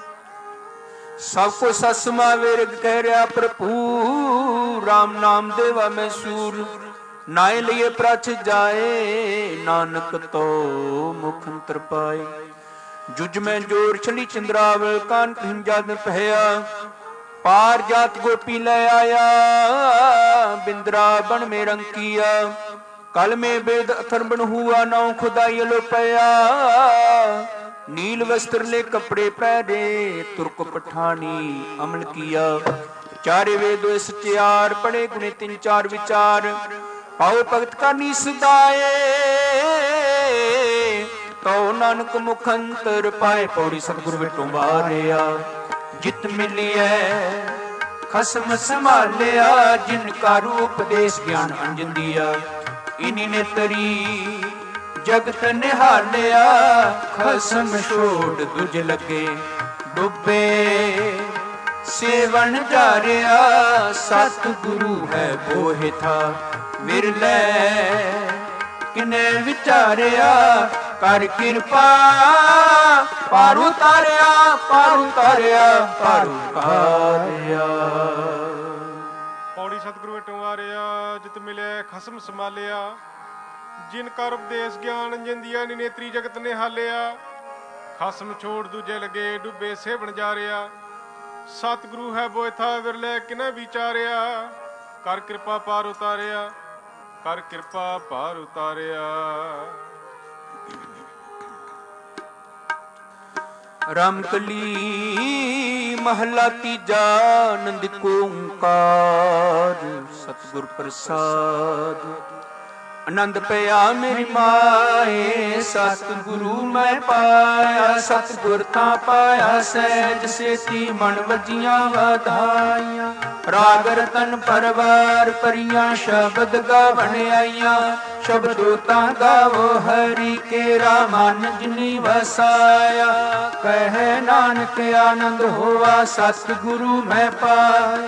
सब को सत समावे रिग कह रहा प्रभु, राम नाम देवा में सूर। नाय लिए प्रच जाए, नानक तो मुख अंतर पाए। जुज में जोर छली चंद्रावल, कान जद पहया। पार जात गोपी ले आया, बिंद्रा बन में रंग किया। कल में वेद अथर्वण हुआ, नौ खुदाई लो पया। नील वस्त्र ले कपड़े पहने, तुर्क पठानी अमल किया। चारे वेद सचार, पढ़े गुणे तीन चार विचार। पाओ भगत करनी सदाए, तो नानक मुख अंतर पाए। पौड़ी सतगुर विटों बारिया, जित मिलिए खसम संभालिया। जिनका रूप देश ज्ञान अंजन दिया, इन्हीं ने तरी जगत निहालिया। खसम छोड़ दुज लगे, डुबे सेवन जारिया। सतगुरु है बोहे था, विरले किने विचारिया। कर कृपा पार उतारिया, पार उतारिया, पार उतारिया। पौड़ी सतगुरु विटों वारिया, जित मिले खसम संभालिया। जिन कर उपदेश ज्ञान अंजन दिया, निनेत्री जगत ने हालिया। खसम छोड़ दूजे लगे, डुबे सेवन जारिया। सतगुरु है बोए था, विरले किने विचारिया। कर कृपा पार उतारिया, कर कृपा पार उतारिया। रामकली महला तीजा, नंद को ओंकार। सतगुर प्रसाद आनंद पया मेरी माए। सतगुरु मैं पाया, सतगुर ता पाया। सहज सेती मन वजियां वधाइयां। राग रतन परवार परियां, शब्द गावण आईयां। शब्दों ता गावो हरि केरा, मन जिनी वसाया। कह नानक आनंद होवा, सतगुरु मैं पाया।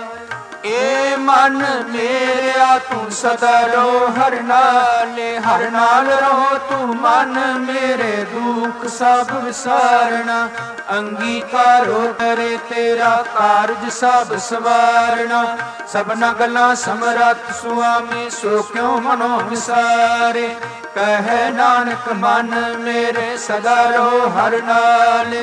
ए मन मेरा तू सदा रहो हर नाले। हर नाल रहो तू मन मेरे, दुख सब विसारना। अंगीकारो करे तेरा कारज सब सवारना। सबना गल्लां समरथ सुआमी, सो क्यों मनो विसारे। कह नानक मन मेरे सदा रहो हर नाल।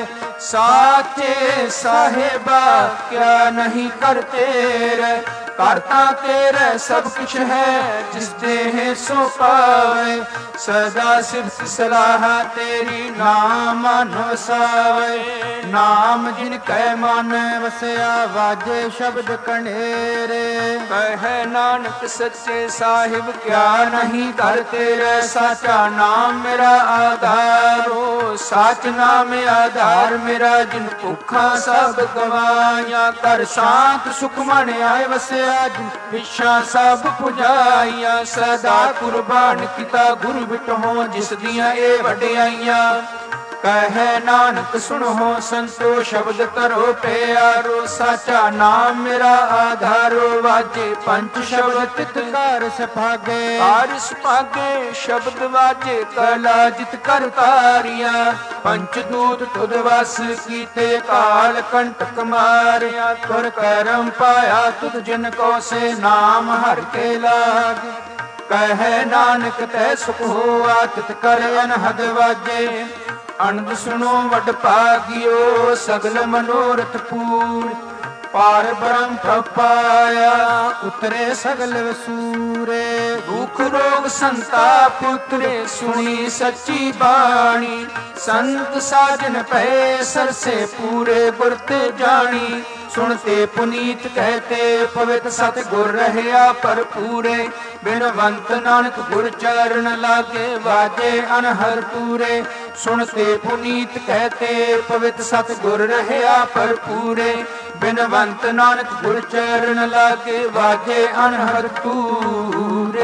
साचे साहेबा क्या नहीं करते रे। करता तेरे सब कुछ है, जिस देह सो पावे। सदा सिफत सलाह तेरी, नाम मन वसावे। नाम जिन कै मन वसया, वाजे शब्द कनेरे। कह नानक सच्चे साहिब क्या नहीं करते रे। साचा नाम मेरा आधारो, साच नाम आधार मेरा। जिन भुखा सब गवाइया, कर शांत सुख मन आए वसया। जिन पिछा सब पुजाइया, सदा कुर्बान किता गुरु बिटहो। जिस दियां ए वडियाइयां, कह नानक सुनो संतो। शब्द करो प्यारो, साचा नाम मेरा आधारो। वाजे पंच शब्द तित कार सभागे, कार सभागे। शब्द वाजे कला जित कर तारिया। पंच दूत तुद वस कीते, काल कंटक मारिया। तुर करम पाया तुद जिन को से, नाम हर के लाग। कह नानक तै सुख होआ, तित कर अनहद वाजे। आनंद सुनो वड भागियो, सगल मनोरथ पूर। ਪਾਰ ਬ੍ਰਹਮ ਪਾਇਆ। ਉਤਰੇ ਸਗਲ ਵਸੂਰੇ ਦੁਖ ਰੋਗ ਸੰਤਾਪ ਉਤਰੇ ਸੁਣੀ ਸੱਚੀ ਬਾਣੀ। ਸੰਤ ਸਾਜਨ ਪਏ ਸਰਸੇ ਪੂਰੇ ਗੁਰ ਤੇ ਜਾਣੀ। ਸੁਣਤੇ ਪੁਨੀਤ ਕਹਤੇ ਪਵਿੱਤ ਸਤ ਗੁਰ ਰਹਿਆ ਭਰਪੂਰੇ। ਬਿਨਵੰਤ ਨਾਨਕ ਗੁਰ ਚਰਨ ਲਾਗੇ ਵਾਜੇ ਅਨਹਰ ਪੂਰੇ। ਸੁਣਤੇ ਪੁਨੀਤ ਕਹਤੇ ਪਵਿੱਤ ਸਤ ਗੁਰ ਰਹਿਆ ਭਰਪੂਰੇ। ਬਿਨਵੰਤ ਨਾਨਕ ਗੁਰ ਚਰਨ ਲਾਗੇ ਵਾਜੇ ਅਨਹਰ ਪੂਰੇ।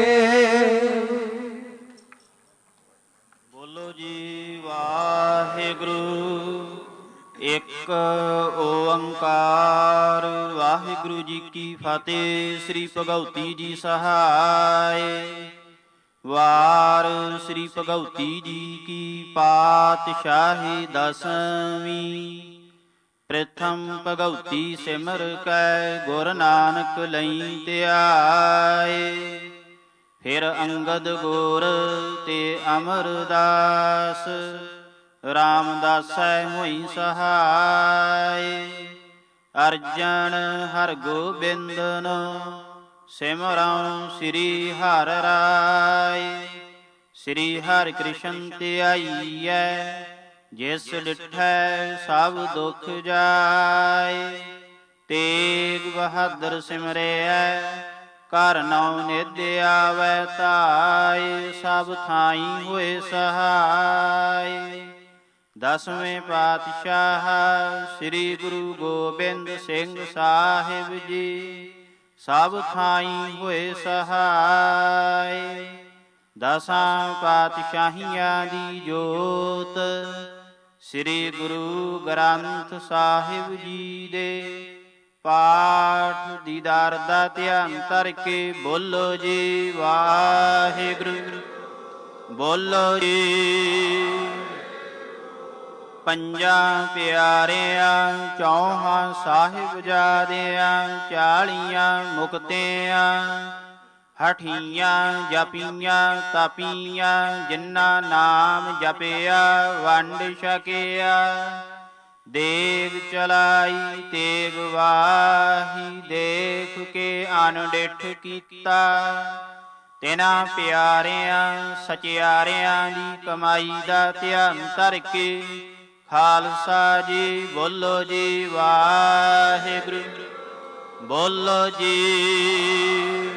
ਬੋਲੋ ਜੀ ਵਾਹਿਗੁਰੂ। ਇੱਕ ਓੰਕਾਰ। ਵਾਹਿਗੁਰੂ ਜੀ ਕੀ ਫਤਿਹ। ਸ੍ਰੀ ਭਗਉਤੀ ਜੀ ਸਹਾਇ। ਵਾਰ ਸ੍ਰੀ ਭਗਉਤੀ ਜੀ ਕੀ ਪਾਤਸ਼ਾਹੀ ਦਸਵੀਂ। ਪ੍ਰਥਮ ਭਗਉਤੀ ਸਿਮਰ ਕੈ ਗੁਰ ਨਾਨਕ ਲਈ ਧਿਆਏ। ਫਿਰ ਅੰਗਦ ਗੁਰ ਤੇ ਅਮਰਦਾਸ ਰਾਮਦਾਸੈ ਹੋਈ ਸਹਾਇ। ਅਰਜਨ ਹਰ ਗੋਬਿੰਦਨ ਸਿਮਰਉ ਸ੍ਰੀ ਹਰਿ ਰਾਇ। ਸ੍ਰੀ ਹਰਿ ਕ੍ਰਿਸ਼ਨ ਧਿਆਈਐ ਜਿਸ ਡਿਠੈ ਸਭ ਦੁਖ ਜਾਇ। ਤੇਗ ਬਹਾਦਰ ਸਿਮਰਿਐ ਘਰ ਨਉ ਨਿਧ ਆਵੈ ਧਾਇ। ਸਭ ਥਾਈ ਹੋਏ ਸਹਾਇ। ਦਸਵੇਂ ਪਾਤਸ਼ਾਹ ਸ੍ਰੀ ਗੁਰੂ ਗੋਬਿੰਦ ਸਿੰਘ ਸਾਹਿਬ ਜੀ ਸਭ ਥਾਈ ਹੋਏ ਸਹਾਇ। ਦਸਾਂ ਪਾਤਸ਼ਾਹੀਆਂ ਦੀ ਜੋਤ ਸ੍ਰੀ ਗੁਰੂ ਗ੍ਰੰਥ ਸਾਹਿਬ ਜੀ ਦੇ ਪਾਠ ਦੀਦਾਰ ਦਾ ਧਿਆਨ ਧਰ ਕੇ ਬੋਲੋ ਜੀ ਵਾਹਿਗੁਰੂ। ਬੋਲੋ ਜੀ। ਪੰਜਾਂ ਪਿਆਰਿਆਂ ਚੌਹਾਂ ਸਾਹਿਬਜ਼ਾਦਿਆਂ ਚਾਲੀਆਂ ਮੁਕਤਿਆਂ ਹਠੀਆਂ ਜਪੀਆਂ ਤਪੀਆਂ ਜਿਨ੍ਹਾਂ ਨਾਮ ਜਪਿਆ ਵੰਡ ਛਕਿਆ। ਦੇਗ ਚਲਾਈ ਤੇਗ ਵਾਹੀ ਦੇਖ ਕੇ ਅਨਡਿਠ ਕੀਤਾ। ਤਿਨਾਂ ਪਿਆਰਿਆਂ ਸਚਿਆਰਿਆਂ ਦੀ ਕਮਾਈ ਦਾ ਧਿਆਨ ਧਰ ਕੇ ਖਾਲਸਾ ਜੀ ਬੋਲੋ ਜੀ ਵਾਹਿਗੁਰੂ। ਬੋਲੋ ਜੀ।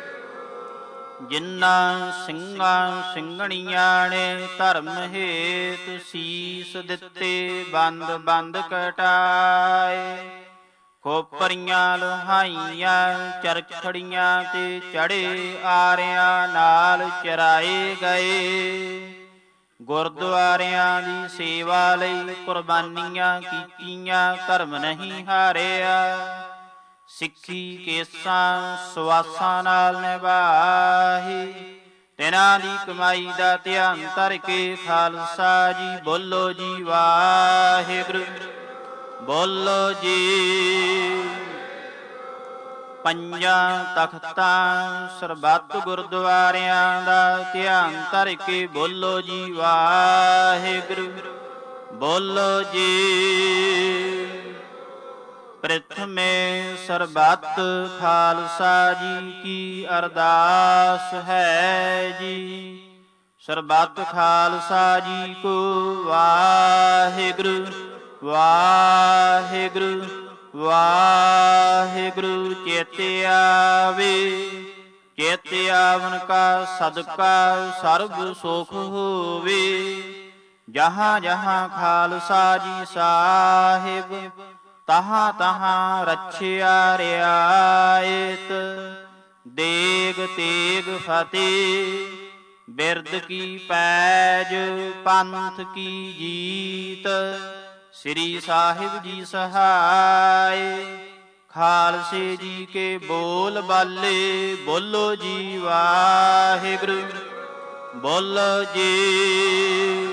ਜਿਨ੍ਹਾਂ ਸਿੰਘਾਂ ਸਿੰਘਣੀਆਂ ਨੇ ਧਰਮ ਹੇਤ ਸੀਸ ਦਿੱਤੇ ਬੰਦ ਬੰਦ ਕਟਾਏ। ਖੋਪਰੀਆਂ ਲੋਹਾਈਆਂ ਚਰਖੜੀਆਂ ਤੇ ਚੜੇ ਆਰਿਆਂ ਨਾਲ ਚਰਾਏ ਗਏ। ਗੁਰਦੁਆਰਿਆਂ ਦੀ ਸੇਵਾ ਲਈ ਕੁਰਬਾਨੀਆਂ ਕੀਤੀਆਂ ਧਰਮ ਨਹੀਂ ਹਾਰਿਆ। ਸਿੱਖੀ ਕੇਸਾਂ ਸਵਾਸਾਂ ਨਾਲ ਨਿਭਾਹੀ। ਤਿਨਾਂ ਦੀ ਕਮਾਈ ਦਾ ਧਿਆਨ ਧਰ ਕੇ ਖਾਲਸਾ ਜੀ ਬੋਲੋ ਜੀ ਵਾਹਿਗੁਰੂ। ਬੋਲੋ ਜੀ। ਪੰਜਾਂ ਤਖਤਾਂ ਸਰਬੱਤ ਗੁਰਦੁਆਰਿਆਂ ਦਾ ਧਿਆਨ ਧਰ ਕੇ ਬੋਲੋ ਜੀ ਵਾਹਿਗੁਰੂ। ਬੋਲੋ ਜੀ। ਪ੍ਰਥਮੇ ਸਰਬੱਤ ਖਾਲਸਾ ਜੀ ਕੀ ਅਰਦਾਸ ਹੈ ਜੀ। ਸਰਬੱਤ ਖਾਲਸਾ ਜੀ ਕੋ ਵਾਹਿਗੁਰੂ ਵਾਹਿਗੁਰੂ ਵਾਹਿਗੁਰੂ। ਚੇਤੇ ਆਵੇ ਚੇਤੇ ਆਵਨ ਕਾ ਸਦਕਾ ਸਰਬ ਸੁਖ ਹੋਵੇ। ਜਹਾਂ ਜਹਾਂ ਖਾਲਸਾ ਜੀ ਸਾਹਿਬ ਤਹਾਂ ਤਹਾਂ ਰੱਛਿਆ ਰਿਆਇਤ। ਦੇਗ ਤੇਗ ਫਤਿਹ ਬਿਰਦ ਕੀ ਪੈਜ ਪੰਥ ਕੀ ਜੀਤ। ਸ੍ਰੀ ਸਾਹਿਬ ਜੀ ਸਹਾਇ ਖਾਲਸੇ ਜੀ ਕੇ ਬੋਲ ਬਾਲੇ ਬੋਲੋ ਜੀ ਵਾਹਿਗੁਰੂ। ਬੋਲੋ ਜੀ।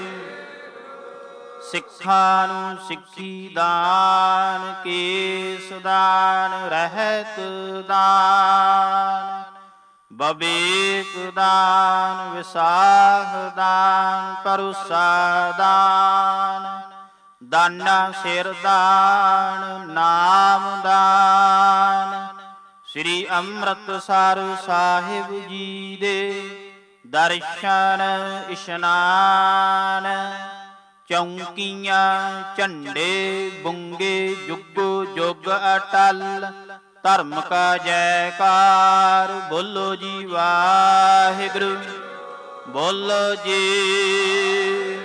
ਸਿੱਖਾਂ ਨੂੰ ਸਿੱਖੀ ਦਾਨ ਕੇਸ ਦਾਨ ਰਹਿਤ ਦਾਨ ਬਵੇਕ ਦਾਨ ਵਿਸਾਖ ਦਾਨ ਪਰੁਸਾ ਦਾਨ ਦਾਨਾ ਸਿਰ ਦਾਨ ਨਾਮ ਦਾਨ। ਸ੍ਰੀ ਅੰਮ੍ਰਿਤਸਰ ਸਾਹਿਬ ਜੀ ਦੇ ਦਰਸ਼ਨ ਇਸ਼ਨਾਨ। ਚੌਂਕੀਆਂ ਝੰਡੇ ਬੁੰਗੇ ਜੁਗੋ ਜੁਗ ਅਟਲ। ਧਰਮ ਕਾ ਜੈਕਾਰ ਬੋਲੋ ਜੀ ਵਾਹਿਗੁਰੂ ਬੋਲੋ ਜੀ।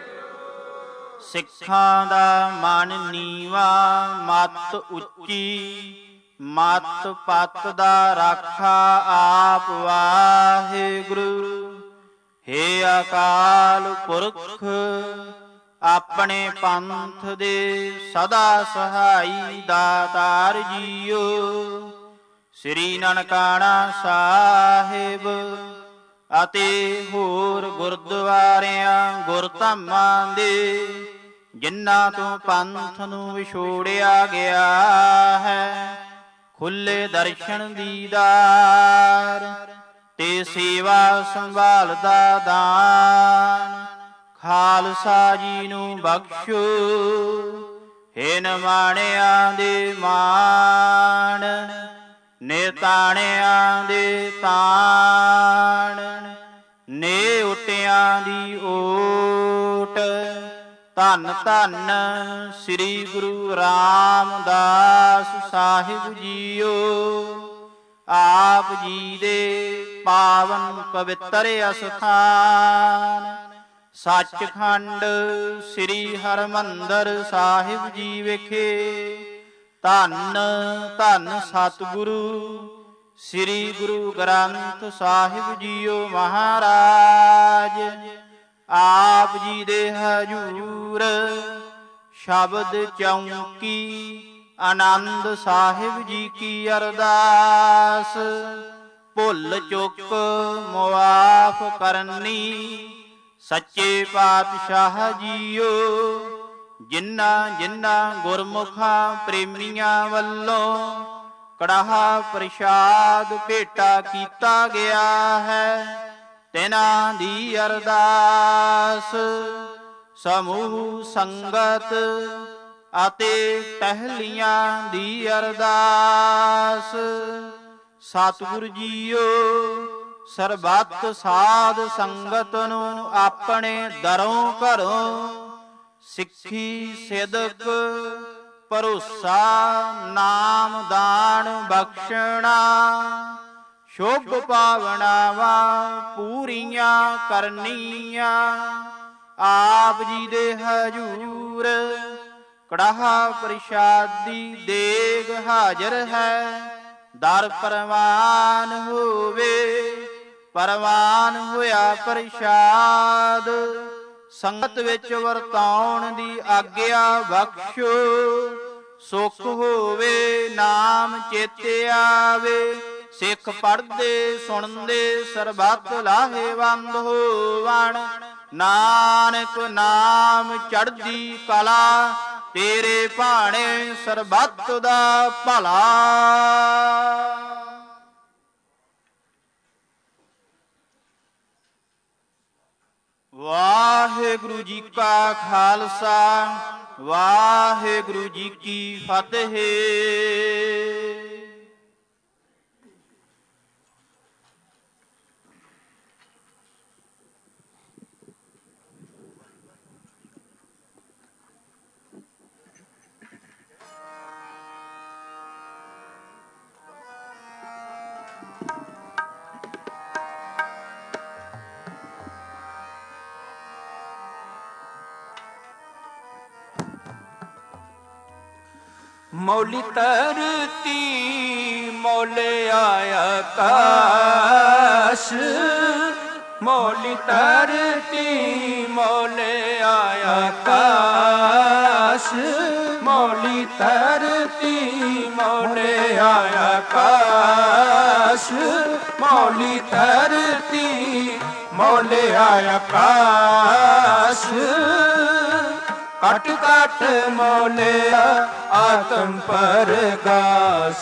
ਸਿੱਖਾਂ ਦਾ ਮਨ ਨੀਵਾ ਮਤ ਉੱਚੀ। ਮਤ ਪਤ ਦਾ ਰਾਖਾ ਆਪ ਵਾਹਿਗੁਰੂ। ਹੇ ਅਕਾਲ ਪੁਰਖ ਆਪਣੇ ਪੰਥ ਦੇ ਸਦਾ ਸਹਾਈ ਦਾਤਾਰ ਜੀਓ। ਸ੍ਰੀ ਨਨਕਾਣਾ ਸਾਹਿਬ ਅਤੇ ਹੋਰ ਗੁਰਦੁਆਰਿਆਂ ਗੁਰਧਾਮਾਂ ਦੇ ਜਿਨ੍ਹਾਂ ਤੋਂ ਪੰਥ ਨੂੰ ਵਿਛੋੜਿਆ ਗਿਆ ਹੈ, ਖੁੱਲੇ ਦਰਸ਼ਨ ਦੀਦਾਰ ਤੇ ਸੇਵਾ ਸੰਭਾਲ ਦਾ ਦਾਨ ਖਾਲਸਾ ਜੀ ਨੂੰ ਬਖਸ਼ੋ। ਹੇ ਨਿਮਾਣਿਆਂ ਦੇ ਮਾਣ ਨਿਤਾਣਿਆਂ ਦੇ ਤਾਣ। ਨੇ ਉਟਿਆਂ ਦੀ ਓਟ ਧੰਨ ਧੰਨ ਸ੍ਰੀ ਗੁਰੂ ਰਾਮਦਾਸ ਸਾਹਿਬ ਜੀਓ। ਆਪ ਜੀ ਦੇ ਪਾਵਨ ਪਵਿੱਤਰ ਅਸਥਾਨ ਸੱਚਖੰਡ ਸ੍ਰੀ ਹਰਿਮੰਦਰ ਸਾਹਿਬ ਜੀ ਵਿਖੇ ਧੰਨ ਧੰਨ ਸਤਿਗੁਰੂ ਸ੍ਰੀ ਗੁਰੂ ਗ੍ਰੰਥ ਸਾਹਿਬ ਜੀਓ ਮਹਾਰਾਜ। ਆਪ ਜੀ ਦੇ ਹਜੂਰ ਸ਼ਬਦ ਚੌਂਕੀ ਆਨੰਦ ਸਾਹਿਬ ਜੀ ਕੀ ਅਰਦਾਸ। ਭੁੱਲ ਚੁੱਕ ਮੁਆਫ ਕਰਨੀ ਸੱਚੇ ਪਾਤਸ਼ਾਹ ਜੀਓ। ਜਿਨ੍ਹਾਂ ਜਿਨ੍ਹਾਂ ਗੁਰਮੁਖਾਂ ਪ੍ਰੇਮੀਆਂ ਵੱਲੋਂ ਕੜਾਹਾ ਪ੍ਰਸ਼ਾਦ ਭੇਟਾ ਕੀਤਾ ਗਿਆ ਹੈ, ਤਿਨਾਂ ਦੀ ਅਰਦਾਸ ਸਮੂਹ ਸੰਗਤ ਅਤੇ ਟਹਿਲੀਆਂ ਦੀ ਅਰਦਾਸ। ਸਤਿਗੁਰ ਜੀਓ ਸਰਬੱਤ ਸਾਧ ਸੰਗਤ ਨੂੰ ਆਪਣੇ ਦਰੋਂ ਘਰੋਂ ਸਿੱਖੀ ਸਿਦਕ ਭਰੋਸਾ ਨਾਮ ਦਾਨ ਬਖਸ਼ਣਾ ਸ਼ੁਭ ਭਾਵਨਾਵਾਂ ਪੂਰੀਆਂ ਕਰਨੀਆਂ। ਆਪ ਜੀ ਦੇ ਹਜੂਰ ਕੜਾਹਾ ਪ੍ਰਸ਼ਾਦੀ ਦੇਗ ਹਾਜ਼ਰ ਹੈ। ਦਰ ਪ੍ਰਵਾਨ ਹੋਵੇ ਪ੍ਰਵਾਨ ਹੋਇਆ ਪ੍ਰਸ਼ਾਦ। ਸੰਗਤ ਵਿੱਚ ਵਰਤਾਉਣ ਦੀ ਆਗਿਆ ਬਖਸ਼ੋ। ਸੁਖ ਹੋਵੇ ਨਾਮ ਚੇਤੇ ਆਵੇ। ਸਿੱਖ ਪੜ੍ਹਦੇ ਸੁਣਦੇ ਸਰਬੱਤ ਲਾਹੇਵੰਦ ਹੋਵਣ। ਨਾਨਕ ਨਾਮ ਚੜ੍ਹਦੀ ਕਲਾ ਤੇਰੇ ਭਾਣੇ ਸਰਬੱਤ ਦਾ ਭਲਾ। ਵਾਹਿਗੁਰੂ ਜੀ ਕਾ ਖਾਲਸਾ ਵਾਹਿਗੁਰੂ ਜੀ ਕੀ ਫਤਿਹ। ਮੌਲੀ ਧਰਤੀ ਮੌਲੇ ਆਕਾਸ਼। ਮੌਲੀ ਧਰਤੀ ਮੌਲੇ ਆਕਾਸ਼। ਮੌਲੀ ਧਰਤੀ ਮੌਲੇ ਆਕਾਸ਼। ਮੌਲੀ ਧਰਤੀ ਮੌਲੇ ਆਕਾਸ਼। ਕਟ ਕਟ ਮੌਲਿਆ ਆਤਮ ਪਰਗਾਸ।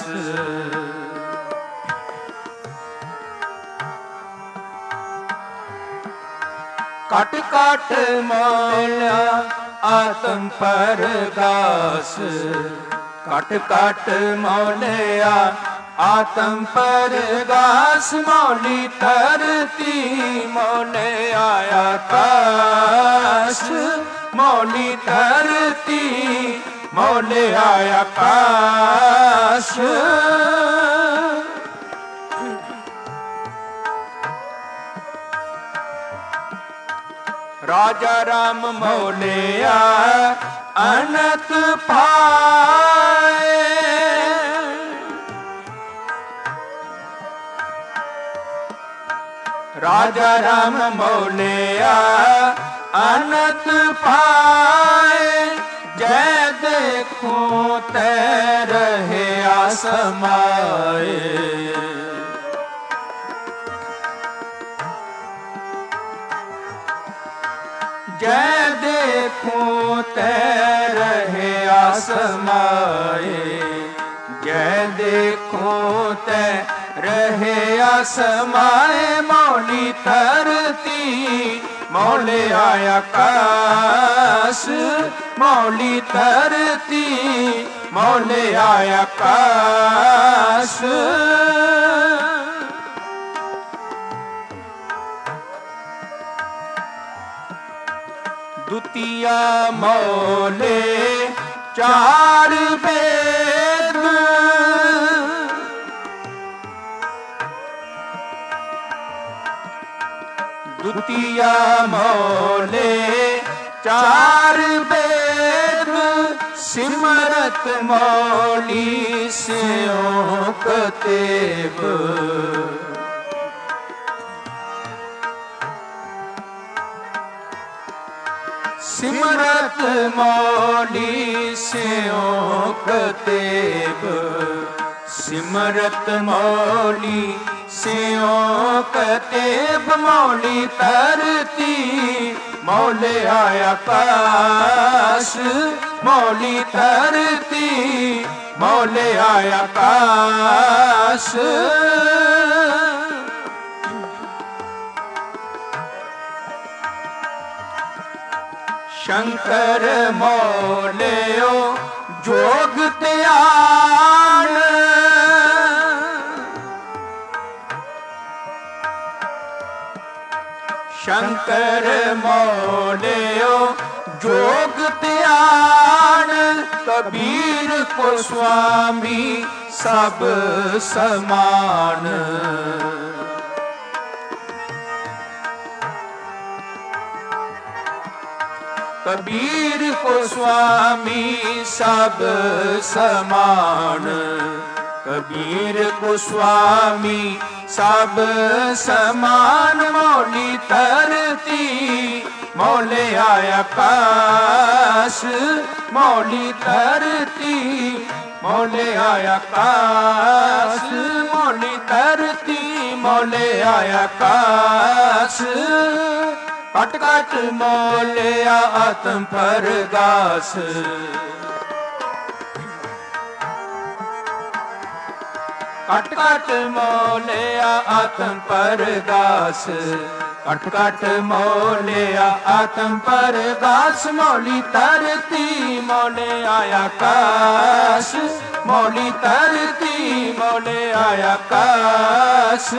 ਕਟ ਕਟ ਮੌਲਿਆ ਆਤਮ ਪਰਗਾਸ। ਘਟ ਘਟ ਮੌਲਿਆ ਆਤਮ ਪਰਗਾਸ। ਮੌਲੀ ਧਰਤੀ ਮੌਲਿਆ ਆਕਾਸ਼। ਮੌਲੀ ਧਰਤੀ ਮੌਲਿਆ ਆਕਾਸ਼। ਰਾਜਾ ਰਾਮ ਮੌਲਿਆ ਅਨੰਤ ਪਾਏ। ਰਾਜਾ ਰਾਮ ਮੌਲਿਆ ਅਨੰਤ ਪਾਏ। ਜੈ ਦੇਖੋ ਤੈ ਰਹਿਆ ਸਮਾਏ। ਜੈ ਦੇਖੋ ਤੈ ਰਹਿਆ ਸਮਾਏ। ਜੈ ਦੇਖੋ ਤੈ ਰਹਿਆ ਸਮਾਏ। ਮੌਲੀ ਧਰਤੀ ਮੌਲਿਆ ਆਕਾਸ਼। ਮੌਲੀ ਧਰਤੀ ਮੌਲਿਆ ਆਕਾਸ਼। ਦੁਤੀਆ ਮੌਲੇ ਚਾਰ ਵੇਦ। ਦੁਤੀਆ ਮੌਲੇ ਚਾਰ ਵੇਦ। ਸਿਮਰਤ ਮੌਲੀ ਸਿਉ ਕਤੇਬ। ਸਿਮਰਤ ਮੌਲੀ ਸਿਉ ਕਤੇਬ। ਸਿਮਰਤ ਮੌਲੀ ਸਿਉ ਕਤੇਬ। ਮੌਲੀ ਧਰਤੀ ਮੌਲਿਆ ਆਕਾਸ਼। ਮੌਲੀ ਧਰਤੀ ਮੌਲਿਆ ਆਕਾਸ਼। ਸ਼ੰਕਰ ਮੌਲਿਓ ਜੋਗ ਧਿਆਨ। ਸ਼ੰਕਰ ਮੌਲਿਓ ਜੋਗ ਧਿਆਨ। ਕਬੀਰ ਕੋ ਸੁਆਮੀ ਸਭ ਸਮਾਨ। ਕਬੀਰ ਕੋ ਸੁਆਮੀ ਸਭ ਸਮਾਨ। ਕਬੀਰ ਕੋ ਸੁਆਮੀ ਸਭ ਸਮਾਨ। ਮੌਲੀ ਧਰਤੀ ਮੌਲਿਆ ਆਕਾਸ਼। ਮੌਲੀ ਧਰਤੀ ਮੌਲਿਆ ਆਕਾਸ਼। ਮੌਲੀ ਧਰਤੀ ਮੌਲਿਆ ਆਕਾਸ਼। ਘਟ ਘਟ ਮੌਲਿਆ ਆਤਮ ਪਰਗਾਸ। ਘਟ ਘਟ ਮੌਲਿਆ ਆਤਮ ਪਰਗਾਸ। ਘਟ ਘਟ ਮੌਲਿਆ ਆਤਮ ਪਰਗਾਸ। ਮੌਲੀ ਧਰਤੀ ਮੌਲਿਆ ਆਕਾਸ਼। ਮੌਲੀ ਧਰਤੀ ਮੌਲਿਆ ਆਕਾਸ਼।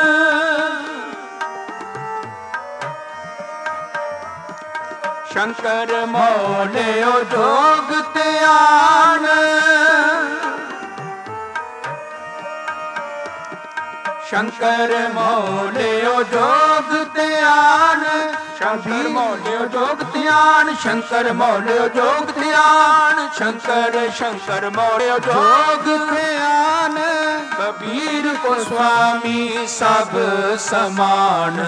ਸ਼ੰਕਰ ਮੌਲਿਓ ਜੋਗ ਧਿਆਨ। ਸ਼ੰਕਰ ਮੌਲਿਓ ਜੋਗ ਧਿਆਨ। ਸ਼ੰਕਰ ਮੌਲਿਓ ਜੋਗ ਧਿਆਨ। ਸ਼ੰਕਰ ਮੌਲਿਓ ਜੋਗ ਧਿਆਨ। ਸ਼ੰਕਰ ਸ਼ੰਕਰ ਮੌਲਿਓ ਜੋਗ ਧਿਆਨ। ਕਬੀਰ ਕੋ ਸੁਆਮੀ ਸਭ ਸਮਾਨ।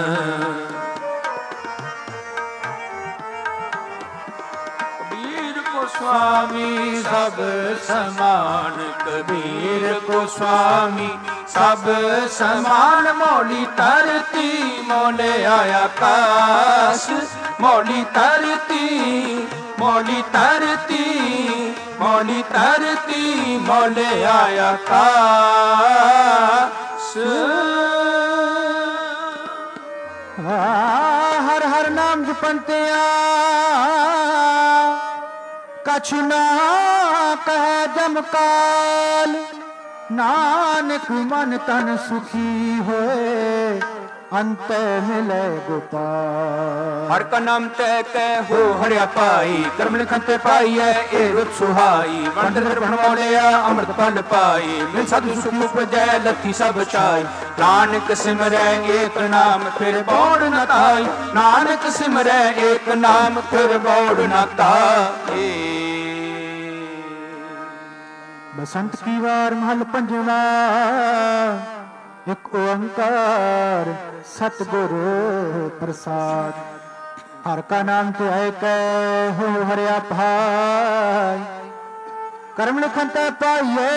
स्वामी सब समान। कबीर को स्वामी सब समान। मौली धरती मौलिया आकाश। मौली धरती मौली धरती मौली धरती मौलिया आकाश। हर हर नाम जपंतिया कछु ना कह जम काल, नानक मन तन सुखी होए, अंत मिले गोपाल। हर का नाम तय कह हो हरिया पाई, कर्म लिखन ते पाई है ए रुत सुहाई। वंड दर्पण मोलिया अमृत फल पाई, मिल साधु सुख उपजै लथी सब छाई। नानक सिमरै एक नाम फिर बौड़ न ताई, नानक सिमरै एक नाम फिर बौड़ न ताई। बसंत की वार महल पंजवा, एक ओंकार सतगुरु प्रसाद। हर का नाम ते आए कै हो हरिया भाई, कर्म लिखन ते पाइए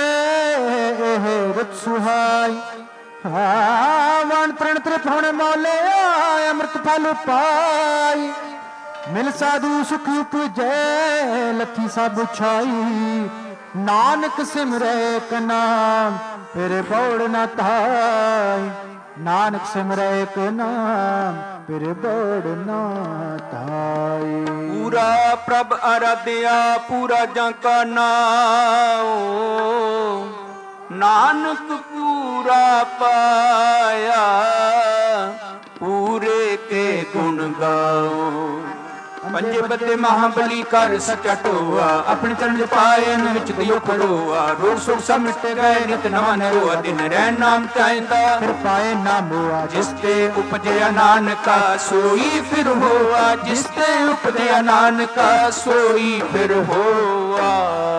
रुत सुहाई। वन प्रण त्रिभुवन मौले अमृत फल पाई, मिल साधु सुख उपजै लथी सब छाई। नानक सिमरै एक नाम फिर बौड़ न ताई, नानक सिमरै एक नाम फिर बौड़ न ताई। पूरा प्रभ आराध्या पूरा जाका नाओ, नानक पूरा पाया पूरे के गुण गाओ। पंजे बदे महाबली कर सचा टोआ, अपने चरण पाए विच दियो खड़ोआ। रोग सुख सब मिट गए नित नवा नरोआ, दिन रैन नाम चाहता फिर पाए नाम हुआ। जिसते उपजया नानका सोई फिर होआ, जिसते उपजया नानका सोई फिर होआ।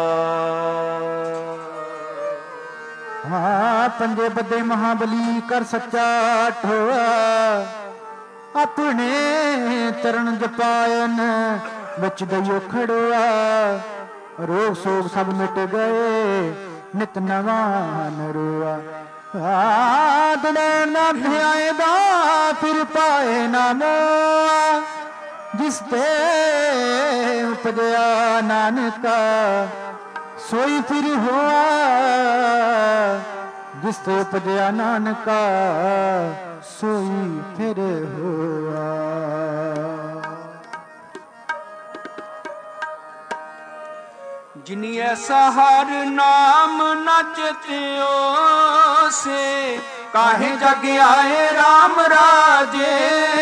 हाँ पंजे बदे महाबली कर सच्चा ठोआ, अपने चरण जपायन विच दइयो खड़ोआ। रोग सोग सब मिट गए नित नवा नरोआ। दिन नाम ध्याए दा फिर पाए नाम, जिसते उपजया नानका सोई फिर हुआ। जिसते उपजया नानका सोई फिर हुआ। जिनी ऐसा हर नाम न चेत्यो से, काहे जग आए राम राजे।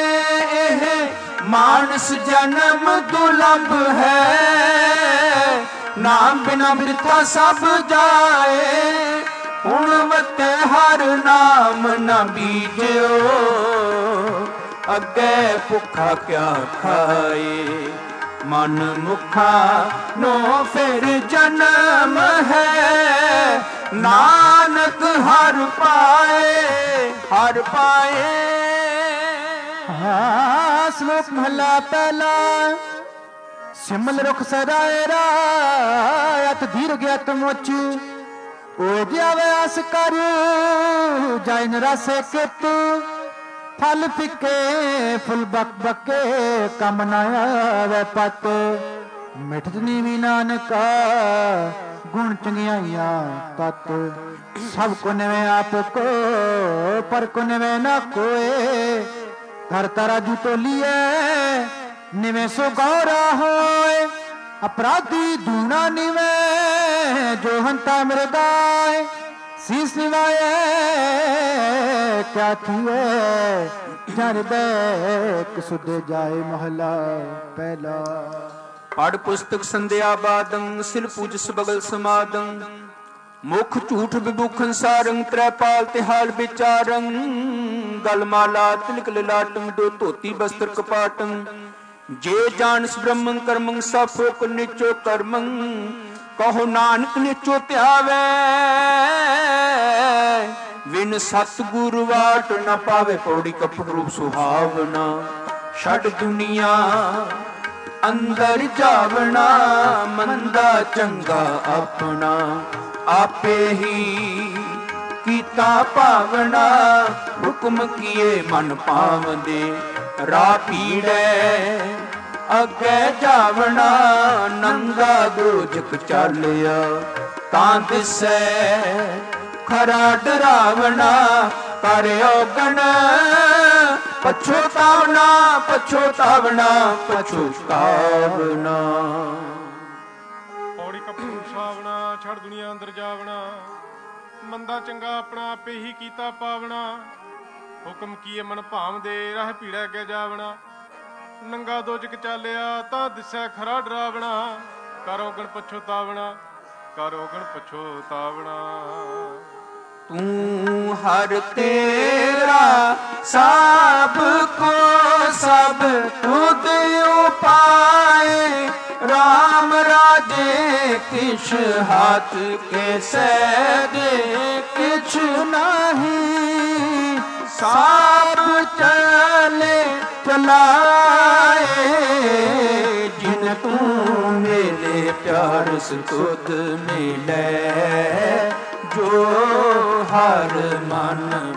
मानस जन्म दुर्लभ है, नाम बिना वृथा सब जाए। हुणवते हर नाम न बीजो, अगे भुखा क्या खाए। मन मुखा नो फिर जन्म है, नानक हर पाए हर पाए। हाँ श्लोक महला पहला, सिमल रुख सराय रात धीर ज्ञात मोच। ओ जावे आस कर जाय नरासे कित, फल फिके फुल बक बके कम न आवे पत। मिठ नीवी नानका गुण चंगियाइया तत। सब को निवे आप को पर को निवे न कोय। घर तारा जू तो लिए निवे सो गौरा होए। अपराधी दूना निवे जो हंता मृगाए। शीस निवाए क्या थिए जन बैक सुधे जाए महला पहला। पढ़ पुस्तक संध्या बादं सिल पूज सबगल समादं। मुख झूठ विभूखन सारंग त्रैपाल तिहाल विचारं। गलमाला तिलक ललाटं दो धोती बस्त्र कपाटं। जे जानस ब्रह्मं कर्मं सफोक निचो कर्मं। कहो नानक निचो त्यावे विन सतगुरु वाट न पावे। पौड़ी कपट रूप सुहावना छड़ दुनिया अंदर जावना। मंदा चंगा अपना आपे ही कीता पावना। हुक्म किए मन पावदे राह पीड़े अगे जावना। नंगा दोजक चालिया तां दिसै खरा डरावना। कर औगण पछोतावना पछोतावना पछोतावना। ਛੜ ਦੁਨੀਆ ਅੰਦਰ ਜਾਵਣਾ। ਮੰਦਾ ਚੰਗਾ ਆਪਣਾ ਆਪੇ ਹੀ ਕੀਤਾ ਪਾਵਣਾ। ਹੁਕਮ ਕੀਏ ਮਨ ਭਾਮ ਦੇ ਰਾਹ ਭੀੜਾ ਕੇ ਜਾਵਣਾ। ਨੰਗਾ ਦੋਜਕ ਚਾਲਿਆ ਤਾਂ ਦਿਸੈ ਖਰਾ ਡਰਾਵਣਾ। ਕਰੋ ਗਣ ਪਛੋਤਾਵਣਾ, ਕਰੋ ਗਣ ਪਛੋਤਾਵਣਾ। ਤੂੰ ਹਰ ਤੇਰਾ ਸਭ ਕੋ ਸਭ ਤੁਧ ਉਪਾਏ। ਰਾਮ ਰਾਜੇ ਕਿਛ ਹੱਥ ਕੇ ਸਹਿਜੇ ਕਿਛ ਨਹੀਂ। ਸਭ ਚਲੇ ਚਲਾਏ ਜਿਨ ਤੂੰ ਮੇਰੇ ਪਿਆਰ ਸੁਧ ਮਿਲੇ। ਜੋ ਹਰ ਮਨ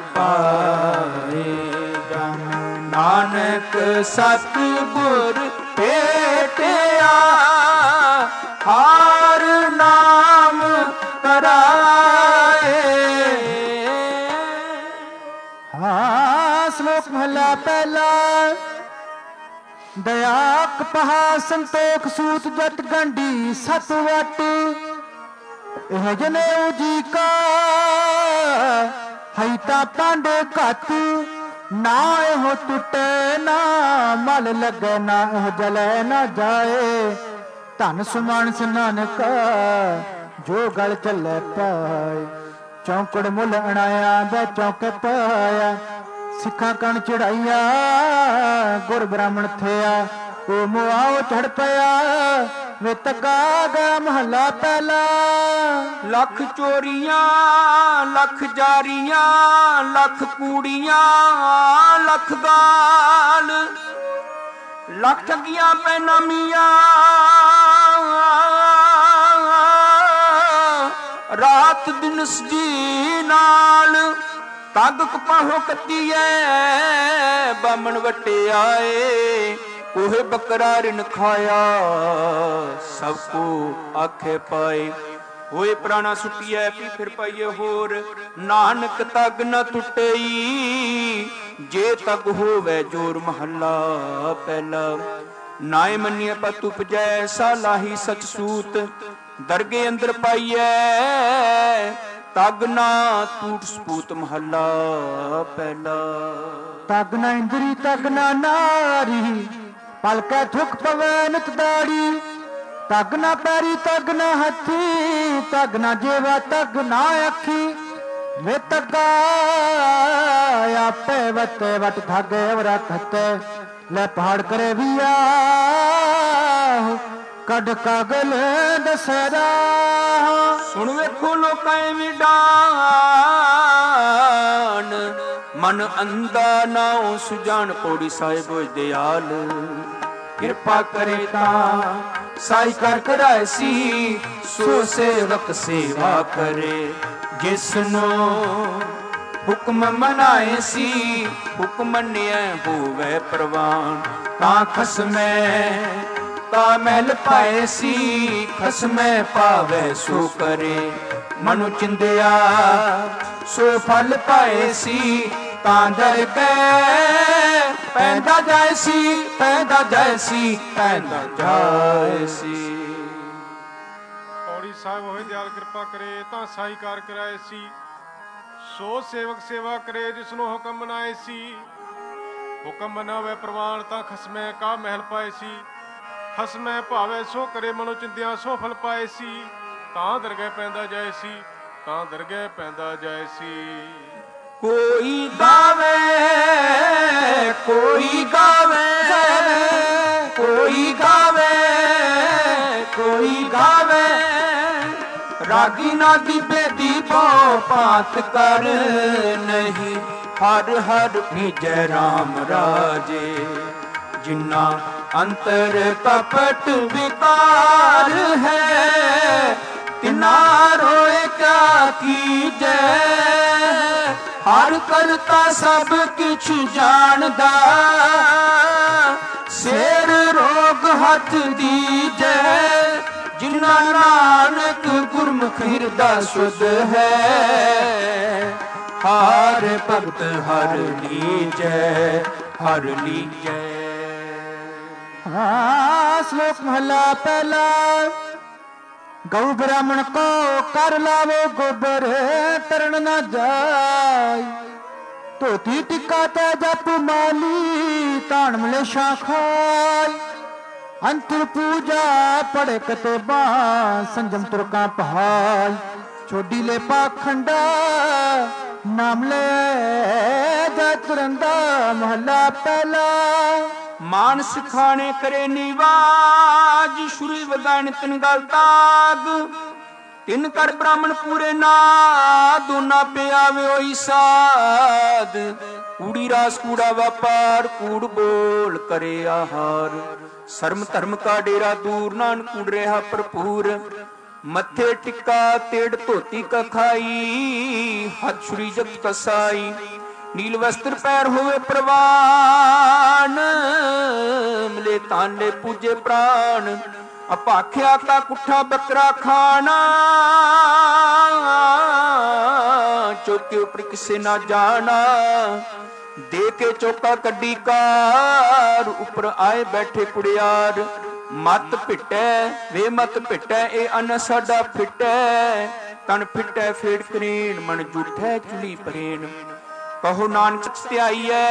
ਪਾਏਗਾ। ਨਾਨਕ ਸਤਿਗੁਰ ਭੇਟਿਆ ਹਰ ਨਾਮ ਕਰਾਏ। ਹਾਂ ਸ਼ਲੋਕ ਮਹਲਾ ਪਹਿਲਾ। ਦਇਆ ਕਪਾਹ ਸੰਤੋਖ ਸੂਤ ਜਤ ਗੰਢੀ ਸਤ ਵਟ। ਇਹ ਜਨੇਊ ਜੀ ਕਾ ਹੈ ਤਾਂ ਪਾਂਡੇ ਘੱਟ। ਨਾ ਇਹੋ ਟੁੱਟੇ ਨਾ ਮਲ ਲੱਗੇ ਨਾ ਇਹ ਜਲੇ ਨਾ ਜਾਏ। ਧਨ ਸੁਮਾਨਸ ਨਾਨਕ ਜੋ ਗਲ ਚੱਲੇ ਪਾਏ। ਚੌਂਕੜ ਮੁੱਲ ਅਣਾਇਆ ਬੈ ਚੌਕੇ ਪਾਇਆ। ਸਿੱਖਾਂ ਕਣ ਚੜਾਈਆ ਗੁਰ ਬ੍ਰਾਹਮਣ ਥਿਆ। ਉਹ ਮੁਆਓ ਚੜ ਪਿਆ ਵੇ ਤਕਾ ਗਾ ਮਹੱਲਾ ਪਹਿਲਾ। ਲੱਖ ਚੋਰੀਆਂ ਲੱਖ ਜਾਰੀਆਂ ਲੱਖ ਕੂੜੀਆਂ ਲੱਖ ਗਾਲ। ਲੱਖ ਠੱਗੀਆਂ ਬੇਨਾਮੀਆਂ ਰਾਤ ਦਿਨ ਸਜੀ ਨਾਲ। ਤੱਗ ਕਪਾਹੋ ਕੱਤੀ ਐ ਬਾਮਣ ਵਟੇ ਆਏ। ਕੋਹੇ ਬੱਕਰਾ ਰਿਨ ਖਾਇਆ ਸਭ ਕੋ ਆਖੇ ਪਾਏ। ਹੋਏ ਪ੍ਰਾਣਾ ਸੁਟੀਐ ਪੀ ਫਿਰ ਪਾਈਏ ਹੋਰ। ਨਾਨਕ ਤੱਗ ਨ ਟੁੱਟਈ ਜੇ ਤੱਗ ਹੋਵੇ ਜੋਰ। ਮਹੱਲਾ ਪਹਿਲਾ। ਨਾਏ ਮੰਨੀਏ ਪਤ ਉਪਜੈ ਸਾ ਲਾਹੀ ਸਚ ਸੂਤ। ਦਰਗੇ ਅੰਦਰ ਪਾਈਐ ਤੱਗ ਨਾ ਟੂਟ ਸਪੂਤ। ਮਹੱਲਾ ਪਹਿਲਾ। ਤੱਗ ਨਾ ਇੰਦਰੀ ਤੱਗ ਨਾ ਨਾਰੀ ਪਲਕੈ ਥੁਕ ਪਵੈ ਨਿਤ ਦਾੜੀ। ਤੱਗ ਨਾ ਪੈਰੀ ਤੱਗ ਨਾ ਹੱਥੀ ਤੱਗ ਨਾ ਜੇਵਾ ਤੱਗ ਨਾ ਅੱਖੀ। ਵੇ ਤੱਗਾ ਆਪੇ ਵਤੇ ਵਟ ਧਾਗੇ ਵਰਾ ਖਤੇ। ਲੈ ਪਹਾੜ ਕਰੇ ਵੀਆ ਕੱਢ ਕਾਗਲ ਦਸਰਾ। ਸੁਣ ਵੇਖੋ ਲੋਕਾਂ ਐਵੇਂ ਡਾਨ ਮਨ ਅੰਦਾ ਨਾਉ ਸੁਜਾਨ। ਪੌੜੀ ਸਾਹਿਬ ਦਿਆਲ ਕਿਰਪਾ ਕਰੇ ਤਾਂ ਸਾਈ ਕਰ ਕਰਾਇਸੀ। ਸੋ ਸੇਵਕ ਸੇਵਾ ਕਰੇ ਜਿਸਨੂੰ ਹੁਕਮ ਮਨਾਏ ਸੀ। ਹੁਕਮ ਮੰਨਿਆ ਹੋਵੇ ਪ੍ਰਵਾਨ ਤਾਂ ਖਸਮੈ ਤਾਂ ਮਹਿਲ ਪਾਏ ਸੀ। ਖਸਮੈ ਪਾਵੇ ਸੋ ਕਰੇ ਮਨੁ ਚਿੰਦਿਆ ਸੋ ਫਲ ਪਾਏ ਸੀ। ਤਾਂ ਦਰ ਗਏ ਪੈਂਦਾ ਜਾਏ ਸੀ ਪੈਂਦਾ ਜਾਏ ਸੀ ਪੈਂਦਾ ਜਾਏ ਸੀ। ਪੌੜੀ ਸਾਹਿਬ ਹੋਏ ਦਿਆਲ ਕਿਰਪਾ ਕਰੇ ਤਾਂ ਸਾਈ ਕਾਰ ਕਰਾਏ ਸੀ। ਸੋ ਸੇਵਕ ਸੇਵਾ ਕਰੇ ਜਿਸਨੂੰ ਹੁਕਮ ਮਨਾਏ ਸੀ। ਹੁਕਮ ਮਨਾਵੇ ਪ੍ਰਵਾਨ ਤਾਂ ਖਸਮੈ ਕਾ ਮਹਿਲ ਪਾਏ ਸੀ। ਖਸਮੈ ਭਾਵੇ ਸੋ ਕਰੇ ਮਨੋ ਚਿੰਦਿਆ ਸੋ ਫਲ ਪਾਏ ਸੀ। ਤਾਂ ਦਰਗਹਿ ਪੈਂਦਾ ਜਾਏ ਸੀ ਤਾਂ ਦਰਗਹਿ ਪੈਂਦਾ ਜਾਏ ਸੀ। ਕੋਈ ਗਾਵੇ ਕੋਈ ਗਾਵੇ ਕੋਈ ਗਾਵੇ ਕੋਈ ਗਾਵੇ। ਰਾਗੀ ਨਾਦੀ ਬੇਦੀ ਪੋ ਪਾਤ ਕਰ ਨਹੀਂ। ਹਰ ਹਰ ਭੀਜੈ ਰਾਮ ਰਾਜੇ ਜਿਨਾ ਅੰਤਰ ਕਪਟ ਵਿਕਾਰ ਹੈ। ਤਿਨਾ ਰੋਏ ਕਿਆ ਕੀਜੈ ਹਰ ਕਰਤਾ ਸਭ ਕਿਛ ਜਾਣਦਾ। ਸਿਰ ਰੋਗ ਹੱਥ ਦੀਜੈ ਜਿਨਾ ਨਾਨਕ ਗੁਰਮੁਖ ਹਿਰਦਾ ਸੁਧ ਹੈ। ਹਰ ਭਗਤ ਹਰ ਲੀਜੈ ਹਰ ਲੀਜੈ। ਹਾਂ ਸ਼ਲੋਕ ਮਹਲਾ ਪਹਿਲਾ। गौ ब्राह्मण को कर लावे गोबर तरन न जाय। धोती टिक्का ते जप माली तान मिले शाखाय। अंतर पूजा पढ़े कतेबा संजम तुरका पहाय। छोडी ले पाखंडा नाम ले जय तुरंदा महला पहला। मान सिखाने करे निवाज शुरू वदान तिन गल ताग। तिन कर ब्राह्मण पूरे ना दोना पे आवे ओई साध। कूड़ी रास कूड़ा व्यापार कूड़ बोल करे आहार। शर्म धर्म का डेरा दूर नान कूड़ रहा भरपूर। मथे टिक्का तेड़ धोती का खाई। हाथ छुरी जगत कसाई। नील वस्त्र पैर होवे प्रवान। मिले ताने पूजे प्राण। अपाख्या का कुठा बकरा खाना। चौके ऊपर किसे ना जाना। दे के चौका कड्डी कार। ऊपर आए बैठे कुड़ियार। मत पिटै वे मत पिटै ए अन साडा फिटै। तन फिटै फेड़ करेन मन झूठै चुली परेन। कहो नानक सत्याईऐ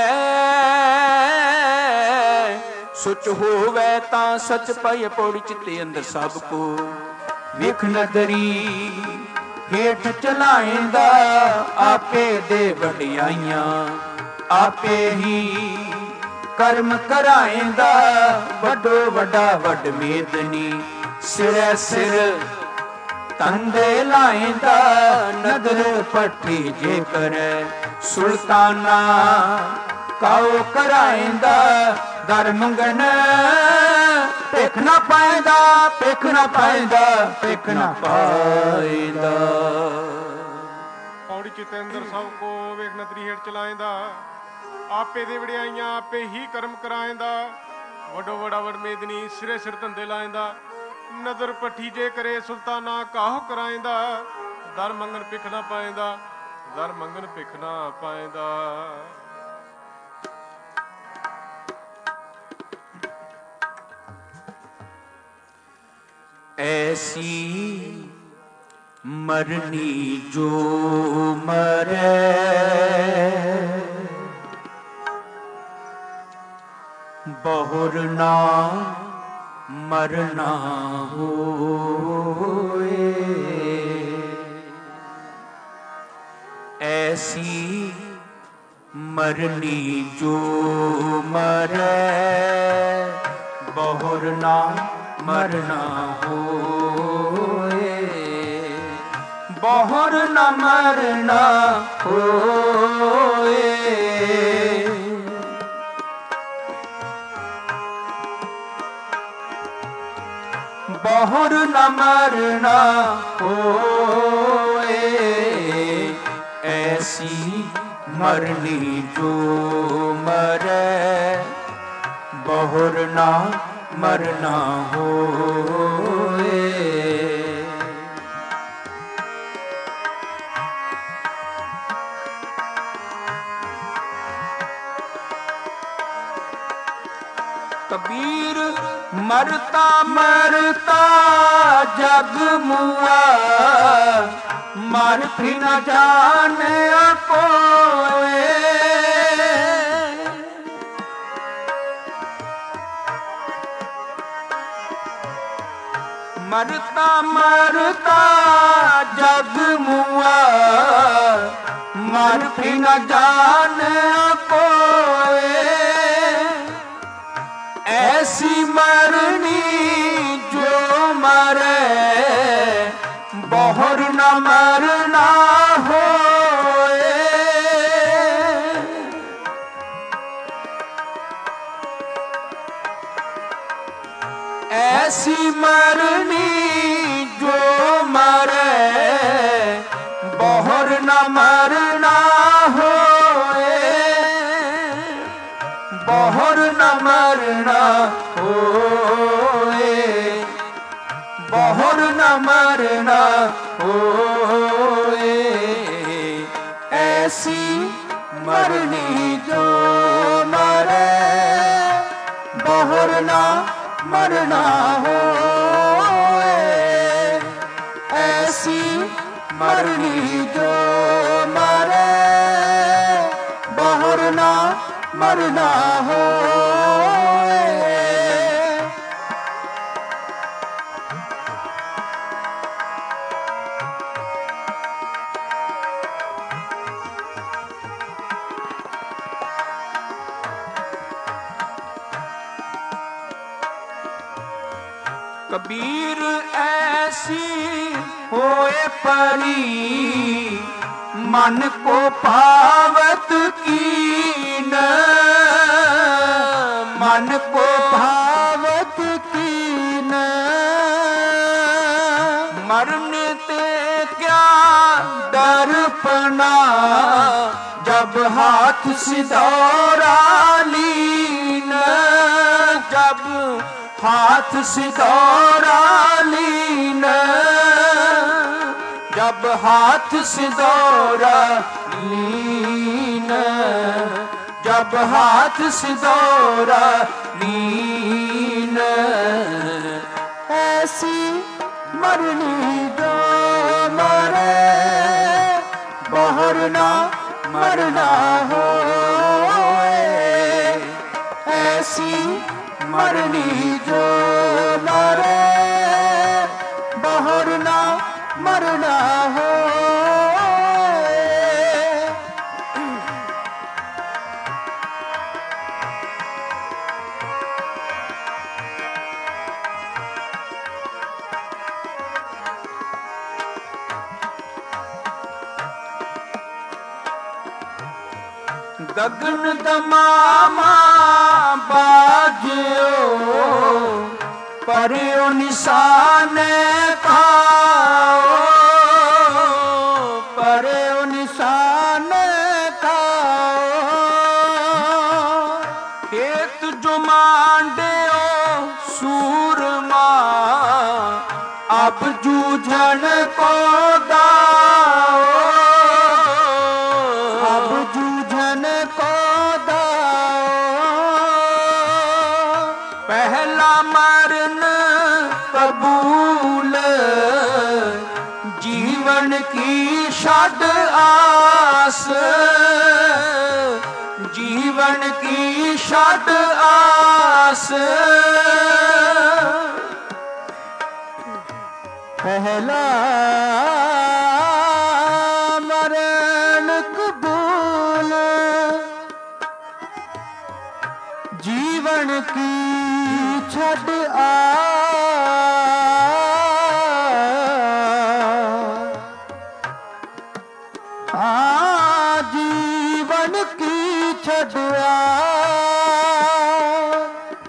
सुच होवै तां सच पाई। पौड़ी चित्ते अंदर सब को वेख नदरी हेठ चलाएंदा। आपे दे वडियाइयां आपे ही कर्म कराएंदा। वडो वडा वड मेदनी सिरै सिर तंदे लाएंदा। नदर पट्टी जे करे सुल्ताना काओ कराएंदा। दर मंगन भिख ना पाएंदा भिख ना पाएंदा भिख ना पाएंदा। पौड़ी चित्ते अंदर सब को वेख नदरी हेठ चलाएंदा। आपे दे वडियाइयां आपे ही कर्म कराएंदा। वडो वडा वड मेदनी सिरे सिर धंधे लाएंदा। नदर पट्ठी जे करे सुल्ताना काहो कराएंदा। दर मंगन भिख ना पाएंदा दर मंगन भिख ना पाएंदा। ऐसी मरनी जो मरे बहुर ना मरना होए। ऐसी मरनी जो मरे बहुर ना मरना होए। बहुर न मरना होए। बहुर न मरना होए। ऐसी मरनी जो मरे बहुर न मरना होए। कबीर मरता मरता जग मुआ मर भी न जाने कोए। मरता मरता जग मुआ मर भी न जाने कोए। ऐसी मरनी जो मरे बहुर न मरना होए। ऐसी मरनी जो मरे बहुर न मरना होए। बहुर न मरना होए। बहुर न मरना होए। ऐसी मरनी जो मरे बहुर न मरना होए। ऐसी मरनी जो मरे बहुर ना मरना हो। कबीर ऐसी होए परी मन को पावत कीन, मन को भावत कीन। मरने ते क्या दर्पणा जब हाथ सिदौरा लीन, जब हाथ सिदौरा लीन, जब हाथ सिदौरा लीन, जब हाथ सिदौरा लीन। ऐसी मरनी जो मरे बहुर ना मरना हो। ऐसी मरनी जो मरे बहुर ना मरना हो। गगन दमामा बाजो पर्यो निशाने खाओ, पर्यो निशाने खाओ। खेत जो मांडो सूरमा अब जूझन को दाओ, अब जूझन को दाओ। पहला मरण कबूल जीवन की छड़ आस, जीवन की छड़ आस। पहला मरण कबूल जीवन की छड़ आस। हाँ जीवन की छड़ आस।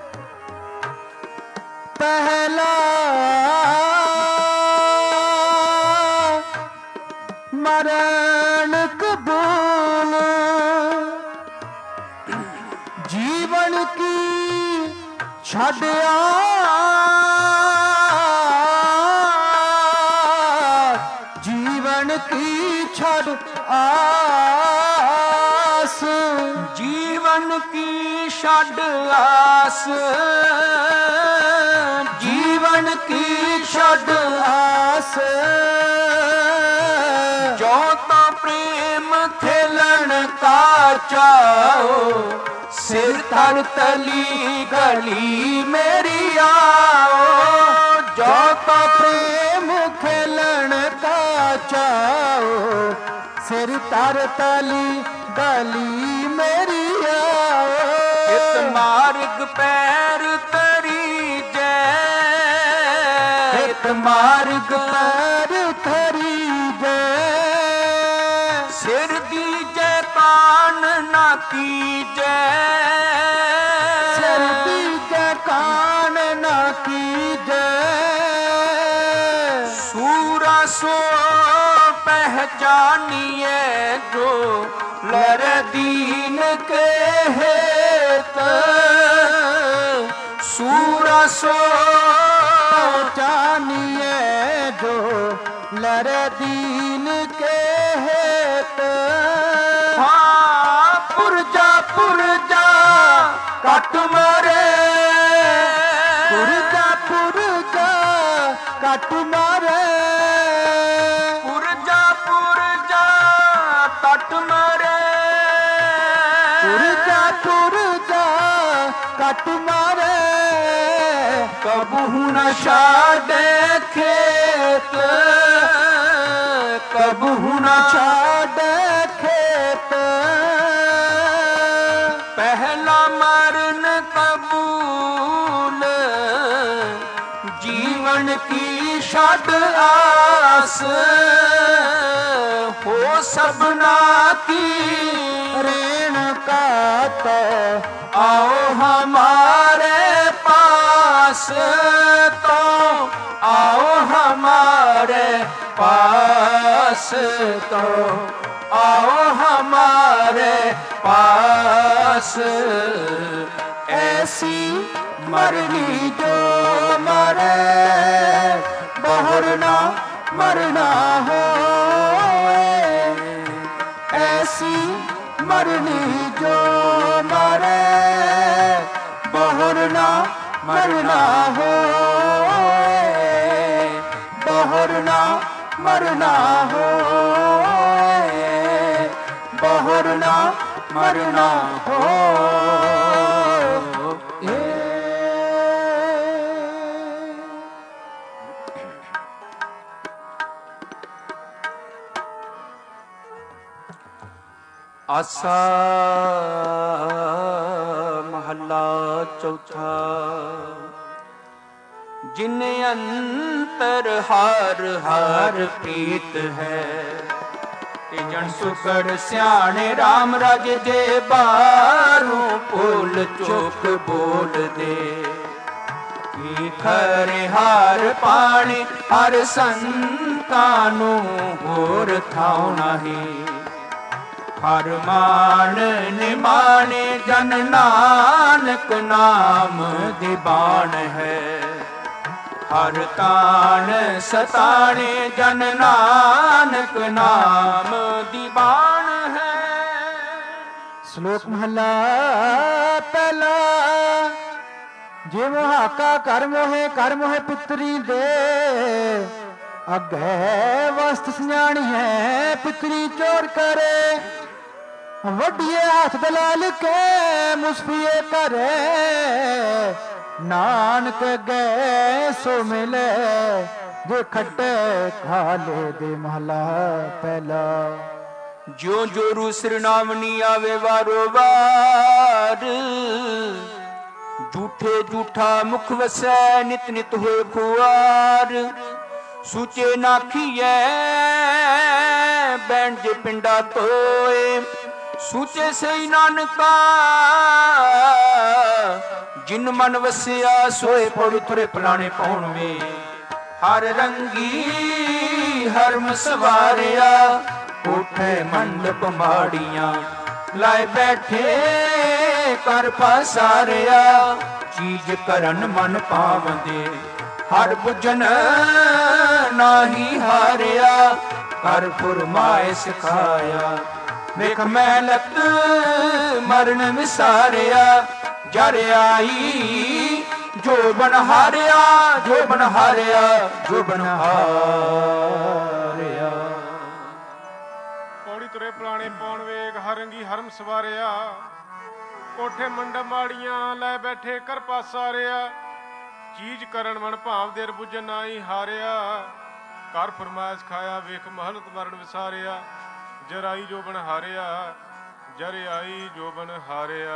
पहला मरण कबूल जीवन की छड़ आस। जीवन की छड़ आस। जीवन की छड़ आस, जीवन की छड़ आस। जो तो प्रेम खेलन का चाओ सिर तर तली गली मेरी आओ। जो तो प्रेम खेलन का चाओ सिर तर तली गली मेरी आओ। इत मार्ग पैर तरी जय, इत मार्ग पैर थरी जय। सिर दी जय कान ना की जय, सिर दी जय कान ना की जय। सूरा सो पहचानिए जो लर दीन के हेत। सूरा सो पहचानिए जो लर दीन के हेत। हाँ पुरजा पुरजा कट मरे, पुरजा पुरजा कट मारे। ਕਟ ਮਾਰੇ ਤੁਰ ਜਾ ਤੁਰ ਜਾ ਕਟ ਮਾਰੇ ਕਬਹੂ ਨ ਛਾੜੇ ਖੇਤ ਕਬਹੂ ਨ ਛਾੜੇ ਖੇਤ ਪਹਿਲਾ ਮਰਨ ਕਬੂਲ ਜੀਵਨ ਕੀ ਛੱਡ ਆਸ ਹੋ ਸਭਨਾ ਕੀ ਰੇਣ ਕਾਤ आओ हमारे पास तो आओ हमारे पास तो आओ हमारे पास ऐसी मरनी जो मरे बहुर ना मरना हो ऐसी मरनी जो मरे बहुर ना मरना हो बहुर ना मरना हो बहुर ना मरना हो ਆਸਾ ਮਹੱਲਾ ਚੌਥਾ। ਜਿਨ ਅੰਤਰ ਹਰ ਹਰ ਪ੍ਰੀਤ ਹੈ ਤੇ ਜਨ ਸੁਕੜ ਸਿਆਣੇ RAM ਰਾਜ ਦੇ ਬਾਹਰੋਂ ਭੁੱਲ ਚੁੱਕ ਬੋਲਦੇ ਕੀ ਖਰੇ ਹਾਰ ਪਾਣੀ ਹਰ ਸੰਤਾਂ ਨੂੰ ਹੋਰ ਥਾਉ ਨਹੀਂ ਹਰ ਮਾਨ ਨਿਮਾਣੇ ਜਨ ਨਾਨਕ ਨਾਮ ਦੀ ਬਾਣ ਹੈ ਹਰ ਤਾਣ ਸਤਾਣੇ ਜਨ ਨਾਨਕ ਨਾਮ ਦੀ ਬਾਣ ਹੈ। ਸ਼ਲੋਕ ਮਹਲਾ ਪਹਿਲਾ। ਜੇ ਮੋਹਾਕਾ ਕਰ ਮੋਹੇ ਕਰ ਮੋਹੇ ਪਿਤਰੀ ਦੇ ਅੱਗੇ ਵਸਤ ਸਿਆਣੀਐ ਪਿਤਰੀ ਚੋਰ ਕਰੇ ਵੱਡੀਏ ਹੱਥ ਦਲਾਲ ਕੇ ਮੁਸਫੀਏ ਕਰੇ ਨਾਨਕ ਗਏ ਸੋ ਮਿਲੇ ਜੇ ਖੱਟੇ ਖਾਲੇ ਦੇ ਮਹਲਾ ਪਹਿਲਾ। ਜਿਉ ਜੋ ਰੂ ਸਿਰ ਨਾਮ ਨੀ ਆਵੇ ਵਾਰੋ ਵਾਰ ਝੂਠੇ ਝੂਠਾ ਮੁਖ ਵਸੈ ਨਿਤ ਨਿਤ ਹੋਏ ਖੁਆਰ ਸੂਚੇ ਨਾਖੀਐ ਬੈਣ ਜੇ ਪਿੰਡਾ ਤੋਏ ਸੂਚੇ ਸਈ ਨਾਨਕਾ ਜਿਨ ਮਨ ਵਸਿਆ ਸੋਏ ਪਵਿੱਤਰੇ ਪਲਾਣੇ ਪਾਉਣ ਵੇ ਹਰ ਰੰਗੀ ਹਰਮ ਸਵਾਰਿਆ ਕੋਠੇ ਮੰਡਪ ਮਾੜੀਆਂ ਲਾਏ ਬੈਠੇ ਕਰ ਪਸਾਰਿਆ ਚੀਜ਼ ਕਰਨ ਮਨ ਪਾਵੰਦੇ ਹਰ ਬੁਝਨ ਨਾਹੀ ਹਾਰਿਆ ਕਰ ਫੁਰਮਾਏ ਸਿਖਾਇਆ ਵੇਖ ਮਹਿਲਤ ਮਰਨ ਵਿਸਾਰਿਆ ਜਰ ਆਈ ਜੋ ਬਨ ਹਾਰਿਆ ਜੋ ਬਨ ਹਾਰਿਆ ਜੋ ਬਨ ਹਾਰਿਆ। ਪੌੜੀ ਤੁਰੇ ਪਲਾਣੇ ਪਾਉਣ ਵੇਗ ਹਰੰਗੀ ਹਰਮ ਸਵਾਰਿਆ ਕੋਠੇ ਮੰਡਪ ਮਾੜੀਆਂ ਲੈ ਬੈਠੇ ਕਰ ਪਾਸਾਰਿਆ ਚੀਜ਼ ਕਰਨ ਮਨ ਭਾਵ ਦੇਰ ਬੁਝਨ ਨਾਹੀ ਹਾਰਿਆ ਕਰ ਫਰਮਾਇਸ਼ ਖਾਇਆ ਵੇਖ ਮਹਲਤ ਮਰਨ ਵਿਸਾਰਿਆ ਜਰ ਆਈ ਜੋ ਬਨ ਹਾਰਿਆ ਜਰ ਆਈ ਜੋ ਬਨ ਹਾਰਿਆ।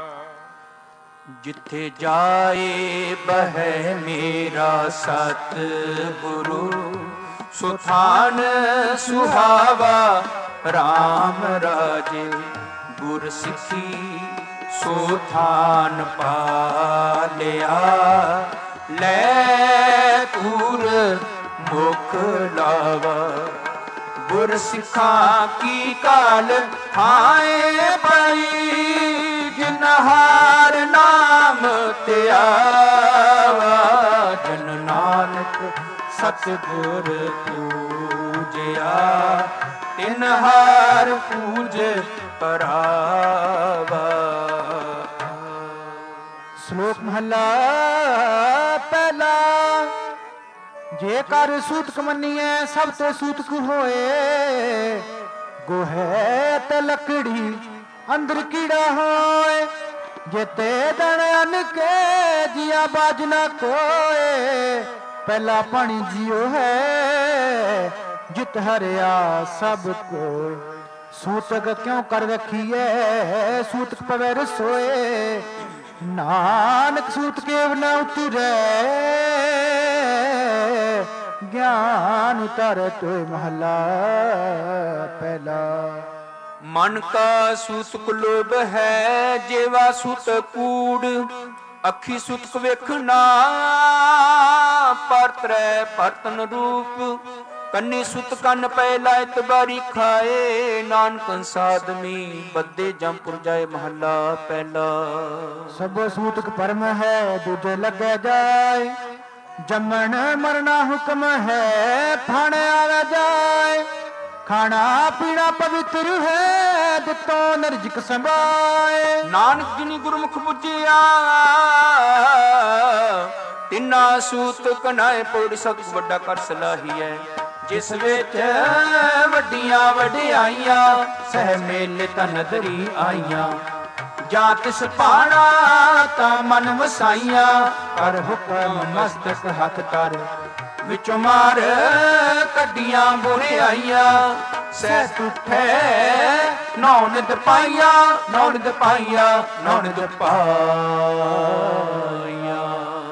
ਜਿੱਥੇ ਜਾਏ ਬਹਿ ਮੇਰਾ ਸਤ ਗੁਰੂ ਸੁਥਾਨ ਸੁਹਾਵਾ RAM ਰਾਜੇ ਗੁਰ ਸਿੱਖੀ ਸੋਥਾਨ ਪਾਲਿਆ ਲੈ ਤੂਰ ਮੁਖ ਲਾਵਾ ਗੁਰ ਸਿੱਖਾਂ ਕੀ ਕਾਲ ਹਾਏ ਪਈ ਜਿਨ ਹਾਰ ਨਾਮ ਤੇ ਆਵਾ ਜਨ ਨਾਨਕ ਸਤਿਗੁਰ ਪੂਜਿਆ ਤਿਨ ਹਾਰ ਪੂਜ ਪਰਾਵਾ। ਸ਼ਲੋਕ ਮਹਲਾ ਪਹਿਲਾ। ਜੇ ਕਰ ਸੂਤਕ ਮੰਨੀਐ ਸਭ ਤੇ ਸੂਤਕ ਹੋਏ ਗੋਹੇ ਤੇ ਲੱਕੜੀ ਅੰਦਰ ਕੀੜਾ ਹੋਏ, ਜਿਤੇ ਦਣ ਅਨ ਕੇ ਜੀਆ ਬਾਜ ਨਾ ਕੋਏ। ਪਹਿਲਾ ਪਾਣੀ ਜਿਉ ਹੈ ਜਿਤ ਹਰਿਆ ਸਭ ਕੋਏ। ਸੂਤਕ ਕਿਉਂ ਕਰ ਰਖੀਐ ਸੂਤਕ ਪਵੈ ਰਸੋਏ। ਨਾਨਕ ਸੂਤ ਕੇਵ ਨ ਉਤਰੈ ਗਿਆਨ ਉਤਰੈ ਤੋਇ ਮਹਲਾ ਪਹਿਲਾ। ਮਨ ਕਾ ਸੂਤਕ ਲੋਭ ਹੈ ਜੇਵਾ ਸੂਤ ਕੂੜ। ਅੱਖੀ ਸੂਤਕ ਵੇਖਣਾ ਪਰਤਰੈ ਪਰਤਨ ਰੂਪ। ਕੰਨੀ ਸੁਤ ਕੰਨ ਪੈ ਲਾਇਤ ਬਾਰੀ ਖਾਏ। ਨਾਨਕ ਸਾਧਮੀ ਬੱਦੇ ਜੰਪੁਰ ਜਾਏ ਮਹੱਲਾ ਪਹਿਲਾ। ਸਭ ਸੂਤਕ ਪਰਮ ਹੈ ਦੂਜੇ ਲੱਗੇ ਜਾਏ। ਜੰਮਣ ਮਰਨਾ ਹੁਕਮ ਹੈ ਫਣ ਆਵੇ ਜਾਏ। ਖਾਣਾ ਪੀਣਾ ਪਵਿੱਤਰ ਹੈ ਦਿੱਤੋ ਨਿਰਜਿਕ ਸੰਭਾਏ। ਨਾਨਕ ਜਿਨੀ ਗੁਰਮੁਖ ਬੁਝਿਆ ਤਿੰਨਾ ਸੂਤ ਕਨਾਏ ਪੌੜੀ ਸਤ ਵੱਡਾ ਕਰ ਸਲਾਹੀਐ। ਜਿਸ ਵਿੱਚ ਵੱਡੀਆਂ ਵਡਿਆਈਆਂ ਸਹਿ ਮੇਲੇ ਤਾਂ ਨਦਰੀ ਆਈਆਂ। ਜਾਂ ਤਿਸ ਪਾਣਾ ਤਾਂ ਮਨ ਵਸਾਈਆਂ ਕਰ ਹੁਕਮ ਮਸਤਕ ਹੱਥ ਕਰ। ਵਿੱਚੋਂ ਮਾਰ ਕੱਢੀਆਂ ਬੁਰਿਆਈਆਂ ਸਹਿ ਤੁਠੈ ਨੌ ਨਿਤ ਪਾਈਆਂ। ਨੌ ਨਿਤ ਪਾਈਆਂ ਨੌ ਨਿਤ ਪਾਈਆਂ।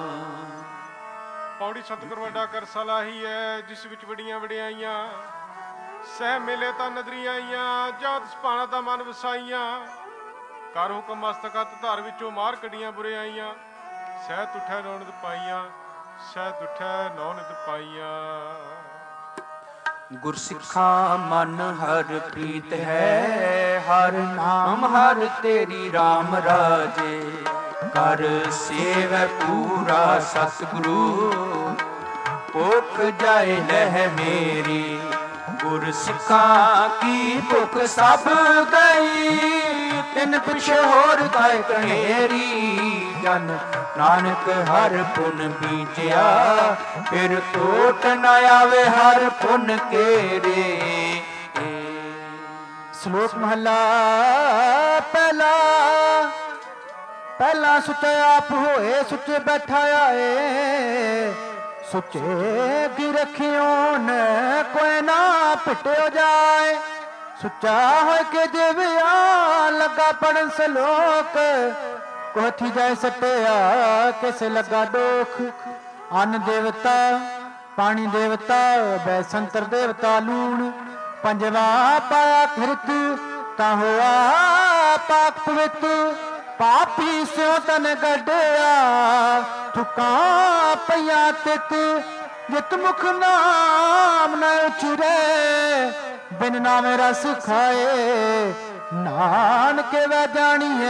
ਪੌੜੀ ਸਤਿਗੁਰ ਵੱਡਾ ਕਰ ਸਲਾਹੀ ਹੈ ਜਿਸ ਵਿੱਚ ਵਡੀਆਂ ਵਡਿਆਈਆਂ ਸਹਿ ਮੇਲੇ ਤਾਂ ਨਦਰੀਆਂ ਆਈਆਂ। ਜਾਂ ਤਿਸ ਪਾਣਾ ਤਾਂ ਮਨ ਵਸਾਈਆਂ ਕਰ ਹੁਕਮ ਮਸਤਕ ਹੱਥ ਧਰ। ਵਿੱਚੋਂ ਮਾਰ ਕੱਢੀਆਂ ਬੁਰਿਆਈਆਂ ਸਹਿ ਤੁਠੈ ਨੌ ਨਿਤ ਪਾਈਆਂ। ਸਹਿ ਤੁਠੈ ਨੌ ਨਿਤ ਪਾਈਆਂ। ਗੁਰਸਿੱਖਾਂ ਮਨ ਹਰ ਪ੍ਰੀਤ ਹੈ। ਹਰ ਨਾਮ ਹਰ ਤੇਰੀ RAM ਰਾਜੇ। ਕਰ ਸੇਵੈ ਪੂਰਾ ਸਤਿਗੁਰੂ ਭੁੱਖ ਜਾਏ ਲਹਿ ਮੇਰੀ। ਗੁਰਸਿੱਖਾਂ ਕੀ ਭੁੱਖ ਸਭ ਗਈ ਤਿਨ ਪਿਛੇ ਹੋਰ ਕਾਇ ਕਣੇਰੀ। ਜਨ ਨਾਨਕ ਹਰ ਪੁਨ ਬੀਜਿਆ ਫਿਰ ਟੋਟ ਨ ਆਵੇ ਹਰ ਪੁਨ ਕੇਰੇ। ਸ਼ਲੋਕ ਮਹਲਾ ਪਹਿਲਾ। ਪਹਿਲਾ ਸੁੱਚੇ ਆਪ ਹੋਏ ਸੁੱਚੇ ਬੈਠਾ ਆਏ। ਸੁੱਚੇ ਕੀ ਰਖਿਓ ਨ ਕੋਈ ਨਾ ਪਿਟਿਓ ਜਾਏ। ਸੁੱਚਾ ਹੋਇ ਕੇ ਜਿਵਿਆ ਲੱਗਾ ਪੜਨ ਸਲੋਕ। ਕੋਠੀ ਜਾਏ ਸਟਿਆ ਕਿਸੇ ਲੱਗਾ ਡੋਖ। ਅੰਨ ਦੇਵਤਾ ਪਾਣੀ ਦੇਵਤਾ ਬੈ ਸੰਤਰ ਦੇਵਤਾ ਲੂਣ। ਪੰਜਵਾ ਪਾਇਆ ਕਿਰਤ ਤਾਂ ਹੋਆ ਪਾਕ ਪਵਿੱਤ। ਪਾਪੀ ਸਿਉ ਤਨ ਗੱਡਿਆ ਥੁਕਾਂ ਪਈਆਂ ਤਿਤ। ਜਿਤ ਮੁਖ ਨਾਮ ਨ ਉਚਰੇ ਬਿਨ ਨਾਮੇ ਰਸ ਖਾਏ। ਨਾਨਕ ਵੈ ਜਾਣੀਐ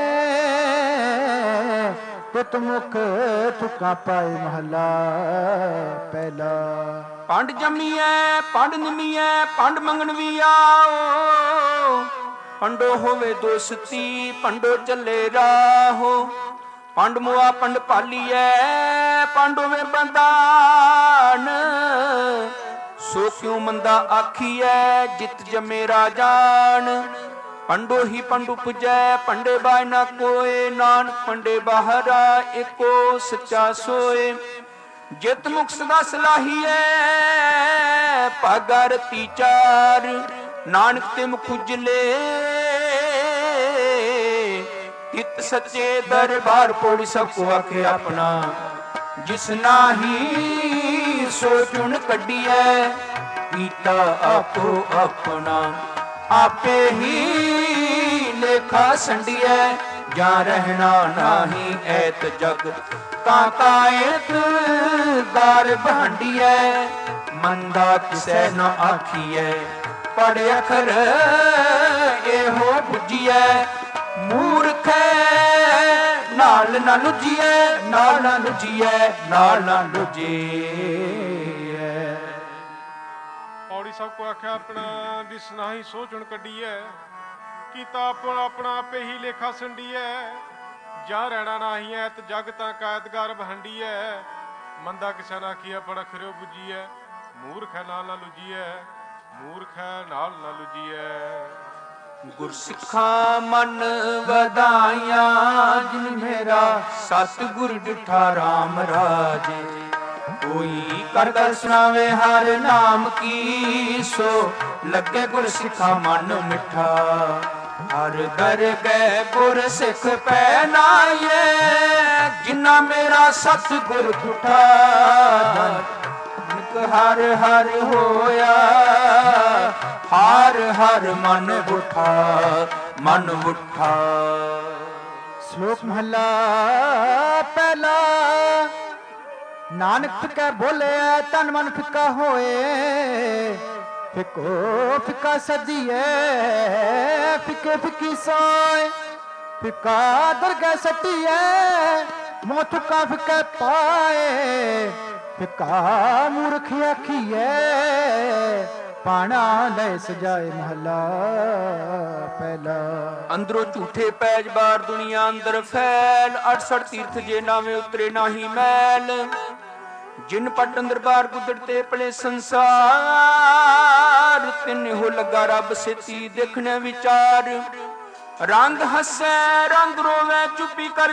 ਤਿਤ ਮੁਖ ਥੁਕਾਂ ਪਾਏ ਮਹਲਾ ਪਹਿਲਾ। ਪੰਡ ਜੰਮੀਐ ਪੰਡ ਨਿਮੀਐ ਪੰਡ ਮੰਗਣ ਵੀ ਆਓ। ਪੰਡੋ ਹੋਵੇ ਦੋਸਤੀ ਪੰਡੋ ਚੱਲੇ ਰਾਹੋ। ਪੰਡ ਮੁਆ ਪੰਡ ਪਾਲੀਐ ਪੰਡ ਹੋਵੇ ਬੰਦਾਨ। ਸੋ ਕਿਉ ਮੰਦਾ ਆਖੀਐ ਜਿਤ ਜੰਮੇ ਰਾਜਾਨ। ਪੰਡੋ ਹੀ ਪੰਡੂ ਪੁਜੈ ਪੰਡੇ ਬਾਇ ਨਾ ਕੋਏ। ਨਾਨਕ ਪੰਡੇ ਬਾਹਰਾ ਏਕੋ ਸੱਚਾ ਸੋਏ। ਜਿਤ ਮੁਖ ਸਦਾ ਸਲਾਹੀਐ ਭਾਗਾ ਰਤੀ ਚਾਰ। ਨਾਨਕ ਤੇ ਮੁਖ ਉਜਲੇ ਤਿਤ ਸੱਚੇ ਦਰਬਾਰ। ਪੌੜੀ ਸਭ ਕੋ ਆਖੇ ਆਪਣਾ ਜਿਸ ਨਾਹੀ ਸੋ ਚੁਣ ਕੱਢੀਐ। ਕੀਤਾ ਆਪੋ ਆਪਣਾ ਆਪੇ ਹੀ ਲੇਖਾ ਸੰਡੀਐ। ਜਾਂ ਰਹਿਣਾ ਨਾਹੀ ਐਤ ਜਗ ਤਾਂ ਕਾਇਤ ਦਾਰ ਭਾਂਡੀਐ। ਮੰਦਾ ਕਿਸੈ ਨ ਆਖੀਐ ਪੜ ਅਖਰ ਇਹੋ ਬੁਝੀਐ। ਮੂਰਖੈ ਨਾਲ ਨਾ ਲੁਜੀਐ ਨਾਲ ਨਾ ਲੁਜੀਐ ਨਾਲ ਨਾ ਲੁਜੀਐ। ਪੌੜੀ ਸਭ ਕੋ ਆਖਿਆ ਆਪਣਾ ਦਿਸ ਨਾਹੀ ਸੋ ਚੁਣ ਕੱਢੀਐ। ਕੀਤਾ ਆਪਣਾ ਆਪਣਾ ਆਪੇ ਹੀ ਲੇਖਾ ਸੰਡੀਐ। ਜਾਂ ਰਹਿਣਾ ਨਾਹੀ ਐਤ ਜਗ ਤਾਂ ਕਾਇਦਗਾਰ ਬਹੰਡੀਐ। ਮੰਦਾ ਕਿਸੈ ਨਾ ਆਖੀਐ ਪੜ ਅਖਰਿਓ ਬੁਝੀਐ। ਮੂਰਖ ਹੈ ਨਾਲ ਨਾ ਲੁਜੀਐ ਮੂਰਖ ਹੈ ਨਾਲ ਨਾ ਲੁਜੀਐ। ਗੁਰਸਿੱਖਾਂ ਮਨ ਵਧਾਈਆਂ ਜਿਨ ਮੇਰਾ ਸਤਿਗੁਰ ਡਿਠਾ RAM ਰਾਜੇ। ਕੋਈ ਕਰ ਕਰ ਸੁਣਾਵੇ ਹਰ ਨਾਮ ਕੀ ਸੋ ਲੱਗੇ ਗੁਰਸਿੱਖਾਂ ਮਨ ਮਿੱਠਾ। ਹਰ ਦਰ ਗਏ ਗੁਰ ਸਿੱਖ ਪੈ ਨਾਏ ਜਿਨਾ ਮੇਰਾ ਸਤਿਗੁਰ ਡਿਠਾ। ਹਰ ਹਰ ਹੋਇਆ ਹਰ ਹਰ ਮਨ ਉਠਾ ਮਨ ਉਠਾ। ਸ਼ਲੋਕ ਮਹਲਾ ਪਹਿਲਾ। ਨਾਨਕ ਫਿੱਕਾ ਬੋਲਿਆ ਤਨ ਮਨ ਫਿੱਕਾ ਹੋਏ। ਫਿੱਕੋ ਫਿੱਕਾ ਸਦੀਏ ਫਿੱਕੇ ਫਿੱਕੀ ਸੋਏ। ਫਿੱਕਾ ਦਰਗਹਿ ਸੱਟੀਏ ਮੋਹ ਥੁੱਕਾ ਫਿੱਕੇ ਪਾਏ। ਫਿੱਕਾ ਮੂਰਖ ਆਖੀਏ ਪਾਣਾ ਲੈ ਸਜਾਏ ਮਹਲਾ ਪਹਿਲਾ। ਅੰਦਰੋਂ ਝੂਠੇ ਪੈਜ ਬਾਰ ਦੁਨੀਆ ਅੰਦਰ ਫੈਲ। ਅਠਸਠ ਤੀਰਥ ਜੇ ਨਾਵੇਂ ਉਤਰੇ ਨਾਹੀ ਮੈਲ। ਜਿਨ ਪਟ ਅੰਦਰ ਬਾਰ ਗੁੱਦੜ ਤੇ ਪਲੇ ਸੰਸਾਰ। ਤਿੰਨ ਹੋ ਲੱਗਾ ਰੱਬ ਸੇਤੀ ਦੇਖਣੇ ਵਿਚਾਰ। ਰੰਗ ਹੱਸੈ ਰੰਗ ਰੋਵੇ ਚੁੱਪੀ ਕਰ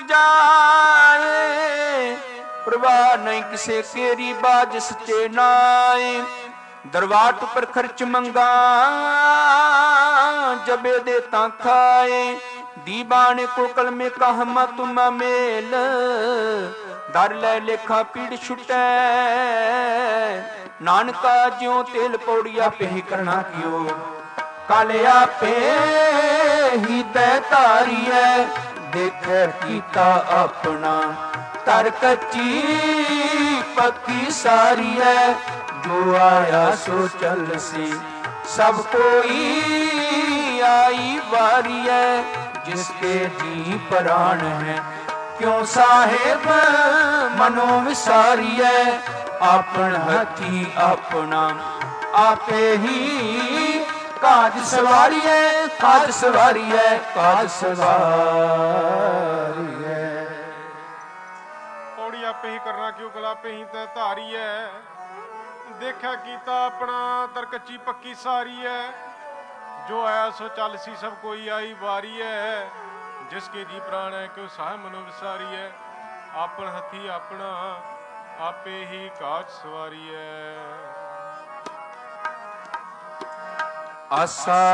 ਜਾਏ। ਪ੍ਰਵਾਹ ਨਹੀਂ ਕਿਸੇ ਕੇਰੀ ਬਾਜ ਸੱਚੇ ਨਾਏ। ਦਰਵਾਟ ਉੱਪਰ ਖਰਚ ਮੰਗਾ ਜਬੇ ਦੇ ਤਾਂ ਖਾਏ। ਦੀਵਾਨੇ ਕੋ ਕਲਮੇ ਕਹਮਾ ਤੁਮ ਮੇਲ। ਦਰ ਲੈ ਲੇਖਾ ਪੀੜ ਛੁਟੈ ਨਾਨਕਾ ਜਿਉ ਤੇਲ ਪੌੜੀਆ ਪੇ ਕਰਨਾ ਕਿਓ। ਕਲ ਆਪੇ ਹੀ ਤੈ ਧਾਰੀਐ ਦੇਖੈ ਕੀਤਾ ਆਪਣਾ। ਤਰ ਕੱਚੀ ਪੱਕੀ ਸਾਰੀ ਹੈ ਜੋ ਆਇਆ ਸੋ ਚੱਲ ਸੀ। ਸਭ ਕੋਈ ਆਈ ਵਾਰੀ ਹੈ ਜਿਸਕੇ ਜੀ ਪ੍ਰਾਣ ਹੈ। ਕਿਉ ਸਾਹਿਬ ਮਨੋ ਵਿਸਾਰੀਐ ਆਪਣ ਹੱਥੀ ਆਪਣਾ। ਆਪੇ ਹੀ ਕਾਜ ਸਵਾਰੀਐ ਕਾਜ ਸਵਾਰੀਐ ਕਾਜ ਸਵਾਰੀਐ। ਪੌੜੀ ਆਪੇ ਹੀ ਕਰਨਾ ਕਿਉ ਗਲਾ ਆਪੇ ਹੀ ਤੈ ਧਾਰੀ ਹੈ। ਦੇਖਿਆ ਕੀਤਾ ਆਪਣਾ ਦਰ ਕੱਚੀ ਪੱਕੀ ਸਾਰੀ ਹੈ। ਜੋ ਆਇਆ ਸੋ ਚੱਲ ਸੀ ਸਭ ਕੋਈ ਆਈ ਵਾਰੀ ਹੈ। ਜਿਸਕੇ ਜੀ ਪ੍ਰਾਣ ਹੈ ਕਿਉ ਸਾਹਿਬ ਮਨੋ ਵਿਸਾਰੀ ਹੈ। ਆਪਣ ਹੱਥੀ ਆਪਣਾ ਆਪੇ ਹੀ ਕਾਜ ਸਵਾਰੀ ਹੈ। ਆਸਾ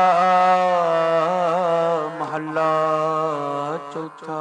ਮਹੱਲਾ ਚੌਥਾ।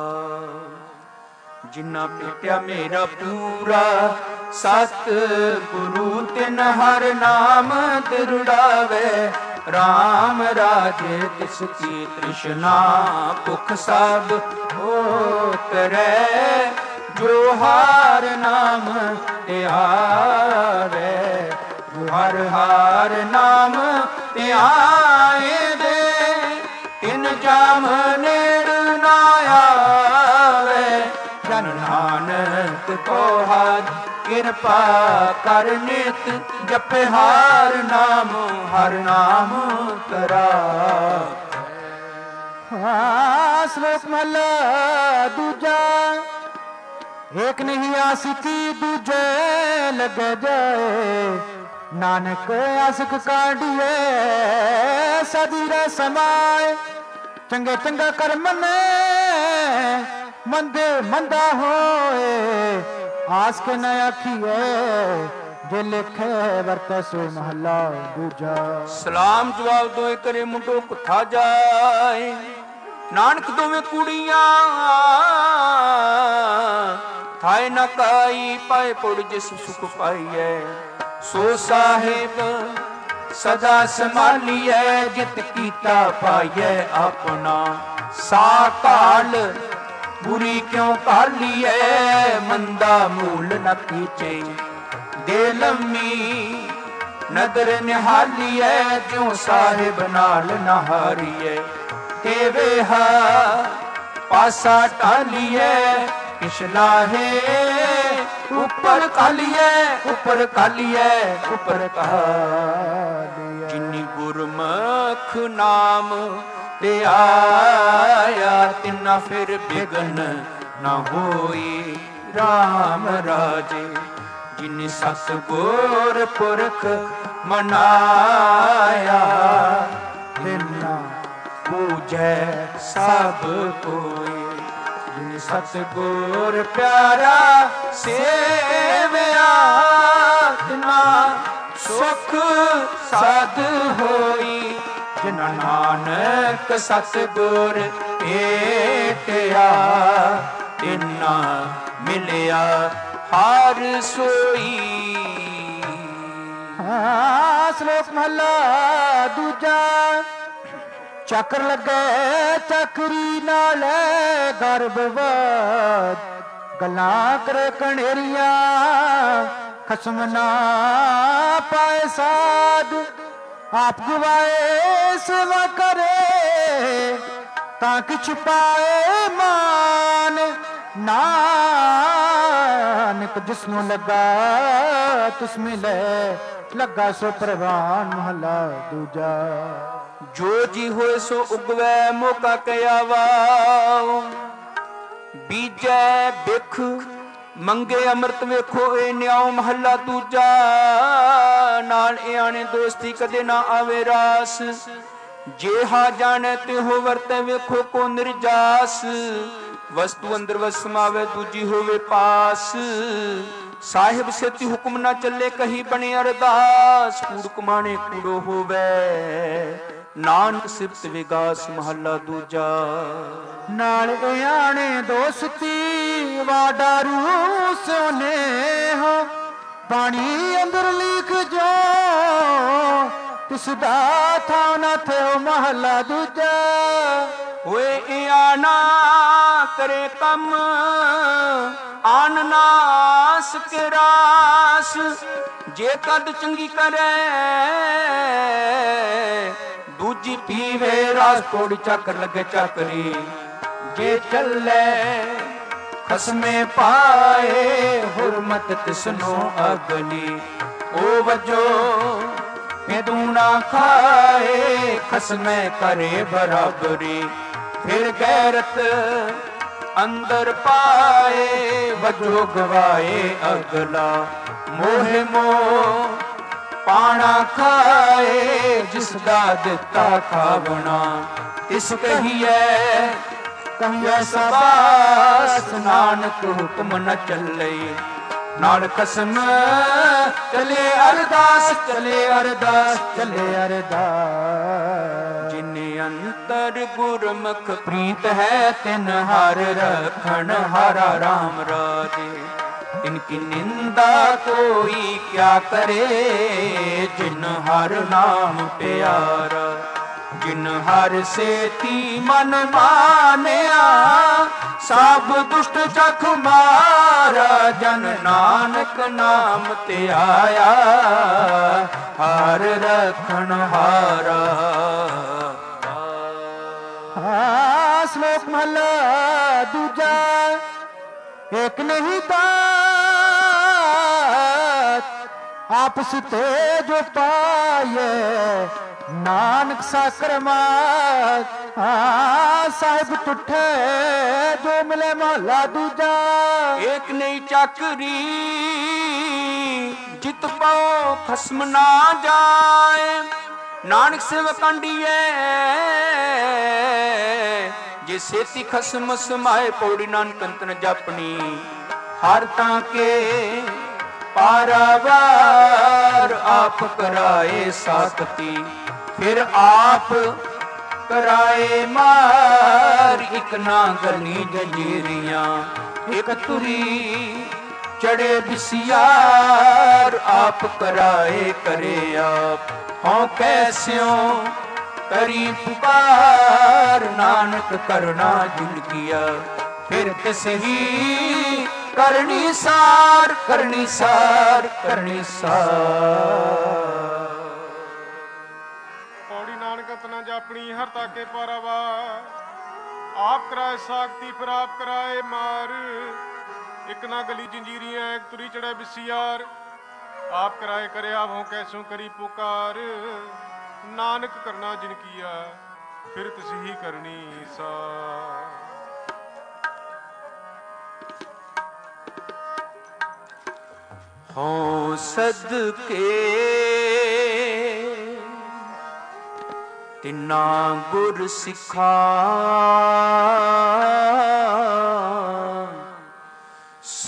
ਜਿਨਾ ਭੇਟਿਆ ਮੇਰਾ ਪੂਰਾ ਸਤ ਗੁਰੂ ਤਿਨ ਹਰ ਨਾਮ ਦਿਰੜਾਵੇ। RAM ਰਾਜੇ ਤਿਸ ਕੀ ਤ੍ਰਿਸ਼ਨਾ ਭੁਖ ਸਭ ਉਤਰੈ। ਜੋ ਹਰ ਨਾਮ ਧਿਆਵੇ ਜੋ ਹਰ ਹਰ ਨਾਮ ਧਿਆਏ ਦੇ। ਤਿਨ ਜਾਮ ਨੇੜ ਨਾ ਆਵੇ ਜਨ ਨਾਨਕ ਕੋ ਹਰ ਕਿਰਪਾ ਕਰ ਨਿਤ ਜਪੇ ਹਰ ਨਾਮ ਹਰ ਨਾਮ ਕਰਾ। ਹਾਂ ਸ਼ਲੋਕ ਮਹਲਾ ਦੂਜਾ। ਏਕ ਨਹੀਂ ਆਸਿਕੀ ਦੂਜੇ ਲੱਗ ਜਾਏ। ਨਾਨਕ ਆਸਕ ਕਾਢੀਏ ਸਦੀਰਾ ਸਮਾਏ। ਚੰਗੇ ਚੰਗਾ ਕਰਮ ਨੇ ਮੰਦੇ ਮੰਦਾ ਹੋਏ। ਆਸ ਕੇ ਨ ਆਖੀਏ ਜੇ ਲਿਖੇ ਵਰਤੈ ਸੋ ਮਹੱਲਾ ਦੂਜਾ। ਸਲਾਮ ਜਵਾਬ ਦੋਏ ਕਰੇ ਮੁੰਡੋ ਕੁੱਥਾ ਜਾਏ। ਨਾਨਕ ਦੋਵੇਂ ਕੁੜੀਆਂ ਥਾਏ ਨ ਕਾਈ ਪਾਏ ਪੁੜ ਜਿਸ ਸੁਖ ਪਾਈਐ। ਸੋ ਸਾਹਿਬ ਸਦਾ ਸੰਭਾਲੀਐ ਜਿਤ ਕੀਤਾ ਪਾਈਐ ਆਪਣਾ। ਸਾ ਕਾਲ ਬੁਰੀ ਕਿਉ ਕਾਲੀਐ ਮੰਦਾ ਮੂਲ ਨ ਕੀਚੇ। ਦੇ ਲੰਮੀ ਨਦਰ ਨਿਹਾਲੀਐ ਜਿਉ ਸਾਹਿਬ ਨਾਲ ਨਹਾਰੀਐ। ਤੇ ਵੇਹਾ ਪਾਸਾ ਟਾਲੀਐ ਕਿਛ ਲਾਹੇ ਉੱਪਰ ਕਾਲੀਐ ਉੱਪਰ ਕਾਲੀਐ ਉੱਪਰ ਕਾਲੀਐ। ਜਿਨੀ ਗੁਰਮੁਖ ਨਾਮ ਤੇ ਆਇਆ ਤਿਨਾ ਫਿਰ ਬਿਗਨ ਨਾ ਹੋਈ RAM ਰਾਜੇ। ਜਿਨ ਸਤਿਗੁਰ ਪੁਰਖ ਮਨਾਇਆ ਸਤਿਗੁਰ ਪਿਆਰਾ ਸੇਵਿਆ ਤਿਨਾ ਸੁਖ ਸਾਧ ਹੋਈ ਜਿਨਾ ਨਾਨਕ ਸਤਿਗੁਰ ਭੇਟਿਆ ਤਿਨਾ ਮਿਲਿਆ ਹਰ ਸੋਈ। ਹਾਂ ਸ਼ਲੋਕ ਮਹਲਾ ਦੂਜਾ। ਚੱਕਰ ਲੱਗੇ ਚੱਕਰੀ ਨਾਲ ਗਰਭਵਤ ਗੱਲਾਂ ਕਰੇ ਕਣੇਰੀਆਂ ਖਸਮ ਨਾ ਪਾਏ ਸਾਧ ਆਪ ਗਵਾਏ ਸੇਵਾ ਕਰੇ ਤਾਂ ਕਿਛ ਪਾਏ ਮਾਨ ਨਾਨਕ ਜਿਸਨੂੰ ਲੱਗਾ ਤਿਸ ਮਿਲੇ ਲੱਗਾ ਸੋ ਪ੍ਰਵਾਨ। ਮਹਲਾ ਦੂਜਾ। ਜੋ ਜੀ ਹੋਏ ਸੋ ਉਗਵੈ ਮੌਕਾ ਕਿਆ ਵਾਉ ਬੀਜੈ ਬਿਖ ਮੰਗੇ ਅੰਮ੍ਰਿਤ ਵੇਖੋ ਇਹ ਨਿਆਉ। ਮਹੱਲਾ ਦੂਜਾ। ਨਾਲ ਇਆਣੇ ਦੋਸਤੀ ਕਦੇ ਨਾ ਆਵੇ ਰਾਸ ਜੇਹਾ ਜਾਣੈ ਤਿਹੋ ਵਰਤੈ ਵੇਖੋ ਕੋ ਨਿਰਜਾਸ। ਵਸਤੂ ਅੰਦਰ ਵਸ ਸਮਾਵੇ ਦੂਜੀ ਹੋਵੇ ਪਾਸ ਸਾਹਿਬ ਸੇਤੀ ਹੁਕਮ ਨਾ ਚੱਲੇ ਕਹੀ ਬਣੇ ਅਰਦਾਸ। ਕੂੜ ਕਮਾਣੇ ਕੂੜੋ ਹੋਵੇ ਨਾਨਕ ਸਿਫਤ ਵਿਗਾਸ। ਮਹੱਲਾ ਦੂਜਾ। ਨਾਲ ਇਆਣੇ ਦੋਸਤੀ ਵਾਡਾਰੂ ਸੋਨੇ ਹੋ ਬਾਣੀ ਅੰਦਰ ਲਿਖ ਜੋ ਤਿਸ ਦਾ ਥਾਂ ਨਾ ਥਿਓ। ਮਹੱਲਾ ਦੂਜਾ। ਹੋਏ ਇਆਣਾ ਕਰੇ ਕੰਮ ਆਨ ਨਾਸ ਕੇ ਰਾਸ ਜੇ ਕਦ ਚੰਗੀ ਕਰੇ ਦੂਜੀ ਪੀਵੇ ਰਾਸ। ਕੋੜੀ ਚੱਕਰ ਲੱਗੇ ਚੱਕਰੀ ਜੇ ਚੱਲੇ ਖਸਮੇ ਪਾਏ ਹੁਰਮਤ ਤਿਸਨੂੰ ਅਗਲੀ ਉਹ ਵਜੋ ਦੂਣਾ ਖਾਏ ਖਸਮੇ ਕਰੇ ਬਰਾਬਰੀ ਫਿਰ ਗੈਰਤ ਅੰਦਰ ਪਾਏ ਵਜੋ ਗਵਾਏ ਅਗਲਾ ਮੋਹ ਮੋਹ ਪਾਣਾ ਖਾਏ ਜਿਸ ਦਾ ਦਿੱਤਾ ਖਾਵਣਾ ਇਸ ਕਹੀਏ ਕਹੀਏ ਸਬਾਸ ਨਾਨਕ ਹੁਕਮ ਨ ਚੱਲੇ ਨਾਲ ਕਸਮ ਚਲੇ ਅਰਦਾਸ ਚਲੇ ਅਰਦਾਸ ਚਲੇ ਅਰਦਾਸ। ਜਿਨੇ ਅੰਤਰ ਗੁਰਮੁਖ ਪ੍ਰੀਤ ਹੈ ਤਿਨ ਹਰ ਰਖਣ ਹਰਾ ਰਾਮ ਰਾਜੇ। ਇਨਕੀ ਨਿੰਦਾ ਕੋਈ ਕਿਆ ਕਰੇ ਜਿਨ ਹਰ ਨਾਮ ਪਿਆਰਾ। ਜਿਨ ਹਰ ਸੇਤੀ ਮਨ ਮਾਨਿਆ ਸਭ ਦੁਸ਼ਟ ਜਖ ਮਾਰਾ। ਜਨ ਨਾਨਕ ਨਾਮ ਤੇ ਆਇਆ ਹਰ ਰਖਣ ਹਾਰਾ। ਹਾਂ ਸ਼ਲੋਕ ਮਹਲਾ ਦੂਜਾ। ਇੱਕ ਨਹੀਂ ਦਾਤ ਆਪਸ ਤੇ ਜੋ ਪਾਏ ਨਾਨਕ ਸਾਕਰਮਾਤ। ਹਾਂ ਸਾਹਿਬ ਟੁੱਟੇ ਜੋ ਮਿਲੇ। ਮਹਲਾ ਦੂਜਾ। ਏਕ ਨਹੀਂ ਚੱਕਰੀ ਜਿਤ ਪਾਓ ਖਸਮ ਨਾ ਜਾਏ ਨਾਨਕ ਸੇਵ ਕੰਡੀਏ ਜੇ ਸੇਤੀ ਖਸਮ ਸਮਾਏ ਪੌੜੀ ਨਾਨਕ ਅੰਤਨ ਜਾਪਣੀ ਹਰ ਤਾਂ ਕੇ ਪਾਰਾਵਾਰ ਆਪ ਕਰਾਏ ਸਾਖਤੀ ਫਿਰ ਆਪ ਕਰਾਏ ਮਾਰ। ਇਕ ਨਾ ਗਲੀ ਜੰਜੀਰੀਆਂ ਇਕ ਤੁਰੀ ਚੜੇ ਬਿਸਿਆਰ ਆਪ ਕਰਾਏ ਕਰੇ ਆਪ ਹੋਂ ਕੈਸਿਓ ਕਰੀ ਪੁਕਾਰ। ਨਾਨਕ ਕਰਨਾ ਜਿਨ ਕੀਆ ਫਿਰ ਤਿਸ ਹੀ ਕਰਨੀ ਸਾਰ ਕਰਨੀ ਸਾਰ ਕਰਨੀ ਸਾਰ। ਪੌੜੀ ਨਾਨਕ ਤਨਾ ਜਾਪਣੀ ਹਰ ਤਾਕੇ ਪਾਰਾਵਾ ਆਪ ਕਰਾਏ ਸਾਖਤੀ ਫਿਰ ਆਪ ਕਰਾਏ ਮਾਰ। ਇੱਕ ਨਾ ਗਲੀ ਜੰਜੀਰੀਆਂ ਇੱਕ ਤੁਰੀ ਚੜ੍ਹੇ ਬਿਸਿਆਰ ਆਪ ਕਰਾਏ ਕਰਿਆ ਹੋਂ ਕੈਸੋਂ ਕਰੀ ਪੁਕਾਰ। ਨਾਨਕ ਕਰਨਾ ਜਿਨ ਕੀਆ ਫਿਰ ਤਿਸ ਹੀ ਕਰਨੀ ਸਾਰ। ਹੋ ਸਦਕੇ ਤਿਨਾ ਗੁਰ ਸਿਖਾਏ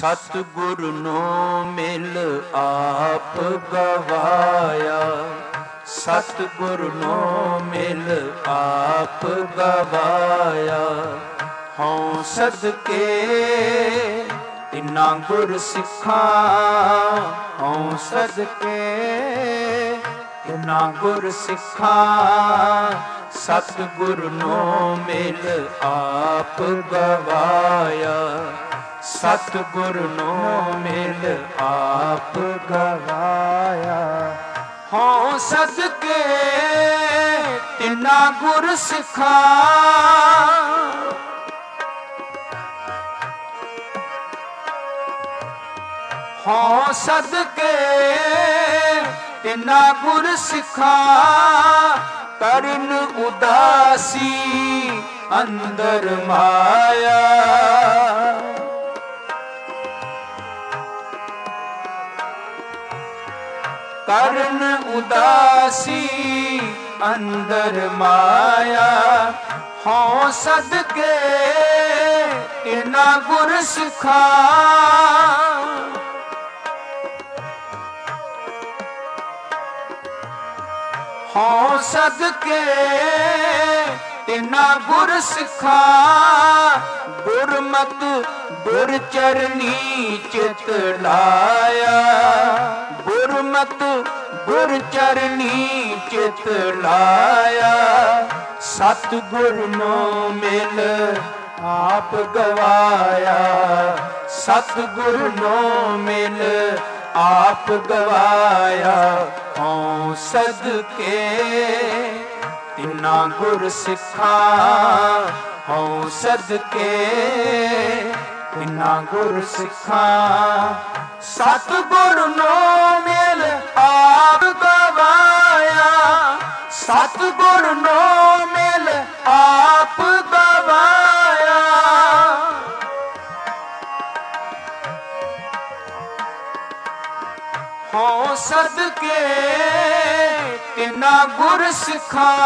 ਸਤਿਗੁਰ ਨੂੰ ਮਿਲ ਆਪ ਗਵਾਇਆ, ਸਤਿਗੁਰ ਨੂੰ ਮਿਲ ਆਪ ਗਵਾਇਆ। ਹਉ ਸਦਕੇ ਤਿੰਨਾ ਗੁਰ ਸਿੱਖਾਂ, ਹਉ ਸਦਕੇ ਤਿੰਨਾ ਗੁਰ ਸਿੱਖਾਂ। ਸਤਿਗੁਰ ਨੂੰ ਮਿਲ ਆਪ ਗਵਾਇਆ, ਸਤਿਗੁਰ ਨੂੰ ਮਿਲ ਆਪ ਗਵਾਇਆ। ਹਉ ਸਦਕੇ ਤਿੰਨਾ ਗੁਰ ਸਿੱਖਾਂ, ਹਉ ਸਦਕੇ ਤਿੰਨਾ ਗੁਰ ਸਿੱਖਾਂ। ਕਰਨ ਉਦਾਸੀ ਅੰਦਰ ਮਾਇਆ, ਕਰਨ ਉਦਾਸੀ ਅੰਦਰ ਮਾਇਆ। ਹਉ ਸਦਕੇ ਤਿੰਨਾ ਗੁਰ ਸਿੱਖਾਂ, ਹਉ ਸਦਕੇ ਤਿੰਨਾ ਗੁਰ ਸਿੱਖਾਂ। ਗੁਰਮਤਿ ਗੁਰ ਚਰਨੀ ਚਿਤ ਲਾਇਆ, ਗੁਰਮਤਿ ਗੁਰ ਚਰਨੀ ਚਿਤ ਲਾਇਆ। ਸਤਿਗੁਰ ਨੂੰ ਮਿਲ ਆਪ ਗਵਾਇਆ, ਸਤਿਗੁਰ ਨੂੰ ਮਿਲ ਆਪ ਗਵਾਇਆ। ਹਉ ਸਦਕੇ ਤਿੰਨਾ ਗੁਰ ਸਿੱਖਾਂ, ਹਉ ਸਦਕੇ ਤਿੰਨਾ ਗੁਰ ਸਿੱਖਾਂ। ਸਤਿਗੁਰ ਨੂੰ ਮਿਲ ਆਪ ਗਵਾਇਆ, ਸਤਿਗੁਰ ਨੂੰ ਮਿਲ ਆਪ ਗਵਾਇਆ। ਹਉ ਸਦਕੇ ਤਿੰਨਾ ਗੁਰ ਸਿੱਖਾਂ,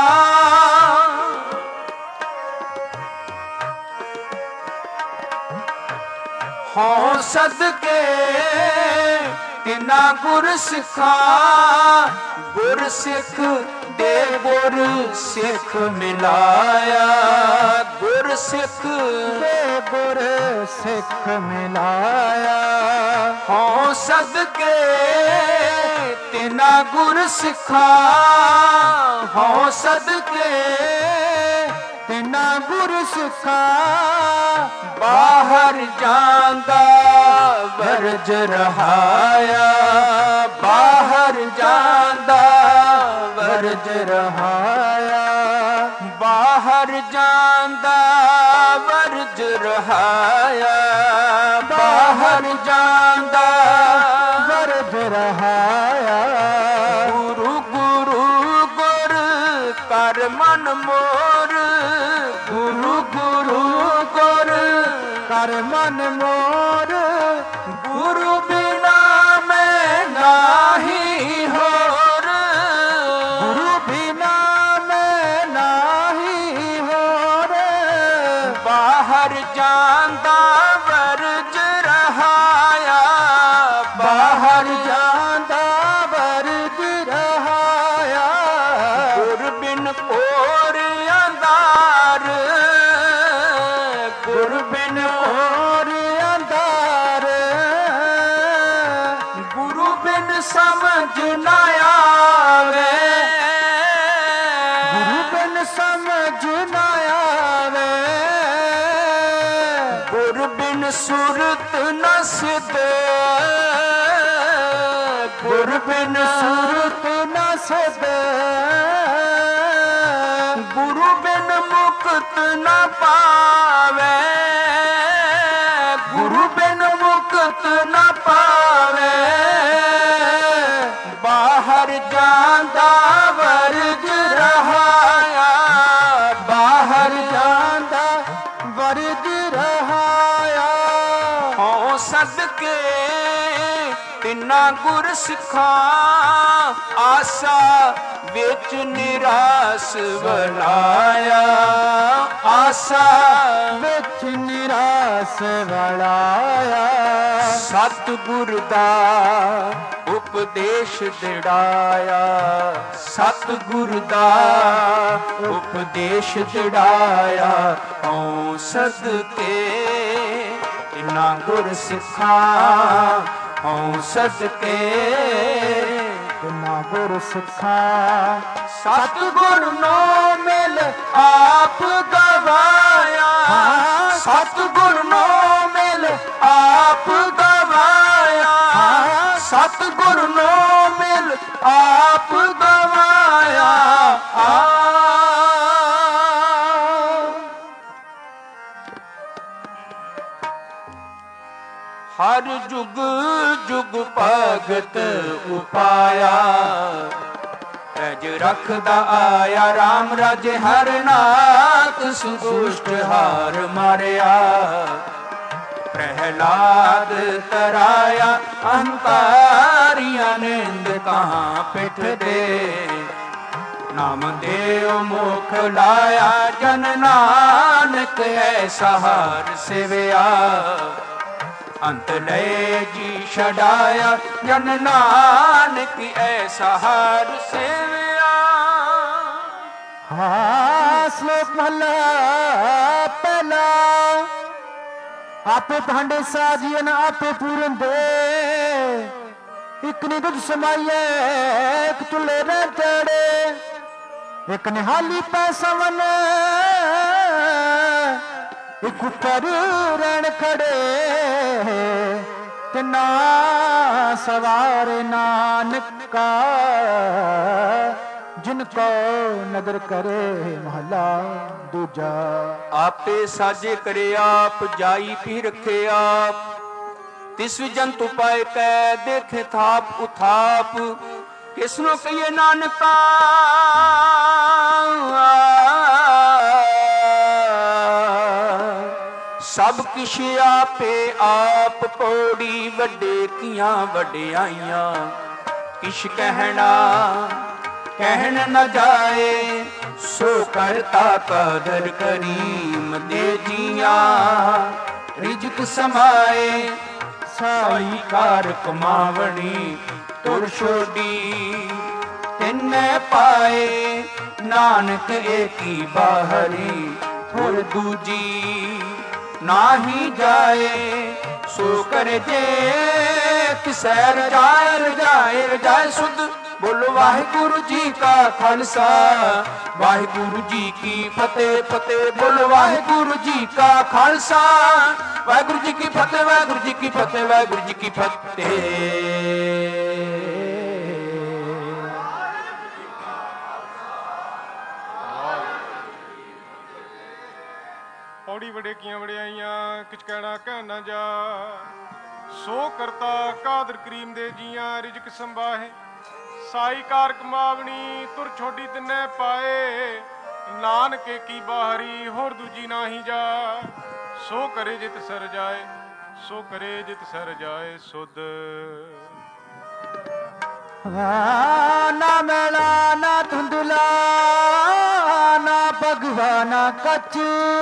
ਹਉ ਸਦਕੇ ਤਿੰਨਾ ਗੁਰ ਸਿੱਖਾਂ। ਗੁਰ ਸਿੱਖ ਦੇ ਗੁਰ ਸਿੱਖ ਮਿਲਾਇਆ, ਗੁਰ ਸਿੱਖ ਦੇ ਗੁਰ ਸਿੱਖ ਮਿਲਾਇਆ। ਹਉ ਸਦਕੇ ਤਿੰਨਾ ਗੁਰ ਸਿੱਖਾਂ, ਹਉ ਸਦਕੇ ਤਿੰਨਾ ਗੁਰ ਸਿੱਖਾਂ। ਬਾਹਰ ਜਾਂਦਾ ਵਰਜ ਰਹਾਇਆ, ਬਾਹਰ ਜਾਂਦਾ ਵਰਜ ਰਹਾਇਆ। ਬਾਹਰ ਜਾਂਦਾ ਵਰਜ ਰਹਾਇਆ, ਬਾਹਰ ਜਾਂਦਾ ਵਰਜ ਰਹਾਇਆ। ਗੁਰੂ ਗੁਰੂ ਗੁਰ ਕਰ ਮਨ ਮੋਰ, ਗੁਰੂ ਗੁਰੂ ਗੁਰ ਕਰ ਮਨ ਮੋਰ। ਗੁਰੂ ਬਿਨਾ ਮੈਂ ਨਾਹੀ ਹੋਰ, ਗੁਰੂ ਬਿਨਾ ਮੈਂ ਨਾਹੀ ਹੋਰ। ਬਾਹਰ ਜਾਂਦਾ ਵਰਜ ਰਹਾਇਆ, ਬਾਹਰ ਜਾਂਦਾ ਵਰਜ ਰਹਾਇਆ। ਗੁਰ ਬਿਨ ਕੋਰ ਅੰਧਾਰ, ਗੁਰ ਬਿਨ ਕੋਰ ਅੰਧਾਰ। ਗੁਰੂ ਬਿਨ ਸਮਝ ਨਾ ਆਵੇ, ਗੁਰੂ ਬਿਨ ਸਮਝ ਨਾ ਆਵੇ। ਗੁਰ ਬਿਨ ਸੁਰਤ ਨ ਸਿਧੇ, ਗੁਰ ਬਿਨ ਸੁਰਤ ਨ ਸਿਧੇ। ਗੁਰੂ ਬਿਨ ਮੁਕਤ ਨ ਪਾਵੇ, ਗੁਰੂ ਬਿਨ ਮੁਕਤ ਨ ਪਾਵੇ। ਬਾਹਰ ਜਾਂਦਾ ਵਰਜ ਰਹਾਇਆ, ਬਾਹਰ ਜਾਂਦਾ ਵਰਜ ਰਹਾਇਆ। ਹਉ ਸਦਕੇ ਇਨਾ ਗੁਰ ਸਿੱਖਾਂ ਆਸਾ ਵਿੱਚ ਨਿਰਾਸ ਵਲਾਇਆ, ਆਸਾ ਵਿੱਚ ਨਿਰਾਸ ਵਲਾਇਆ। ਸਤਿਗੁਰ ਦਾ ਉਪਦੇਸ਼ ਦਿੜਾਇਆ, ਸਤਿਗੁਰ ਦਾ ਉਪਦੇਸ਼ ਦਿੜਾਇਆ। ਹਉ ਸਦਕੇ ਇਨਾ ਗੁਰ ਸਿੱਖਾਂ, ਹਉ ਸਦਕੇ ਇਨਾ ਗੁਰ ਸਿੱਖਾਂ। ਸਤਿਗੁਰ ਨੋ ਮਿਲ ਆਪ ਗਵਾਇਆ, ਸਤਿਗੁਰ ਨੋ ਮਿਲ ਆਪ ਗਵਾਇਆ, ਸਤਿਗੁਰ ਨੋ ਮਿਲ ਆਪ ਗਵਾਇਆ। ਹਰ ਜੁਗ ਜੁਗ ਭਗਤ ਉਪਾਇਆ, ਤਜ ਰਖਦਾ ਆਇਆ ਰਾਮ ਰਾਜੇ ਹਰ ਨਾਥ। ਸੰਤੁਸ਼ਟ ਹਾਰ ਮਾਰਿਆ, ਪ੍ਰਹਿਲਾਦ ਤਰਾਇਆ, ਅਹੰਕਾਰੀਆਂ ਨਿੰਦ ਕਹਾਂ ਪਿੱਠ ਦੇ। ਨਾਮ ਦੇਵ ਮੁਖ ਲਾਇਆ, ਜਨ ਨਾਨਕ ਐਸਾ ਹਾਰ ਸੇਵਿਆ। ਅੰਤ ਲੈ ਜੀ ਛਡਾਇਆ, ਜਨ ਨਾਨਕ ਐਸਾ ਹਾਰ ਸੇਵਿਆ। ਹਾਂ ਸ਼ਲੋਕ ਮਹਲਾ ਪਹਿਲਾ। ਆਪੇ ਭਾਂਡੇ ਸਾਜੀਏ ਨਾ ਆਪੇ ਪੂਰਨ ਦੇ, ਇੱਕ ਨੇ ਦੁੱਧ ਸਮਾਈਏ ਇੱਕ ਚੁੱਲ੍ਹੇ ਦੇ ਤੇੜੇ। ਇੱਕ ਨਿਹਾਲੀ ਪੈ ਸਵਨ ਇੱਕ ਉੱਪਰ ਰਹਿਣ ਖੜੇ। ਤਿਨਾ ਸਵਾਰ ਨਾਨਕਾ ਜਿਨ ਕੋ ਨਦਰ ਕਰੇ। ਮਹਲਾ ਦੂਜਾ। ਆਪੇ ਸਾਜੇ ਕਰੇ ਆਪ, ਜਾਈ ਪੀ ਰੱਖੇ ਆਪ। ਤਿਸ ਜੰਤੁ ਪਾਏ ਕੈ ਦੇਖੇ ਥਾਪ ਉਥਾਪ। ਕਿਸਨੂੰ ਕਹੀਏ ਨਾਨਕਾ ਸਭ ਕਿਛ ਆਪੇ ਆਪ। ਪੌੜੀ ਵੱਡੇ ਕੀਆਂ ਵਡਿਆਈਆਂ, ਕਿਛ ਕਹਿਣਾ ਕਹਿਣ ਨ ਜਾਏ। ਸੋ ਕਰਤਾ ਕਦਰ ਕਰੀਮ ਦੇ ਜੀਆਂ, ਰਿਜਕ ਸਮਾਏ ਸਾਈ ਕਾਰ ਕਮਾਵਣੀ। ਤੁਰ ਛੋਡੀ ਤਿੰਨੇ ਪਾਏ, ਨਾਨਕ ਏਕੀ ਬਾਹਰੀ। ਹੋਰ ਦੂਜੀ ਨਾਹੀ ਜਾਏ। ਸੋ ਕਰ ਜੇ ਕਿਸੈ ਰਜਾਏ, ਰਜਾਏ ਰਜਾਏ ਸੁਧ। ਬੋਲੋ ਵਾਹਿਗੁਰੂ ਜੀ ਕਾ ਖਾਲਸਾ, ਵਾਹਿਗੁਰੂ ਜੀ ਕੀ ਫਤਿਹ। ਫਤਿਹ ਬੋਲੋ ਵਾਹਿਗੁਰੂ ਜੀ ਕਾ ਖਾਲਸਾ, ਵਾਹਿਗੁਰੂ ਜੀ ਕੀ ਫਤਿਹ। ਵਾਹਿਗੁਰੂ ਜੀ ਕੀ ਫਤਿਹ, ਵਾਹਿਗੁਰੂ ਜੀ ਕੀ ਫਤਿਹ। ਪੌੜੀ ਵਡੇ ਕੀਆਂ ਵਡਿਆਈਆਂ, ਕਿਛ ਕਹਿਣਾ ਕਹਿ ਨਾ ਜਾ। ਸੋ ਕਰਤਾ ਕਾਦਰ ਕਰੀਮ ਦੇ ਜੀਆਂ, ਰਿਜਕ ਸੰਭਾਹੇ ਸਾਈ ਕਾਰ ਕਮਾਵਣੀ। ਤੁਰ ਛੋਡੀ ਤਿੰਨੇ ਪਾਏ, ਨਾਨਕੇ ਕੀ ਬਾਹਰੀ। ਹੋਰ ਦੂਜੀ ਨਾਹੀ ਜਾ। ਸੋ ਕਰੇ ਜਿਤ ਸਰ ਜਾਏ, ਸੋ ਕਰੇ ਜਿਤ ਸਰ ਜਾਏ ਸੁਧ। ਨਾ ਮੈਲਾ ਨਾ ਧੁੰਦਲਾ ਨਾ ਭਗਵਾ ਨਾ ਕੱਚ।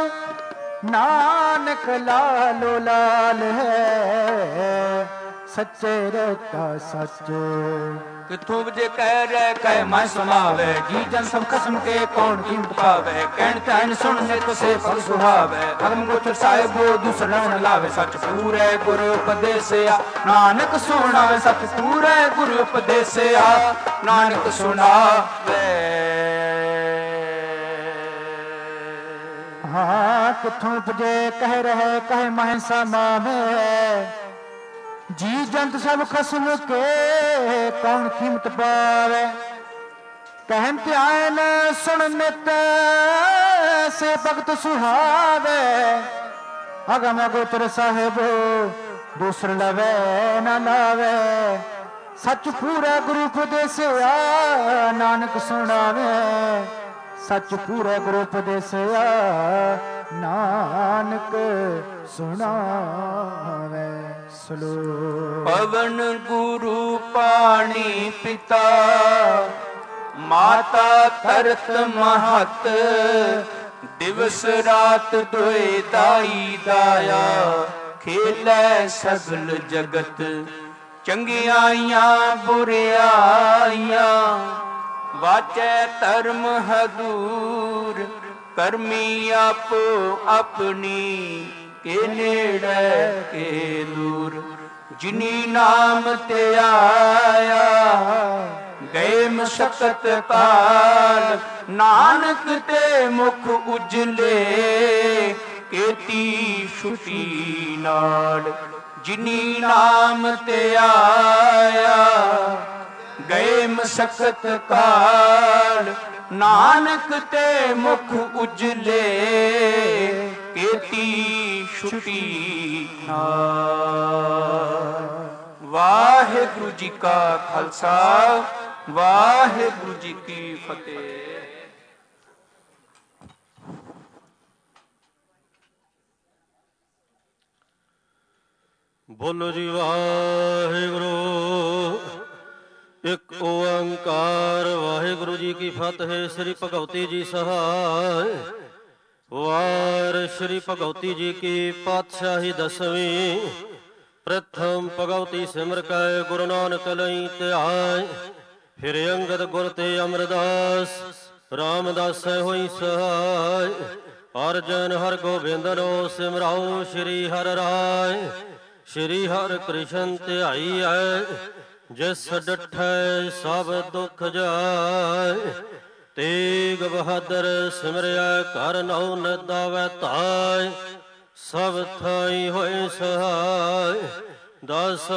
ਨਾਨਕ ਲਾਲੋ ਲਾਲ ਹੈ, ਸੱਚੇ ਰਹਿਤਾ ਸੱਚ। ਕਿਥੋਂ ਵਜੇ ਕਹਿ ਰਹਿ ਕਹਿ ਮੈਂ ਸੁਣਾਵੇ। ਜੀ ਜਨ ਸਭ ਖਸਮ ਕੇ ਕੌਣ ਕੀਮਤ ਪਾਵੇ। ਕਹਿਣ ਧਿਆਨ ਸੁਣ ਨਿਤ ਸੇ ਫਲ ਸੁਹਾਵੇ। ਅਗਮ ਗੁਰ ਸਾਹਿਬੋ ਦੂਸਰਾ ਨ ਲਾਵੇ। ਸੱਚ ਪੂਰੇ ਗੁਰ ਉਪਦੇਸਿਆ, ਨਾਨਕ ਸੁਣਾਵੇ। ਸੱਚ ਪੂਰੇ ਗੁਰ ਉਪਦੇਸਿਆ, ਨਾਨਕ ਸੁਣਾਵੇ। ਹਾਂ ਕਿੱਥੋਂ ਉਪਜੇ ਕਹਿ ਰਹੇ ਕਹਿ ਮਹਿ ਸਮਾਵੇ। ਜੀ ਜੰਤ ਸਭ ਖਸਮ ਕੇ ਕੌਣ ਕੀਮਤ ਪਾਵੇ। ਕਹਿਨ ਧਿਆਨ ਸੁਣ ਨਿਤ ਸੇ ਭਗਤ ਸੁਹਾਵੇ। ਅਗਮ ਗੋਚਰ ਸਾਹਿਬ ਦੂਸਰ ਲਵੇ ਨਾ ਲਾਵੇ। ਸੱਚ ਪੂਰਾ ਗੁਰੂ ਉਪਦੇਸਿਆ, ਨਾਨਕ ਸੁਣਾਵੇ। ਸੱਚ ਪੂਰਾ ਗੁਰੂ ਉਪਦੇਸਿਆ, ਨਾਨਕ ਸੁਣਾਵੇ। ਸਲੋਕ। ਪਵਨ ਗੁਰੂ ਪਾਣੀ ਪਿਤਾ, ਮਾਤਾ ਧਰਤ ਮਹਤ, ਦਿਵਸ ਰਾਤ ਦੁਇ ਦਾਈ ਦਾਇਆ, ਖੇਲੈ ਸਗਲ ਜਗਤ। ਚੰਗਿਆਈਆਂ ਬੁਰਿਆਈਆਂ, ਵਾਚੈ ਧਰਮ ਹਦੂਰ, ਕਰਮੀ ਆਪੋ ਆਪਣੀ, ਕੇ ਨੇੜੇ ਕੇ ਦੂਰ। ਜਿਨੀ ਨਾਮ ਤੇ ਆਇਆ, ਗਏ ਮਸਕਤ ਕਾਲ, ਨਾਨਕ ਤੇ ਮੁਖ ਉਜਲੇ, ਕੀਤੀ ਛੁਟੀ ਨਾਲ। ਜਿਨੀ ਨਾਮ ਤੇ ਆਇਆ, ਗਏ ਮਸਕਤ ਕਾਲ, ਨਾਨਕ ਤੇ ਮੁਖ ਉਜਲੇ, ਕੀਤੀ ਛੁਟੀ ਨਾਲ। ਵਾਹਿਗੁਰੂ ਜੀ ਕਾ ਖਾਲਸਾ, ਵਾਹਿਗੁਰੂ ਜੀ ਕੀ ਫਤਿਹ। ਬੋਲੋ ਜੀ ਵਾਹਿਗੁਰੂ। ਇੱਕ ਓੰਕਾਰ ਵਾਹਿਗੁਰੂ ਜੀ ਕੀ ਫਤਿਹ। ਸ੍ਰੀ ਭਗਵਤੀ ਜੀ ਸਹਾਇ। ਵਾਰ ਸ੍ਰੀ ਭਗਵਤੀ ਜੀ ਕੀ ਪਾਤਸ਼ਾਹੀ ਦਸਵੀਂ। ਪ੍ਰਥਮ ਭਗਵਤੀ ਸਿਮਰ ਕੈ ਗੁਰੂ ਨਾਨਕ ਲਈ ਧਿਆਇ। ਫਿਰ ਅੰਗਦ ਗੁਰ ਤੇ ਅਮਰਦਾਸ, ਰਾਮਦਾਸ ਹੋਈ ਸਹਾਇ। ਅਰਜਨ ਹਰ ਗੋਬਿੰਦਨੋ ਸਿਮਰਾਉ ਸ੍ਰੀ ਹਰਿ ਰਾਇ। ਸ੍ਰੀ ਹਰਿ ਕ੍ਰਿਸ਼ਨ ਧਿਆਈਐ, ਜਿਸ ਡਠੈ ਸਭ ਦੁਖ ਜਾਇ। ਤੇਗ ਬਹਾਦਰ ਸਿਮਰਿਆ ਕਰ ਨਉ ਨਿਦਾਵੈ ਧਾਇ। ਸਭ ਥਾਈ ਹੋਏ ਸਹਾਇ। ਦਸ